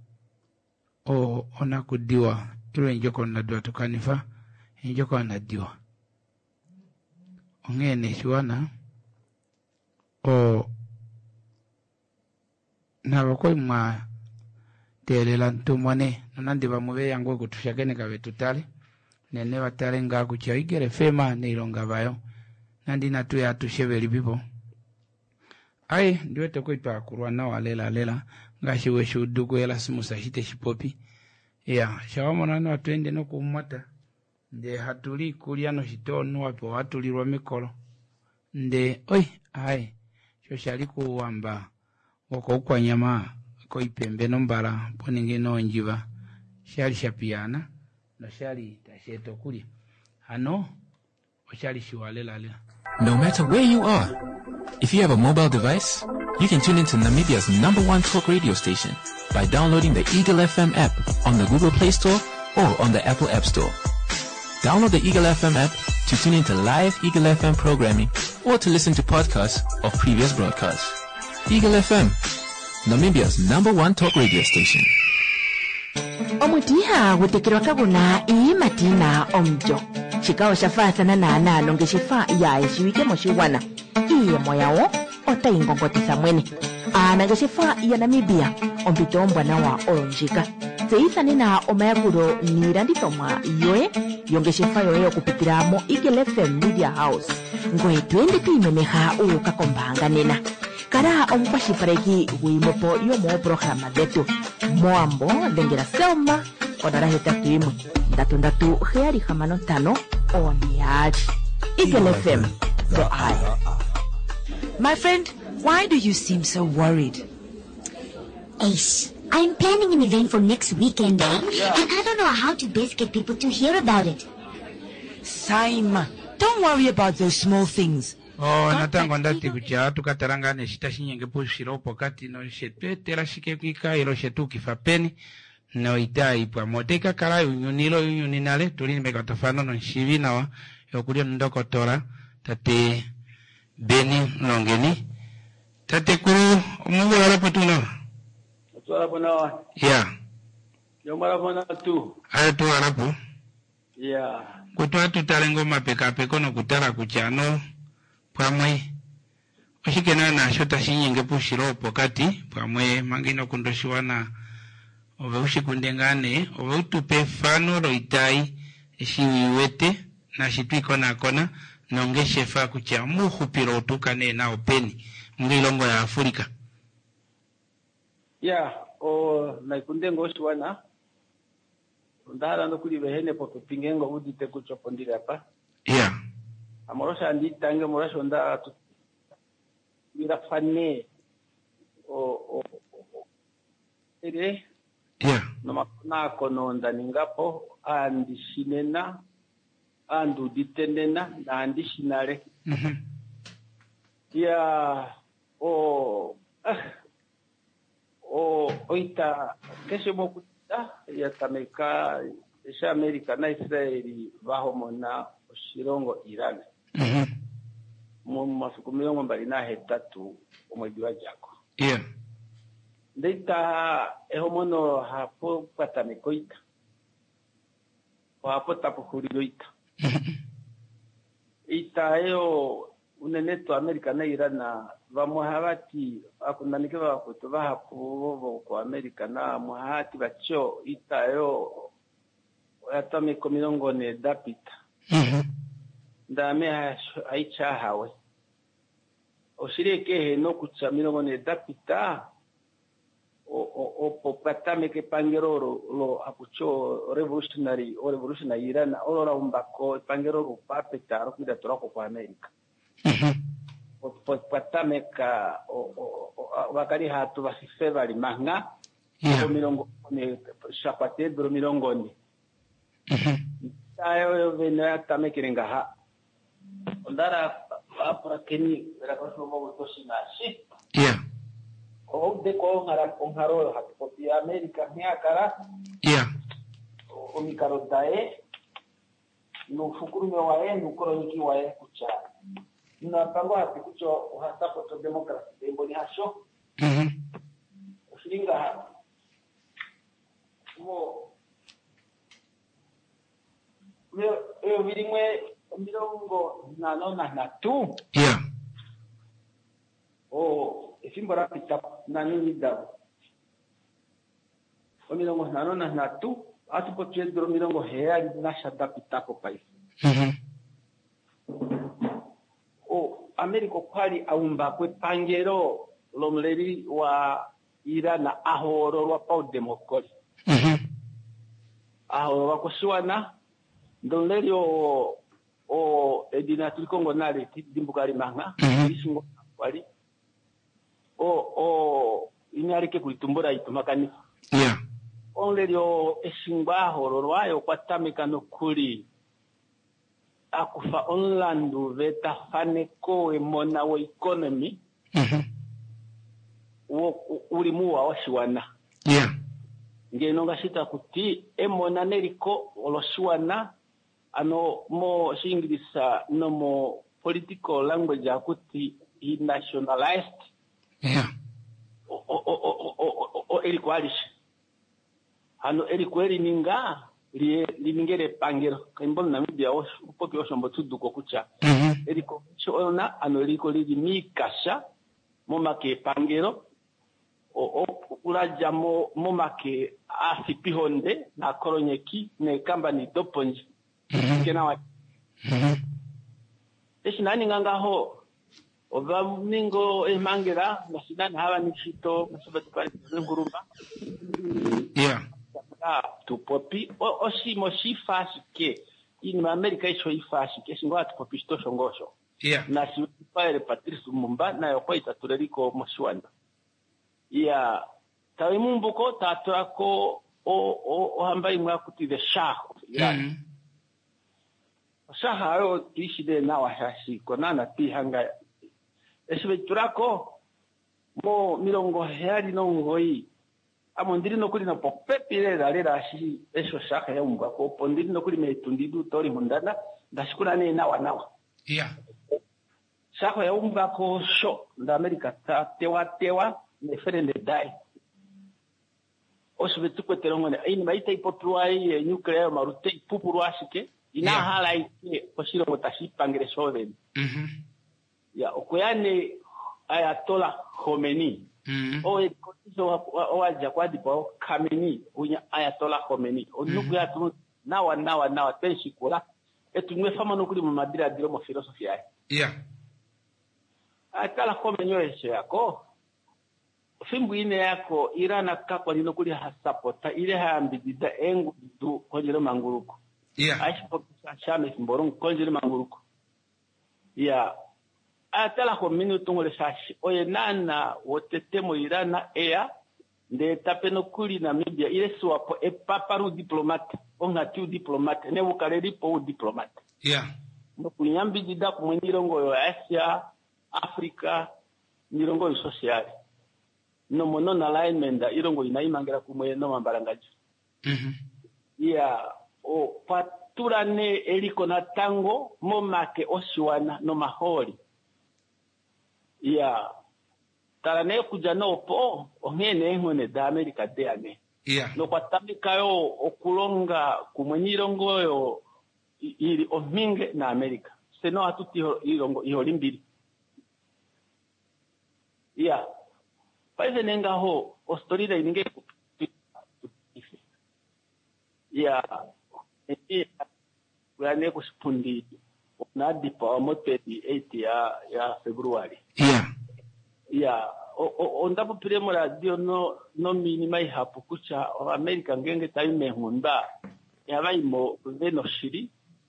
ona kudiwa ilo njoko na dua tukanifa njoko na diwa ongene shuana na bakoi ma telela ntumwane nandi bamube yango kutushakene kabe tutale nene batale nga kucha igere fema ne ilonga bayo nandi natu ya tushebeli bibo ai ndiwe tokoipa kurwa na walela ngashi we shuduko yela simusa hite shipopi ya shawamona no atwende no kumata nde hatuli kulia no shitono wapo hatulirwa mikolo nde ai shoshali kuwamba wako kwa nyama ko ipembe no mbala poninge no njiva shali shapiana no shali tasheto kulia ano oshali shiwalela. No matter where you are, if you have a mobile device, you can tune into Namibia's #1 talk radio station by downloading the Eagle FM app on the Google Play Store or on the Apple App Store. Download the Eagle FM app to tune into live Eagle FM programming or to listen to podcasts of previous broadcasts. Eagle FM, Namibia's #1 talk radio station. Omutiha gutekirwa kabuna imatina omjo. Chikao shafasa na nana longe shifa ya eshiwike moshiwana. Iye moyao ota ingongotisa mwene. Anage shifa ya Namibia ombitombwa na wa oronjika. Seisa nina omayakuro niranditomwa yoe yonge shifa yoe okupitiramo Eagle FM Media House. Ngoe twende tuimeneha uka kombanga nena. Kara ompashipareki huimopo yomo programa detu. Moambo lengera selma onara hetatu imwe. Ndatu heari hamano tano oniaji. Eagle FM, the eye. My friend, why do you seem so worried? Ace, I'm planning an event for next weekend, and I don't know how to best get people to hear about it. Saima, don't worry about those small things. Natango ndati kucha tukataranga ne shitashinyenge pushiro pokati no shetwetera shikekika ilo shetu kifapeni no idai pa moteka kala yuninale tulini mekatafano no shivina wa yokulia ndoko tora tate beni longeni tate kuru mungu wala patuno Tuala pona yomara pona tu tu alapo kutwa tutalengo mapeka no kutara kuchano pamwe oshikena na shota shinyenge pushiro pokati pamwe mangino kundoshiwana obe ushikundengane obe utupe fano roitai shiwiwete na shitwiko na kona nonge shefa kucha muhupiro tukane na openi ngilongo ya Afrika na ikundengo shiwana ndara ndo kuli behene po pingengo udite kuchopondira hapa amorosha nditange morosha nda mira fane ere no na kononda ningapo andishinena andu ditenena na andishinare oita kesho mokuta ya tameka esha Amerika na Israeli baho mona oshirongo Iran mu masiku 23 omwezi wa jako ndeita ehomono hapo patamikoita hapo tapo kuriloita ita eo uneneto Amerika na Irana vamuhavati akundanike vakuto vahapuvo kwa Amerika na muhati vacho itayo yatamiko milongone dapita ndame aicha hawe osireke no kucha milongone dapita o popatame ke pangeroro lo apucho revolutionary Irana olora umbako pangeroro papeta rokuda torako kwa Amerika popatame ka wakari hatu vasifevali manga milongo ne chapate bro milongoni tayo vena yatame kirenga ha ondara apura keni rakaso mo toshinashi o de ko ngara onharo hatu poti Amerika nyakara o mikaro dae no fukuru me wae no koroniki wae kucha na pango hatu kucho hata poto demokrasi de mboni hasho usiringa mo eu virimwe milongo na tu o esimbora pita nani da o milongo na tu atu poche do milongo hea na shata pita ko pai o Ameriko kwali aumba kwe pangero lomleri wa Irana ahoro wa pau demokoli ahoro wa kusuana ndonleri o edinatri Kongo nale dimbukari manga isingo kwali o inyari ke kulitumbura itumakani onleri o esingba ahoro wayo kwatamika no kuri akufa onlandu veta faneko emona wo economy ulimu wa washiwana ngeno ngashita kuti emona neriko oloshiwana ano mo singirisa no mo political language akuti nationalized o elikwalish ano elikweli ninga liningere pangero kaimbona Namibia upoki oshombo tuduko kucha eliko chona ano eliko lili mikasha momake pangero o ulaja momake asipihonde na koronyeki ne kamba ni doponji kena wa nani ngangaho ova ningo emangera nasidani hawa nishito nasabati pale ngurumba tu popi osimo shifashike in America icho ifashike singo atu popi stosho ngosho na si pale Patrice Lumumba na yokoita tureriko moswanda tawe mumbuko taturako o hambai mwakuti the shah shah ayo tishide na wahashi konana pihanga esibe turako mo milongo heali no ngoi amondiri no kuli na popepile dalera shi eso shah ya umbako pondiri no kuli metundidu tori hundana ndashikuna ne nawa shah ya umbako sho nda America tewa neferende dai osbetu kweterongone ini maita ipotuai nuclear marute pupuruashike ina hala ike posiro motashi pangere soven okoyane Ayatollah Khomeini o ekotizo waja kwadi po Khamenei unya Ayatollah Khomeini onukuya tu nawa tenshikula etumwe fama nokuli mu madira diro mo filosofia Ayatollah Khomeini yeshe yako fimbu ine yako Irana kakwa linokuli hasapota ile haambidida engu du konjele manguruko aishipo shame simboron konjele manguruko Ayatollah Khomeini tungole sashi oye nana wotetemo Irana nde tapeno kuli Namibia ile swapo paparu diplomate ongatiu diplomate ne wukaleli po diplomate no kunyambidida kumwenyirongo yo Asia Afrika mirongo yo social no mono na alignment irongo inaimangira kumwe no mambarangaji o paturane eliko na tango momake oshiwana no maholi tarane kuja no po ongene ngone da America deane no kwatamika yo okulonga kumwenyirongo yo ili ominge na America seno atuti irongo iholimbiri Yeah. Paive nenga ho ostorida ininge. Yeah. Wane kusipundi na dipa moteti 8 ya February. Yeah. Yeah. Ondapo piremo radio no minimai hapo kucha o America ngenge taime hunda. Ya vaimo veno shiri.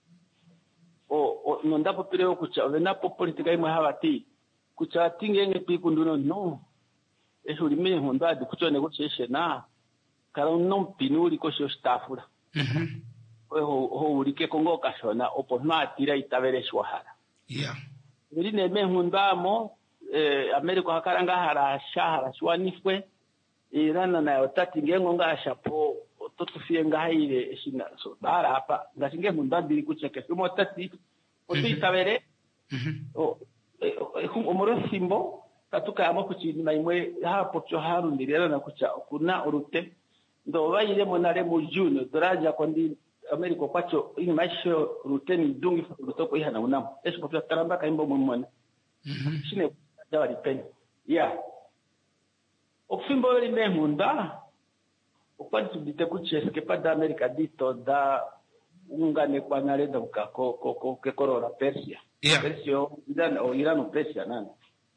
O nondapo pireo kucha venapo politika imwe habati. Kucha tingenge pikunduno no. Eso lime hunda di kucha negotiation na. Kara non pinuri ko sio stafura. Ho ulike kongo kashona opo matira itabere shwahara. Yeah. Birine me hundamo Amerika hakaranga hara shwanifwe irana na otati ngengo ngasha po totufie ngaire shina so bara hapa ngasinge hundadiri kucheke sumo tati otitabere umoro simbo tatuka amo kuchini maimwe hapo cho harundirira na kucha kuna urute ndo bayire monare mu June doraja kondi Amerika kwacho ini maisho ruteni dungi rutoko ihana unamo eso popia taramba kaimbo mumwana shine dawa dipeni yeah okfimbo limbe munda okwantu bitekucheske pada Amerika dito da ungane kwa narenda ukako ke korora Persia Persia Iran Persia nani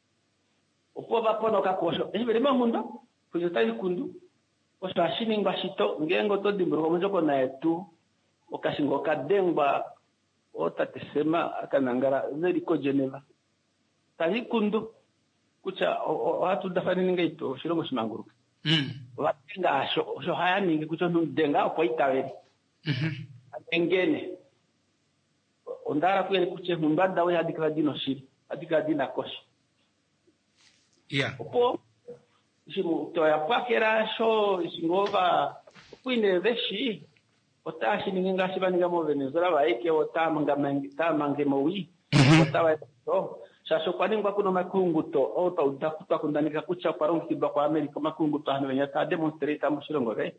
opo bapono kakosho limbe munda kujotali kundu osho ashini ngashito ngengo to dimbro mjoko na etu okashingo kadengba otatesema akanangara zeri ko Geneva tahi kundu kucha watu dafani ningeito shirongo shimanguruka watenga sho haya ninge kucha ndenga kwa itaweri engene ondara kuyeni kuche humbanda we adikra dino shiri adikra dina koshi yeah opo shimu to ya pakera sho shingova kuine veshi otashi ninga shibaninga mo Venezuela baike otamange mowi otawa to sasa kwa nini kuna makunguto au utakuta kundanika kucha kwa rongi kiba kwa Amerika makunguto hano ya ta demonstrate mushirongo re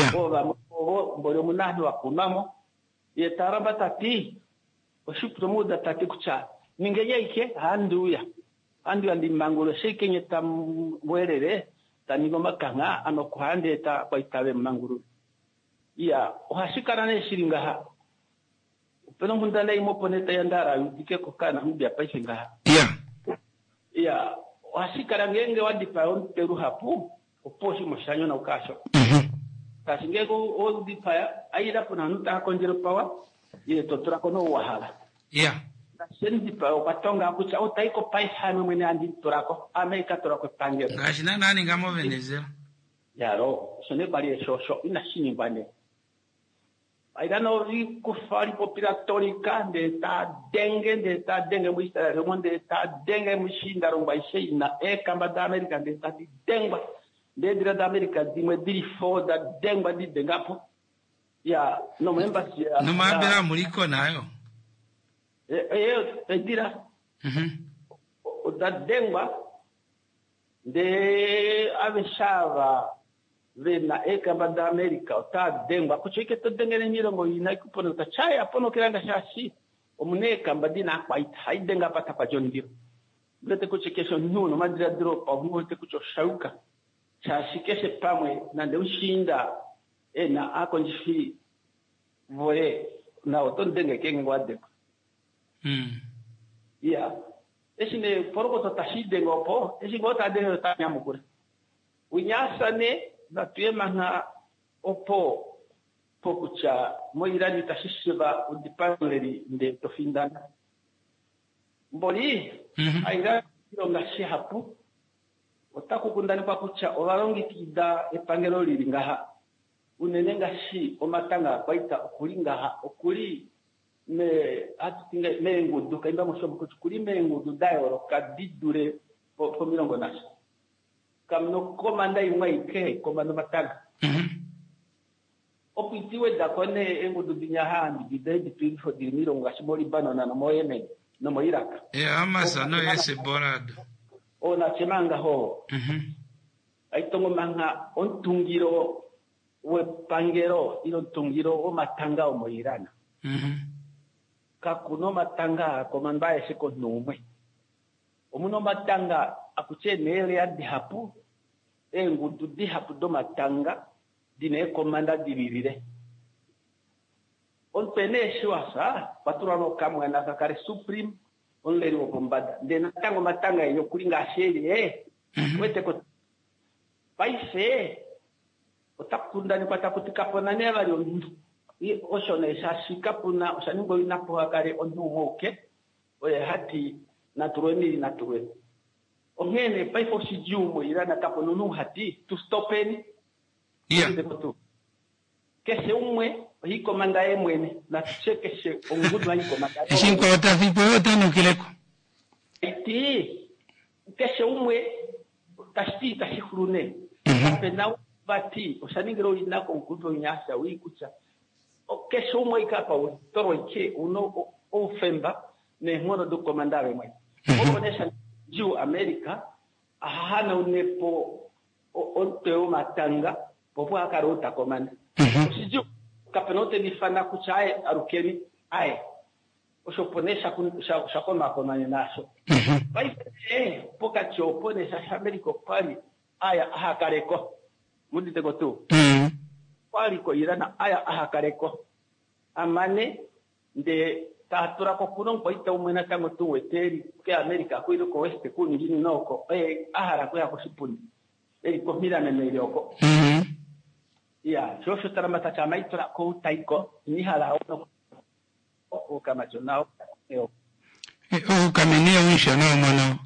mbolo munani wa kunamo ye taramba tati oshupu muda tati kucha ningeye ike handuya ndi mangulo sheke nyeta mwerere tanigo makanga ano kuhande ta kwa itabe manguru ya ohashikana ne shiringa ha peno mundale imo poneta yandara yudike kokana mbya paishinga ya ohashikana ngenge wadipa on teru hapo oposhi moshanyo na ukasho kasingego odipa aida pona nuta konjero pawa ile totura kono wahala sendi pa opatonga kucha otaiko paisa mwene andi turako Amerika turako pangero ngashina nani ngamo Venezuela yaro sone bali shosho ina shini bane aidano kufari populatorika de ta dengue muista remonde ta dengue mushinda romba isheina kamba da Amerika de ta dengue de dira da Amerika di mediri fo da dengue di dengapo ya no embassy no mabera muliko nayo dira da dengue de aveshava vena kamba da Amerika ta dengue kuchike to dengene mirongo ina kupono ta chaya pono kiranga shashi omune kamba dina kwaita haidenga pata kwa jondiro ndete kuchike sho nuno madira drop of multe kucho shauka chashi keshe pamwe na nde ushinda na akonjifi voye na oton denge kenge wade ya esine poroko to tashide ngopo esingo ta denge ta nyamukure unyasane na tuyemanga opo pokucha moirani tashishiba udipanleri nde tofindana mboli aira ironga shihapu otaku kundani pakucha olarongi kida epangelo liringaha unenenga shi omatanga kwaita okulingaha okuli me atutinga mengudu kaimba mushobo kuli mengudu dayo kadidure po mirongo nashi kamno komanda imwe ike komando matanga opitiwe dakone engudu dinyahandi bidedi pinfo dirimirongo gashimoli banana no moyemen no moiraka amasa no ese borado ona chemanga ho aitongo manga ontungiro we pangero ilo tungiro o matanga o moirana kakuno matanga komanda ese ko numwe omuno matanga akuche nele ya dihapu ngudu dihapu do matanga dine komanda divirire on pene shwasa paturano kamwe na kakare supreme on leri obombada ndena tango matanga yo kulinga sheri wete ko paise otakunda ni patakutika pona ne bali ondu i oshone shashika puna oshaningo inapo akare ondu moke oye hati naturoni naturwe ongene paifo sijumo irana taponunu hati to stopeni kese umwe hiko manda emwene na chekeshe ongudu hiko manda shinko tafipo yote nukileko iti kese umwe tashti tashifurune pena bati osaningiro inako ongudu nyasha wikucha kese umwe ikapa toro ike uno ofemba ne mono do komandare mwe okonesha juu Amerika ahana unepo onteo matanga popo akarota komanda siju kapenote nifana kuchae arukeni ae oshoponesha shakoma komanya naso bai poka choponesha Amerika pali aya ahakareko mudite gotu pali ko irana aya ahakareko amane nde tatura ko kuno poita umena tango tu weteri ke Amerika ko ilo ko este ku ngini noko ahara ko ya ko sipuni ko mira me melioko ya shosho taramata chama itura ko taiko ni hala o kama chonao o kamenia wisha no mono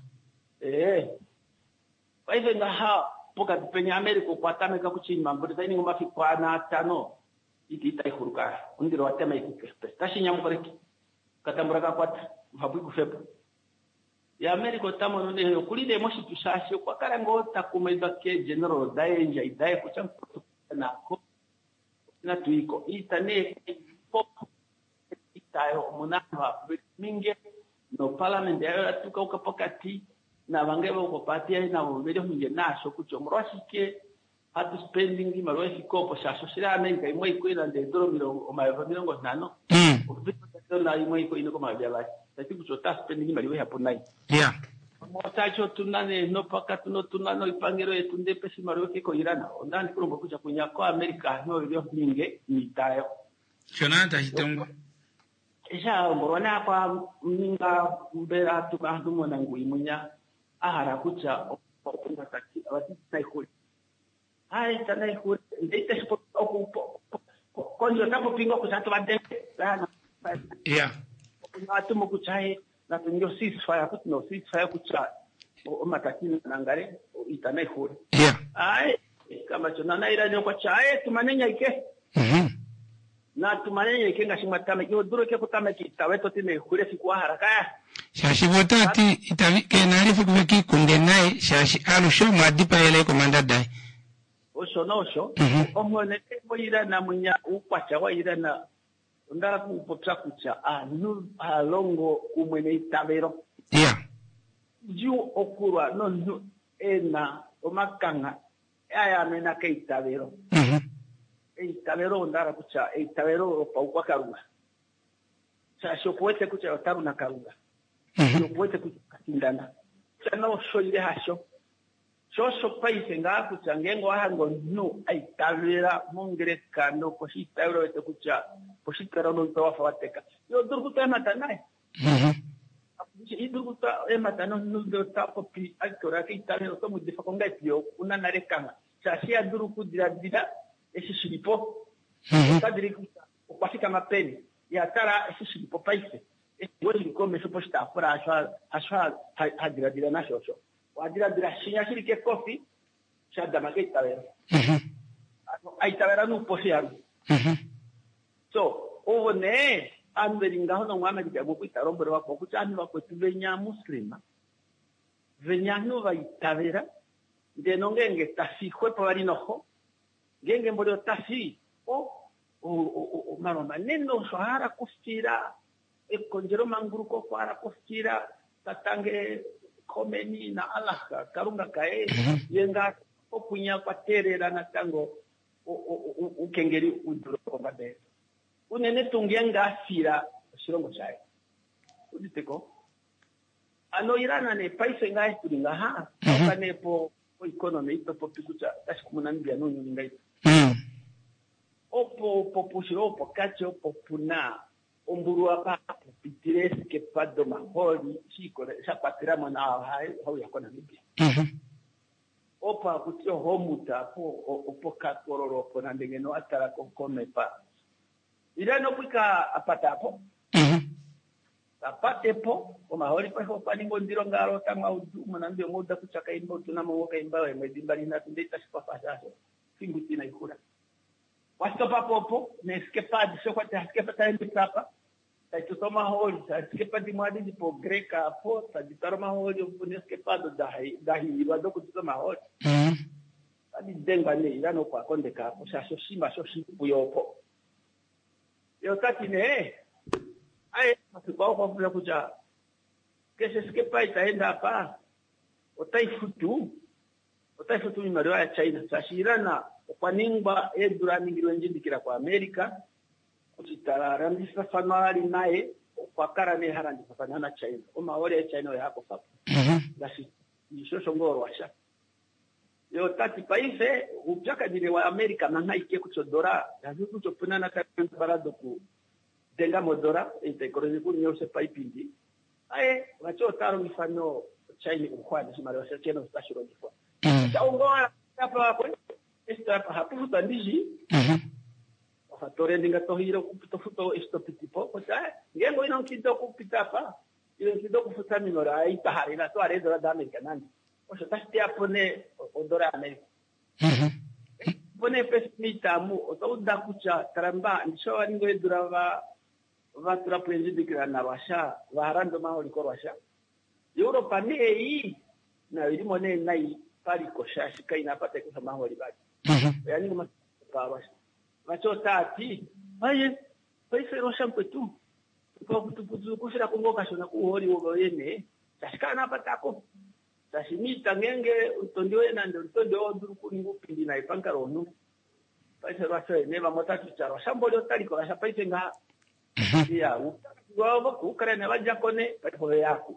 paive na ha poka penya Amerika kwa tameka kuchini mambo zaini ngoma fikwana tano ikita ihuruka ndiro watema ikipesta tashinya mkoreki katamburaka kwata mhabwi kufepa ya Amerika tamo none kulide moshi tushashe kwa karango takumeza ke general danger idaye kuchampu nako na tuiko itane pop itayo munava minge no parliament ya tuka ukapakati na bangeba ukopatia na mbele minge nasho kuchomroshike hatu spending marweshi kopo shasho shira Amerika imwe ikwenda ndedoro mirongo nano na imwe iko inoko mabya tati kuchota spending mali we hapo nai motacho tunane no paka tunano ipangero yetu ndepe simaro kiko irana ondani kurombo kucha kunyako Amerika no yo minge mitayo chonata hitongo isha morona kwa minga mbera tukandumo na nguimunya ahara kucha okunga taki abati saikuli ai tanai ku ndete spot okupo konjo tapo pingo kusato bande sana watu mokuchae na tunyo ceasefire kuno ceasefire kucha o matakini nangare itanai hore ai kama chona ira nyoko chae tumanenya ike na tumanenya ike ngashimatame yo duro ke kutame kitaweto tine hore sikwa haraka shashi votati itavike narifu kuveki kundenai shashi alusho mwadipa ele komanda dai osho nosho omone ira na munya ukwacha wa ira na ndara kupotsa kucha anu alongo umwene itabero ju okurwa no ena omakanga aya mena ke itabero itabero ndara kucha itabero pa ukwakaruga sasho poete kucha otaru na karuga poete kucha kindana chano shoire hasho shosho paise nga kucha ngengo hango no aitabera mongerekano koshita euro ete kucha koshita rono towa fawateka yo durguta matanai idurguta matano no tapo pi akora ke itabero to mudifa konga pio una narekanga chasia duruku dira esi silipo kadiri kucha opasika mapeni ya tara esi silipo paise wodi come so posta fora asha hadira na shosho wadira shinya shirike kofi shada mageta vera aitavera no posiaru so ovone anveringa hono ngwana dikya bokuita rombero wako kuchani wako tuvenya muslima venya no vaitavera de nongenge tafi kwepo bali noho ngenge mbolo tafi o mama nendo shahara kufira ekonjero manguru ko kwara kufira tatange komeni na alaka karunga kae yenga okunya kwaterera na tango ukengeri uduro komade unene tungenga afira shirongo chae uditeko ano irana ne paise ngai tulinga ha okane po economy to po pikucha tashi kumunambia no ngai opo popushiro opo kacho opo puna omburu apa pitires que pado maholi siko sa patira mana hai ho yakona Namibia opa kutio homuta po opo kakororo po nandengeno atara kokome pa irano pika apatapo apate po o maholi pa ho paningo ndiro ngaro tama udu manambio muda kuchaka imbo tunamo woka imbawe medimbali na tundeta sipafasaso fingutina ikura wasto papopo ne skepad sokwa te skepata ndipapa tu toma holi skepad mwadi dipo greka po di tarma holi ne skepado dahi wado ku toma holi adi denga ne irano kwa kondeka po sasho shima puyopo yo tati ne ai masikwao kwa vile kuja kesho skepa itaenda hapa otaifutu ni madoa ya China sashirana kwa ningba edura ningiro njindikira kwa Amerika kutitararambisa fanwali naye kwa karane harandi fafanya na China oma wale ya China ya hapo fapo basi nishosho ngoro washa yo tati paise upjaka dire wa Amerika nangaike kuchodora yazu kuchopuna na barado ku denga modora integorozi kunyo se paipindi ae wacho taro mifano China ukwadi simari wa China ustashiro difwa chaongoa hapa kwa esta hapo futandiji fatore ndinga tohiro kupitofuto estopitipo kwa ngengo ino kido kupita pa ile kido kufuta minora ai tahari na to aredo da Amerika nani osho tasti apone odora Amerika pone pesmita mu otoda kucha karamba nisho aringo edurava vatura presidente kirana washa varando maholi korwasha Europa ni ei na ilimone nai pali koshashi kaina pata kwa maholi baki yani kama parwasha vacho tati aye paise rosha mpetu kwa kutupuzu kushira kongoka shona kuholi wogo yene tashikana patako tashimita ngenge utondiwe na ndondo onduru kuningu pindi na ipankaro onu paise rosha neva motatu charo shambolo tali kwa sha paise nga ya wao kukarene wajakone papo yako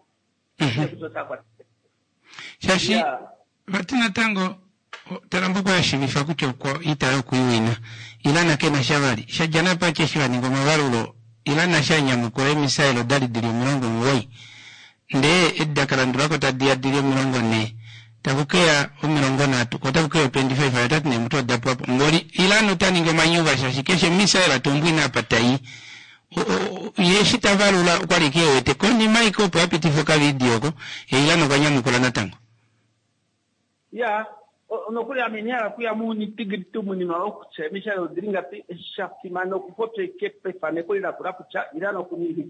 shashi batina tango tarambuko ya shivifa kucho kwa itaro kuiwina ilana kena shabali shajana pa cheshwa ni ngoma warulo ilana shanya mukore misailo dali dili mrongo mwoi nde edda karandura ko tadia dili mrongo ne tabukea umirongo na tu kotabukea 25 atatu ne mtu dapo hapo ngori ilano tani ngoma nyuva shashi keshe misailo tumbwina patai yeshi tavalula kwali kiwe te koni maiko po apiti foka video ko ilano kwa nyamu kula natango ya onokuli amenyara kuya muni tigritu muni maokuche misha odringa pi shafti mano kupote kepe fane kuli la kurapucha ilano kuni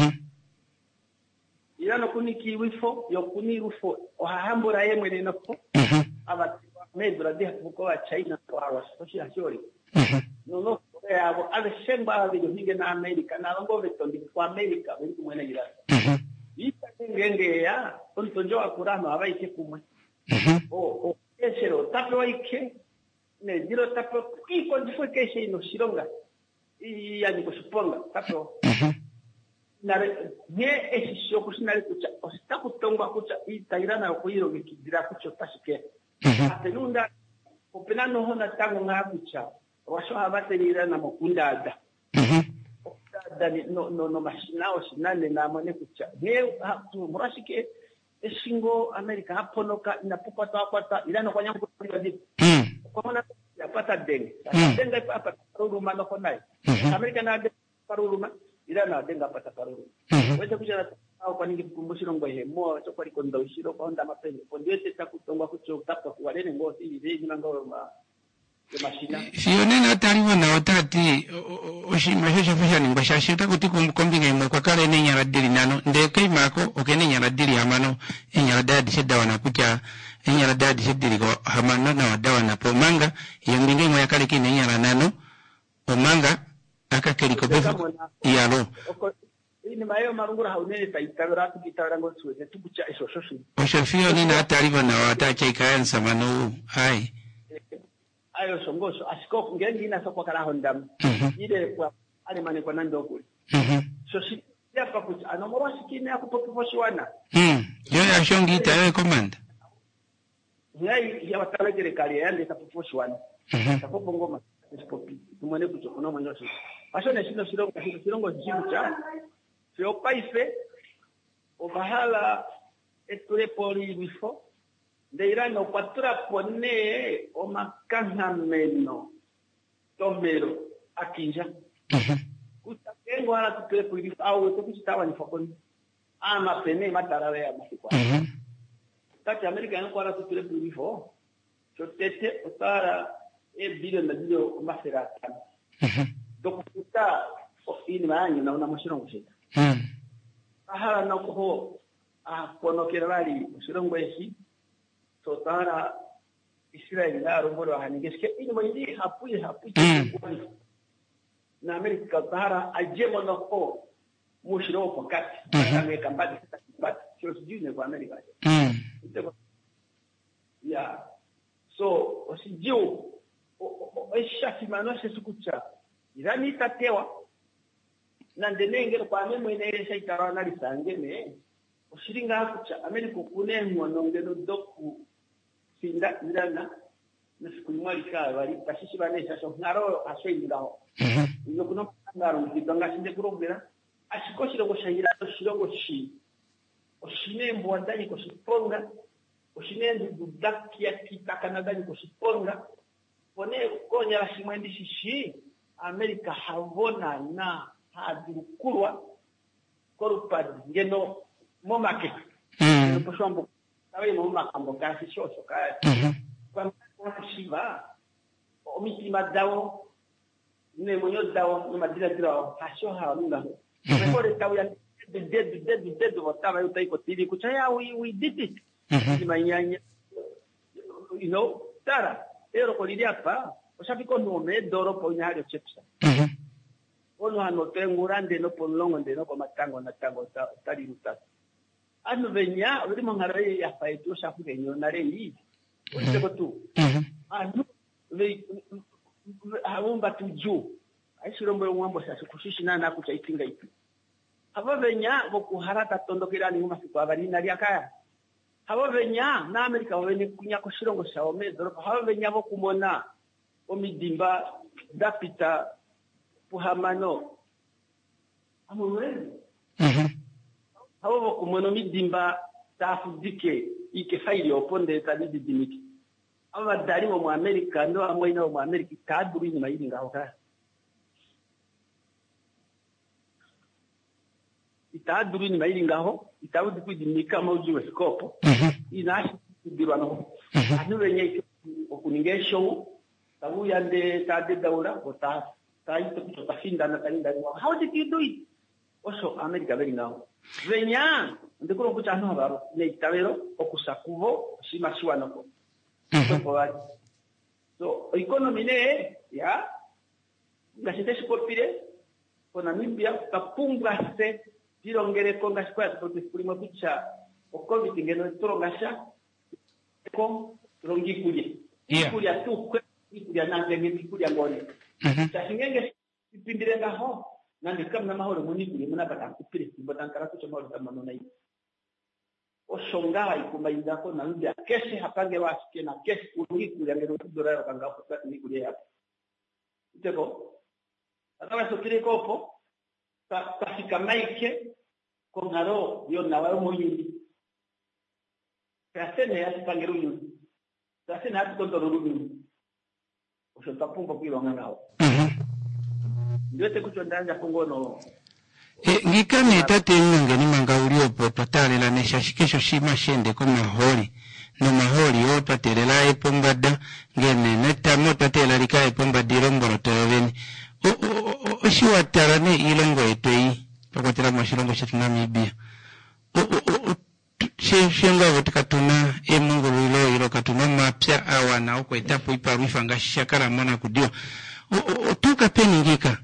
ilano kuni kiwifo yokuni rufo ohahambura yemwe nenofo abati medra de kuko wa China kwa wasoshi ashori no abo alishemba video hinge na Amerika na ngo vetondi kwa Amerika bili kumwena ila ita ngenge ya ontonjo akurano abaike kumwe esero tapo waike ne jiro tapo iko ndifo keshe ino shironga yani kusuponga tapo na ne esisho kusinale kucha ostakutongwa kucha itairana kuiro ngikidira kucho tashike atenunda openano hona tango ngakucha washo abaterira na mukundada dani no mashinao shinane na mane kucha ne murashike eshingo Amerika haponoka inapopata kwata ilano kwa nyangu kwa dipo kwa maana yapata denge hapa paruruma no konai Amerika na paruruma ilano denga pata paruruma wewe kuja au kwa ningi kumbushiro ngwe mo cho kwa likondo ushiro kwa onda mapende pondiete takutongwa kucho tapwa kuwalene ngosi hivi ngao sione na taliwa na otati oshimashesha fasha ningwa shashita kuti kumbinga imwe kwa kale nenya radili nano ndeke mako okenenya radili amano enya radadi shedda wana kucha enya radadi shedili ko hamano na wadawa na pomanga yambinga imwe yakale kinenya ranano omanga akakeliko befu iyalo ini mayo marungura haunene taitagara tukitagara ngosuwe tukucha eso shoshi oshafio nina taliwa na watacha ikayansa mano hai ayo songoso asiko ngengi na sokwa kala hondam ile kwa alemane kwa nando kule so si yapa kucha anomoro sikine akupopofoshiwana yo yashongita yo komanda ngai ya watalekere kali yande tapofoshiwana tapopo ngoma sipopi tumone kucho kuno mwanyoshi ashone shino sirongo jibucha sio paife obahala etule poli bifo ndeirano kwatura pone o makanameno tomero akinja kutakengo ala tutule poli bifo au tukitawa ni fokoni ama pene matarawe ya masikwa tati Amerika yangu ala tutule poli bifo chotete utara billion na billion maserata dokuta ini maanyi na una mushirongo shita ahala na ko kono kirali mushirongo esi so tara Israel na rumbolo hanigeske ini mwindi hapuye na Amerika tara ajemo na ko mushirongo pokati kame kambadi but sio sijune kwa Amerika ya so osijio eshafi manose sukucha irani tatewa nandenengero kwa mwe nere shaitara na lisangene oshiringa akucha Amerika kunenwa nongeno doku sinda ndana nasikumwali ka bari tashishi banesha so ngaro aswingaho iyo kuno ngaro ndanga sinde kurobera ashikoshiro ko shayira shirongo shi oshine mbwandani ko shiponga oshine ndudakia kitakana ndani ko shiponga pone konya la shimwendi shishi Amerika havona na hadukurwa korupad ngeno momake poshombo tawe momakambo kasi shosho kaya kwa shiva omitima dawo ne monyo dawo no madira dira hasho ha nunga rekore tawe ya dead whatever you take otili kuchaya we did it imanyanya you know tara ero kolidi hapa osafiko nome doro ponya hali chepsa ono ano tengurande no polongo ndeno kwa matango na tango tali ruta anu venya uri mangare ya faitu shafu kenyo na rei useko tu anu ve haumba tuju aishirombo mwambo sasa kushishi na kucha itinga ipi hava venya boku harata tondokira ni masiku abari na kaya hava venya na Amerika wene kunya ko shirongo shaome doro hava venya boku mona omidimba dapita puhamano amureni hava boku mona midimba tafudike ike faili oponde tadidi dimiki ava dari mu Amerika ndo amwina mu Amerika taduri nyuma yiri ngaho kaya itaduru ni mairi ngaho itawudi kujimika maujiwe skopo inashi kudirwa no anu wenye okuningesho tabu yande tade daura ota taito tutafinda na tainda how did you do it also America very now venya ndikuro kuchano habaro ne itawero okusakuvo shimashiwa noko so economy ne ya ngasite sportire kona Namibia tapunga se dirongere konga squad porque primo picha o covid ngeno torongasha ko rongi kuje kuja tu kuja na ngenge kuja ngone singenge ipindire ngaho nandi kamna mahoro muni kuje munapata kupire mbotangara kucho mahoro tamano nai o shongala ikumainda ko na ndia kesi hapange wasike na kesi rongi kuja ngeno dorara kanga kwa ni kuje hapo iteko atawa sokire kopo tafika maike kongaro yo nawe moyindi kasene ya pangeru yu kasene atu kontoro yu osho tapumba kilo ngao ndote kuchondanja kongono ngikane tate ngani mangaulio potale la neshashikisho shima shende ko maholi no maholi o tatelela epombada ngene neta mota tela likae pomba diromboro tawene o shiwatara ne ilongo etei pakotera mashilongo shetu Namibia shenga votikatuna emungu lilo ilo katuna mapya awana uko etapo iparufa ngashakara mona kudiwa tuka peni ngika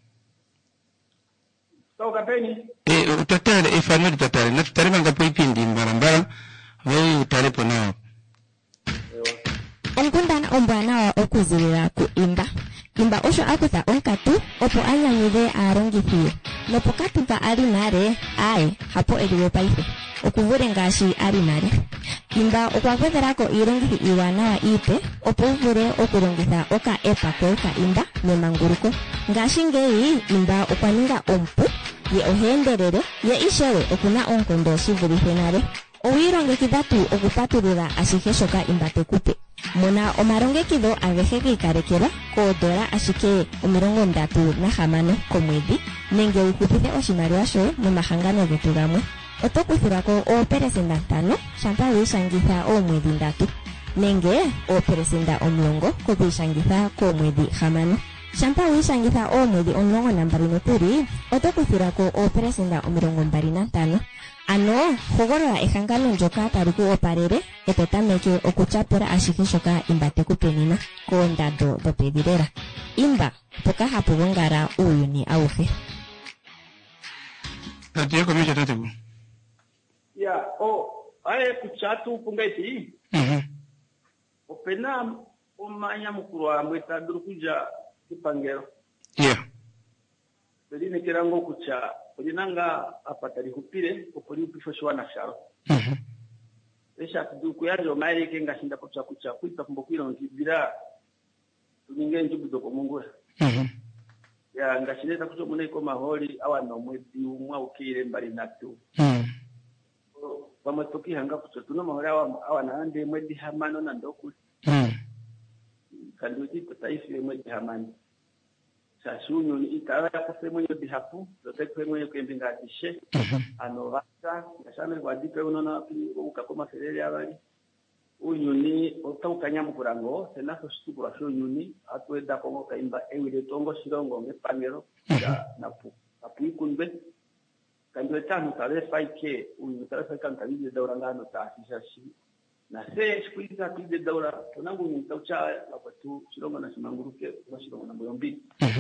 toka peni utatale family tatale na tutarema ngapo ipindi mbarambara wewe utalepo nao Algundana ombwana okuzilira ku imba osho akuta onkatu opo ayanyide arongi fiyo no pokati pa arinare ai hapo ediwe paife okuvure ngashi arinare imba okwagwetherako irongithi iwana wa ite opuvure okurongitha oka epa koka imba nemanguruko ngashi ngei imba okwaninga ompu ye ohenderere ye ishewe okuna onkondo shivulithe nare owirongekidha tu okupatulula ashihe shoka imba tekupe muna omarongekidho agehe giikarekelwa $30 ashike 36 komwedhi nenge wukupithe oshimaliwa shoye momahangano getu gamwe oto kuthilwako oopelesenda 5 shampa wiishangitha oomwedhi 3 nenge oopelesenda 10 kokwiishangitha koomwedhi 6 shampa wiishangitha oomwedhi 12 nokuli oto kuthilwako oopelesenda 25 ano hogolola ehangano ndyoka tali ku opalele eto tameke okutyapula ashihe shoka imba tekupe nena koondando dhopevi lela imba mpoka hapu gongala uuyuni auhe. Tatiyo komesha tateku. Ya, aye kuchatu pungaiti. Opena omanya mukuru wa mweta durukuja kipangero. Yeah. Peline kirango kucha olinanga apatali hupire opoli upifo shwana sharo. Esha tuduku yajo maile kenga shinda kucha kuita kumbokwiro ngibira tuninge njubu doko mungu. Ya ngashineta kucho muneko maholi awana mwezi umwa ukire mbali natu. Bamatoki hanga kucho tuno maholi awana ande mwezi hamano na ndoku. Kanduji tutaifi mwezi hamano. Sashunyo ni itara yako semo nyo bihapu zote kwemo nyo kwembinga dishe anovata nashame kwa dipe unona ukakoma fereli abali unyuni otauka mukurango senaso shtukura sho nyuni atweda kongo kaimba ewile tongo shirongo ngepangero ya napu ikunbe kandiwe tanu tale faike uyu tale faike kantabide daura ngano taasishashi na se shkuiza tide daura tunangu nitaucha lapatu shirongo na shimanguruke kwa shirongo na mboyombi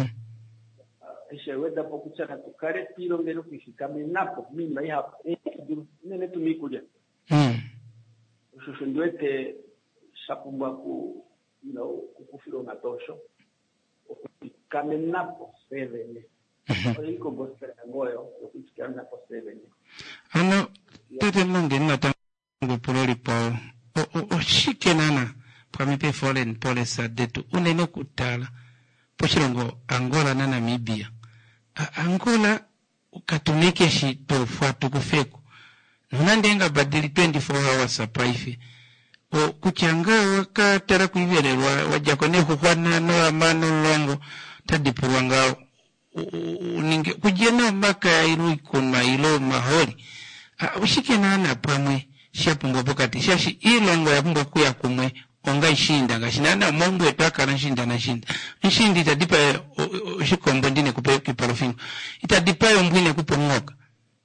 weda pokucha katukare piro ngero kishikame napo mimba hapa nene tumikuja ushushendwete shapumba ku kufiro na tosho kame napo sevene oiko bostera ngoyo kuchikia napo sevene ano tete nange natango pololi pa oshikenana pamipe foreign policy detu unene kutala pochirongo Angola na Namibia Angola ukatumike shi tofuatu kufeku nunandenga badili 24 hours apaifi kuchanga wakatara kuiverelwa wajakone kukwana no amano longo tadipurwanga uninge kujena maka ilu ikuna ilo maholi ushikenana pamwe shapungo pokati shashi ilongo ya pungo kuya kumwe onga ishinda ngashinana mombo etaka nshinda na shinda nshindi itadipa ushikombo ndine kupe kiporofingo itadipa yombwine kupongoka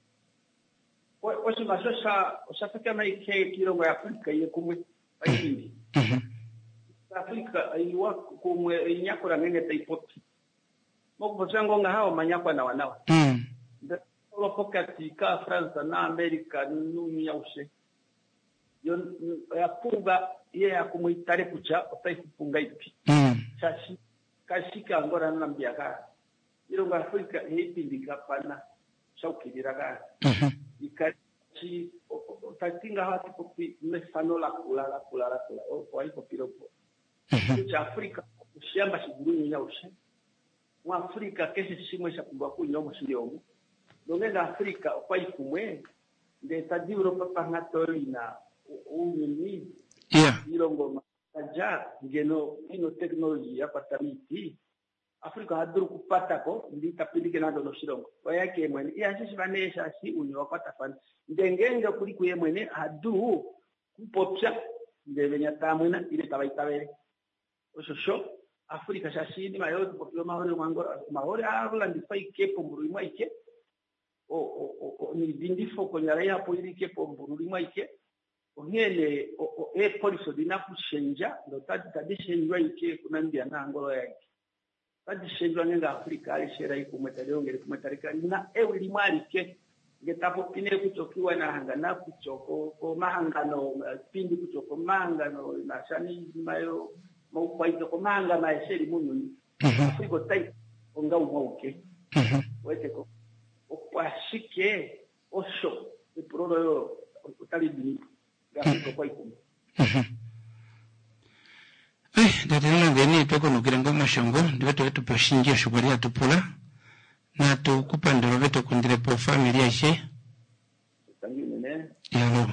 oshi mashosha ushafika na ike kilongo ya Afrika ye kumwe ayindi Afrika aiwa kumwe inyakora ngenge taipoti moko zango nga hao manyakwa na wanawa ndio pokati ka France na America numi ya ushe ya punga ye ya kumuitare kucha otaifunga ipi chashi kashika ngora na mbiaka ilongo Afrika hipindika pana shaukiriraga ikachi tatinga hati popi mefano la kula kwa hiyo piropo cha Afrika ushamba shiguruni ya ushe wa Afrika kesi shimwe shapumba kunyomo shiliomu nongenda Afrika kwa ikumwe ndeta di Europa pangatori na unyini ilongo maja ngeno ino technology ya patamiti Afrika haduru kupatako ndita pilike na dono shirongo kwa yake mwene ya sisi vanesha si unyo wapata fani ndengenge kuliko ye mwene hadu kupopya ndevenya tamwena ile tabaitawele osho Afrika shashini mayote popyo mahore mwangora mahore arula ndifai kepo mburu mwaike ni dindifo konyara ya poiri kepo mburu mwaike ongele poliso dinakushenja ndo tadishenjwa ike kunambia na angolo yake tadishenjwa ngenga Afrika alishera ikumwetaleo ngere kumwetalika na ewe limwali ke ngetapo pine kuchokiwa na hangana kuchoko ko mahangano pindi kuchoko mahangano na shani mayo maupaito ko mahanga na esheri munyu Afrika tai onga umauke wete ko okwashike osho ipuroro utali bini gafiko kwa ikumu. Ndatino ngeni peko nukirengo mashongo ndiweto wetu poshingia shughuli ya tupula na tukupa ndoro wetu kundire po familia she yalo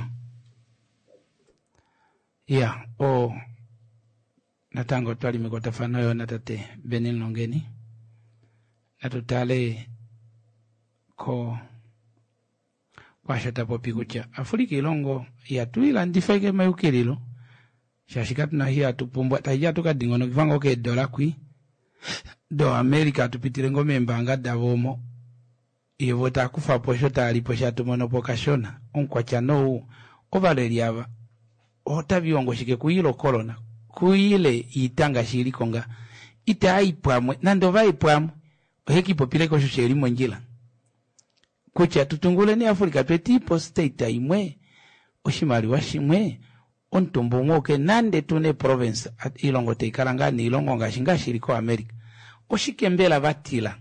ya natango twali mikota fanayo natate Benin Longeni natutale ko kwashata popi kucha Afrika ilongo ya tuila ndifake mayukirilo shashikatu na hiya tupumbwa tajia tukadingono kifango ke dola kui do Amerika tupitire ngome mbanga davomo yevota kufa posho tali posha tumono pokashona onkwa chano ovaleriava otabiongo shike kuilo kolona kuile itanga shirikonga ita aipwamwe nando vaipwamwe ohekipo pile kosho sheri monjila kucha tutungule ni Afrika twetipo state imwe oshimali washimwe ontumbo ngoke nande tune province at ilongo teikalanga ni ilongo ngashinga shiriko Amerika oshikembela batila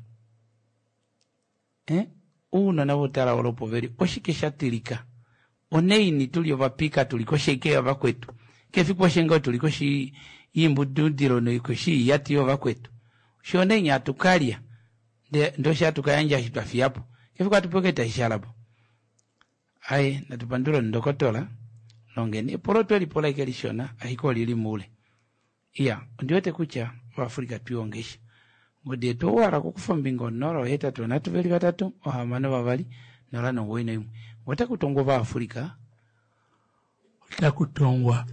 uno na votala olopoveri oshikeshatilika oneini tulio vapika tuliko shekea vakwetu kefikwa shengo tuliko shi imbududiro no ikoshi yatiyo vakwetu shonei atukalia ndo shatukayanja shitafiapo kefikwa tupoketa ishalapo ai natupanduro ndokotola Longeni poroto lipola ikelishona ahiko lili mule iya ndiwete kucha wa Afrika tuongesha ngode to wara kukufa mbingo noro heta tonatu veli batatu ohamana bavali nora no wena imwe wata kutongwa va Afrika la kutongwa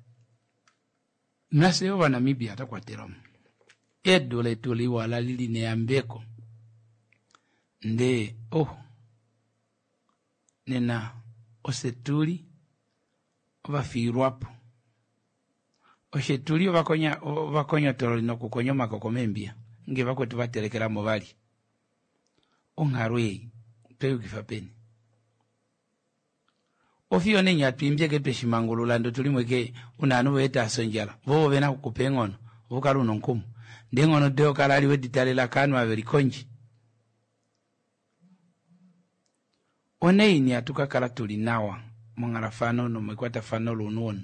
naseo wa Namibia atakwatera edole tuli wala lili ne ambeko nde nena osetuli vafirwapo oshetuli vakonya toroli no kukonyo makokomembia nge vakwetu vatelekera movali ongarwe teyukifapeni ofio nenya twimbye kepe shimangulula ndo tulimweke unanu weta asonjala vovo vena kupengono vokaruno nkumu ndengono deo kalali weditalela kanu averikonji oneini atukakala tulinawa mongara fano no mekwata fano lunuono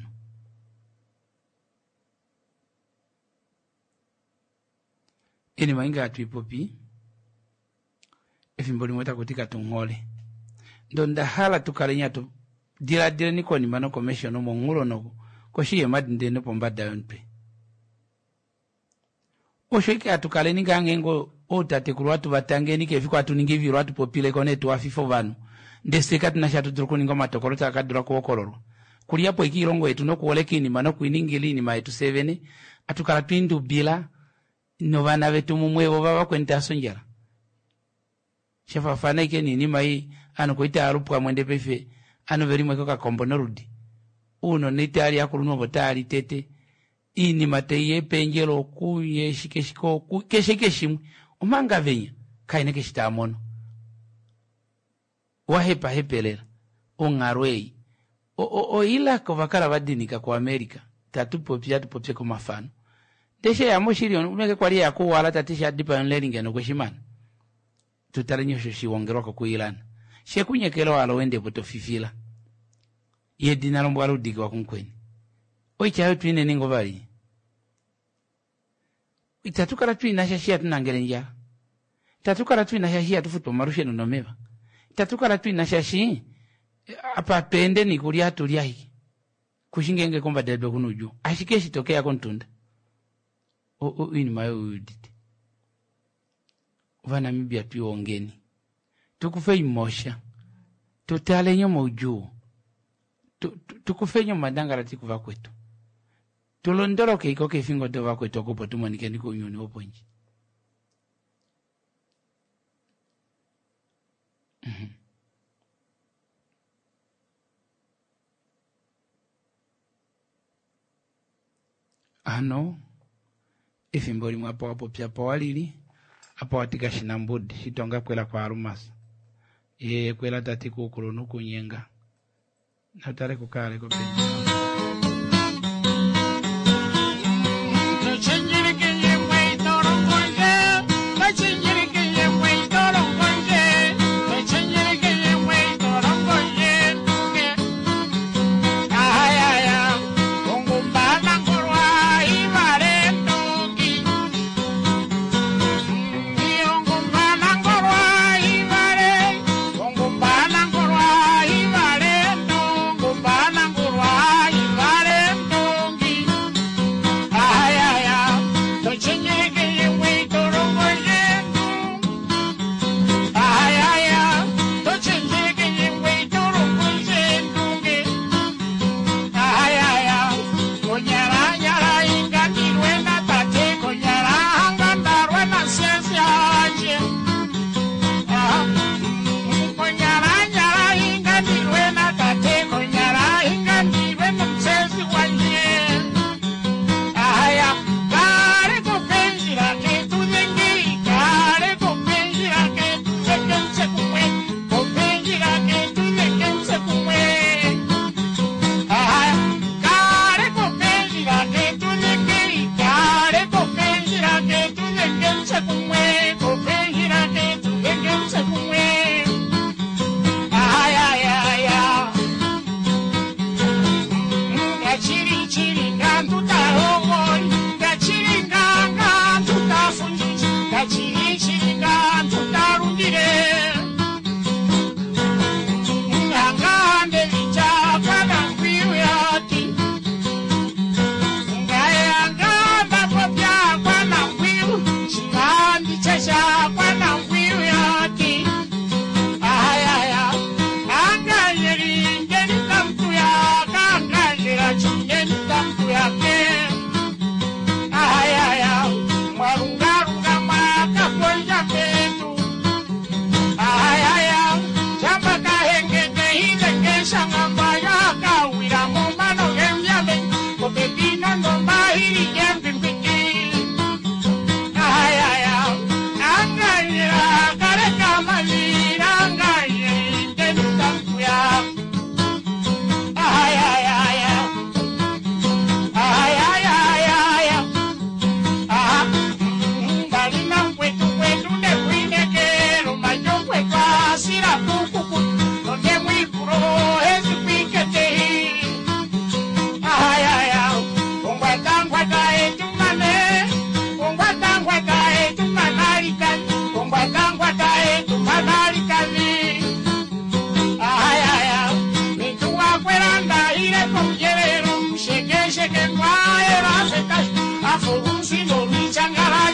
ini mainga atuipopi efimboli mweta kutika tungole ndonda hala tukalenya tu dira niko ni mano commission no mongulo no koshi yemadinde no pombada yonpe oshoike atukaleni gangengo otate kulwatu batangeni kefikwa tuningivi lwatu popile kone tu afifo vanu ndeseka tunashatu turukuni ngoma tokorota akadura kuokoloro kuliapo ikirongo etu no kuolekini mano kuiningilini maetu 7 atukala twindu bila no vana vetu mumwevo baba kwenta asonjala shefa fana ikeni ni mai ano koita arupwa mwende pefe ano veri mweko ka kombonorudi uno nitali akuluno botali tete ini mateye penjelo kuye shikeshiko keshekeshimwe umanga venya kaine keshitamono wahepa hepelela ongarwei ila kovakala vadinika kwa Amerika tatupopya kwa mafano deshe ya moshiri umeke kwa lia yaku wala tatisha dipa nlelinge no kweshimana tutarenyosho shiwongerwako kuilana shekunyekelo wala wende potofifila yedina lombo aludiki wakunkweni oichayo twine ningo bali itatukala twina shashia tunangelenja tatukala twina shashia tufuto marushe nomeva tatukala twina shashi apa pende ni kulia tulia hiki kushingenge komba debe kunuju ashikeshi tokea kontunda ini mayo udite vana Namibia tuongeni tukufe imosha tutale nyomo ujuo tukufe nyomo madangala tikuva kwetu tulondoroke ikoke fingo dova kwetu kupo tumonike niko unyoni oponji ano ifimboli mwapo wapo pia pawalili apa watika shinambudi shitonga kwela kwa arumasa kwela tatiku ukulunu kunyenga natare kukale kwa penji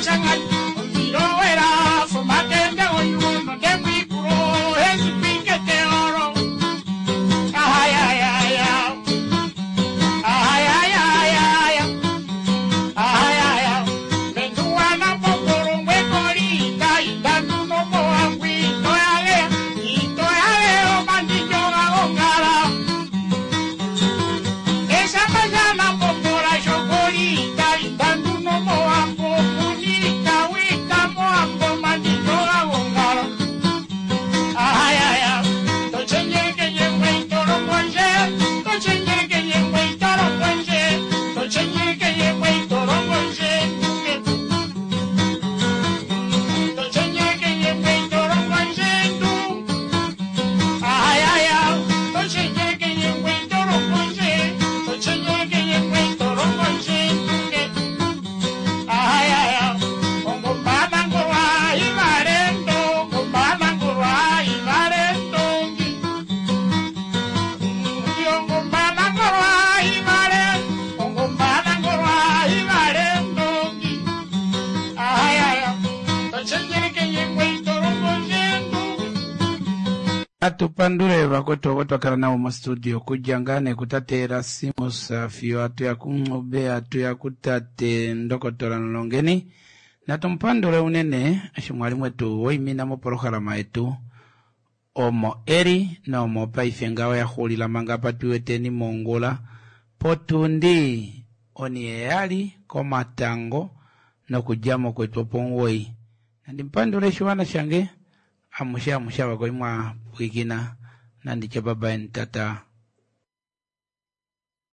Atupandure bakoto watwakala nao mu studio kujangane kutatera simu safi watu ya kumube atu ya kutate ndokotora nlongeni na tumpandure unene ashimwali mwetu woimina mu programa yetu omo eri na omo paife ngawa ya khulila manga patuweteni mongola potundi oni eyali komatango no kujamo kwetu pongwoi nandi mpandure shiwana shange amusha wakoimwa wikina nandi chababa entata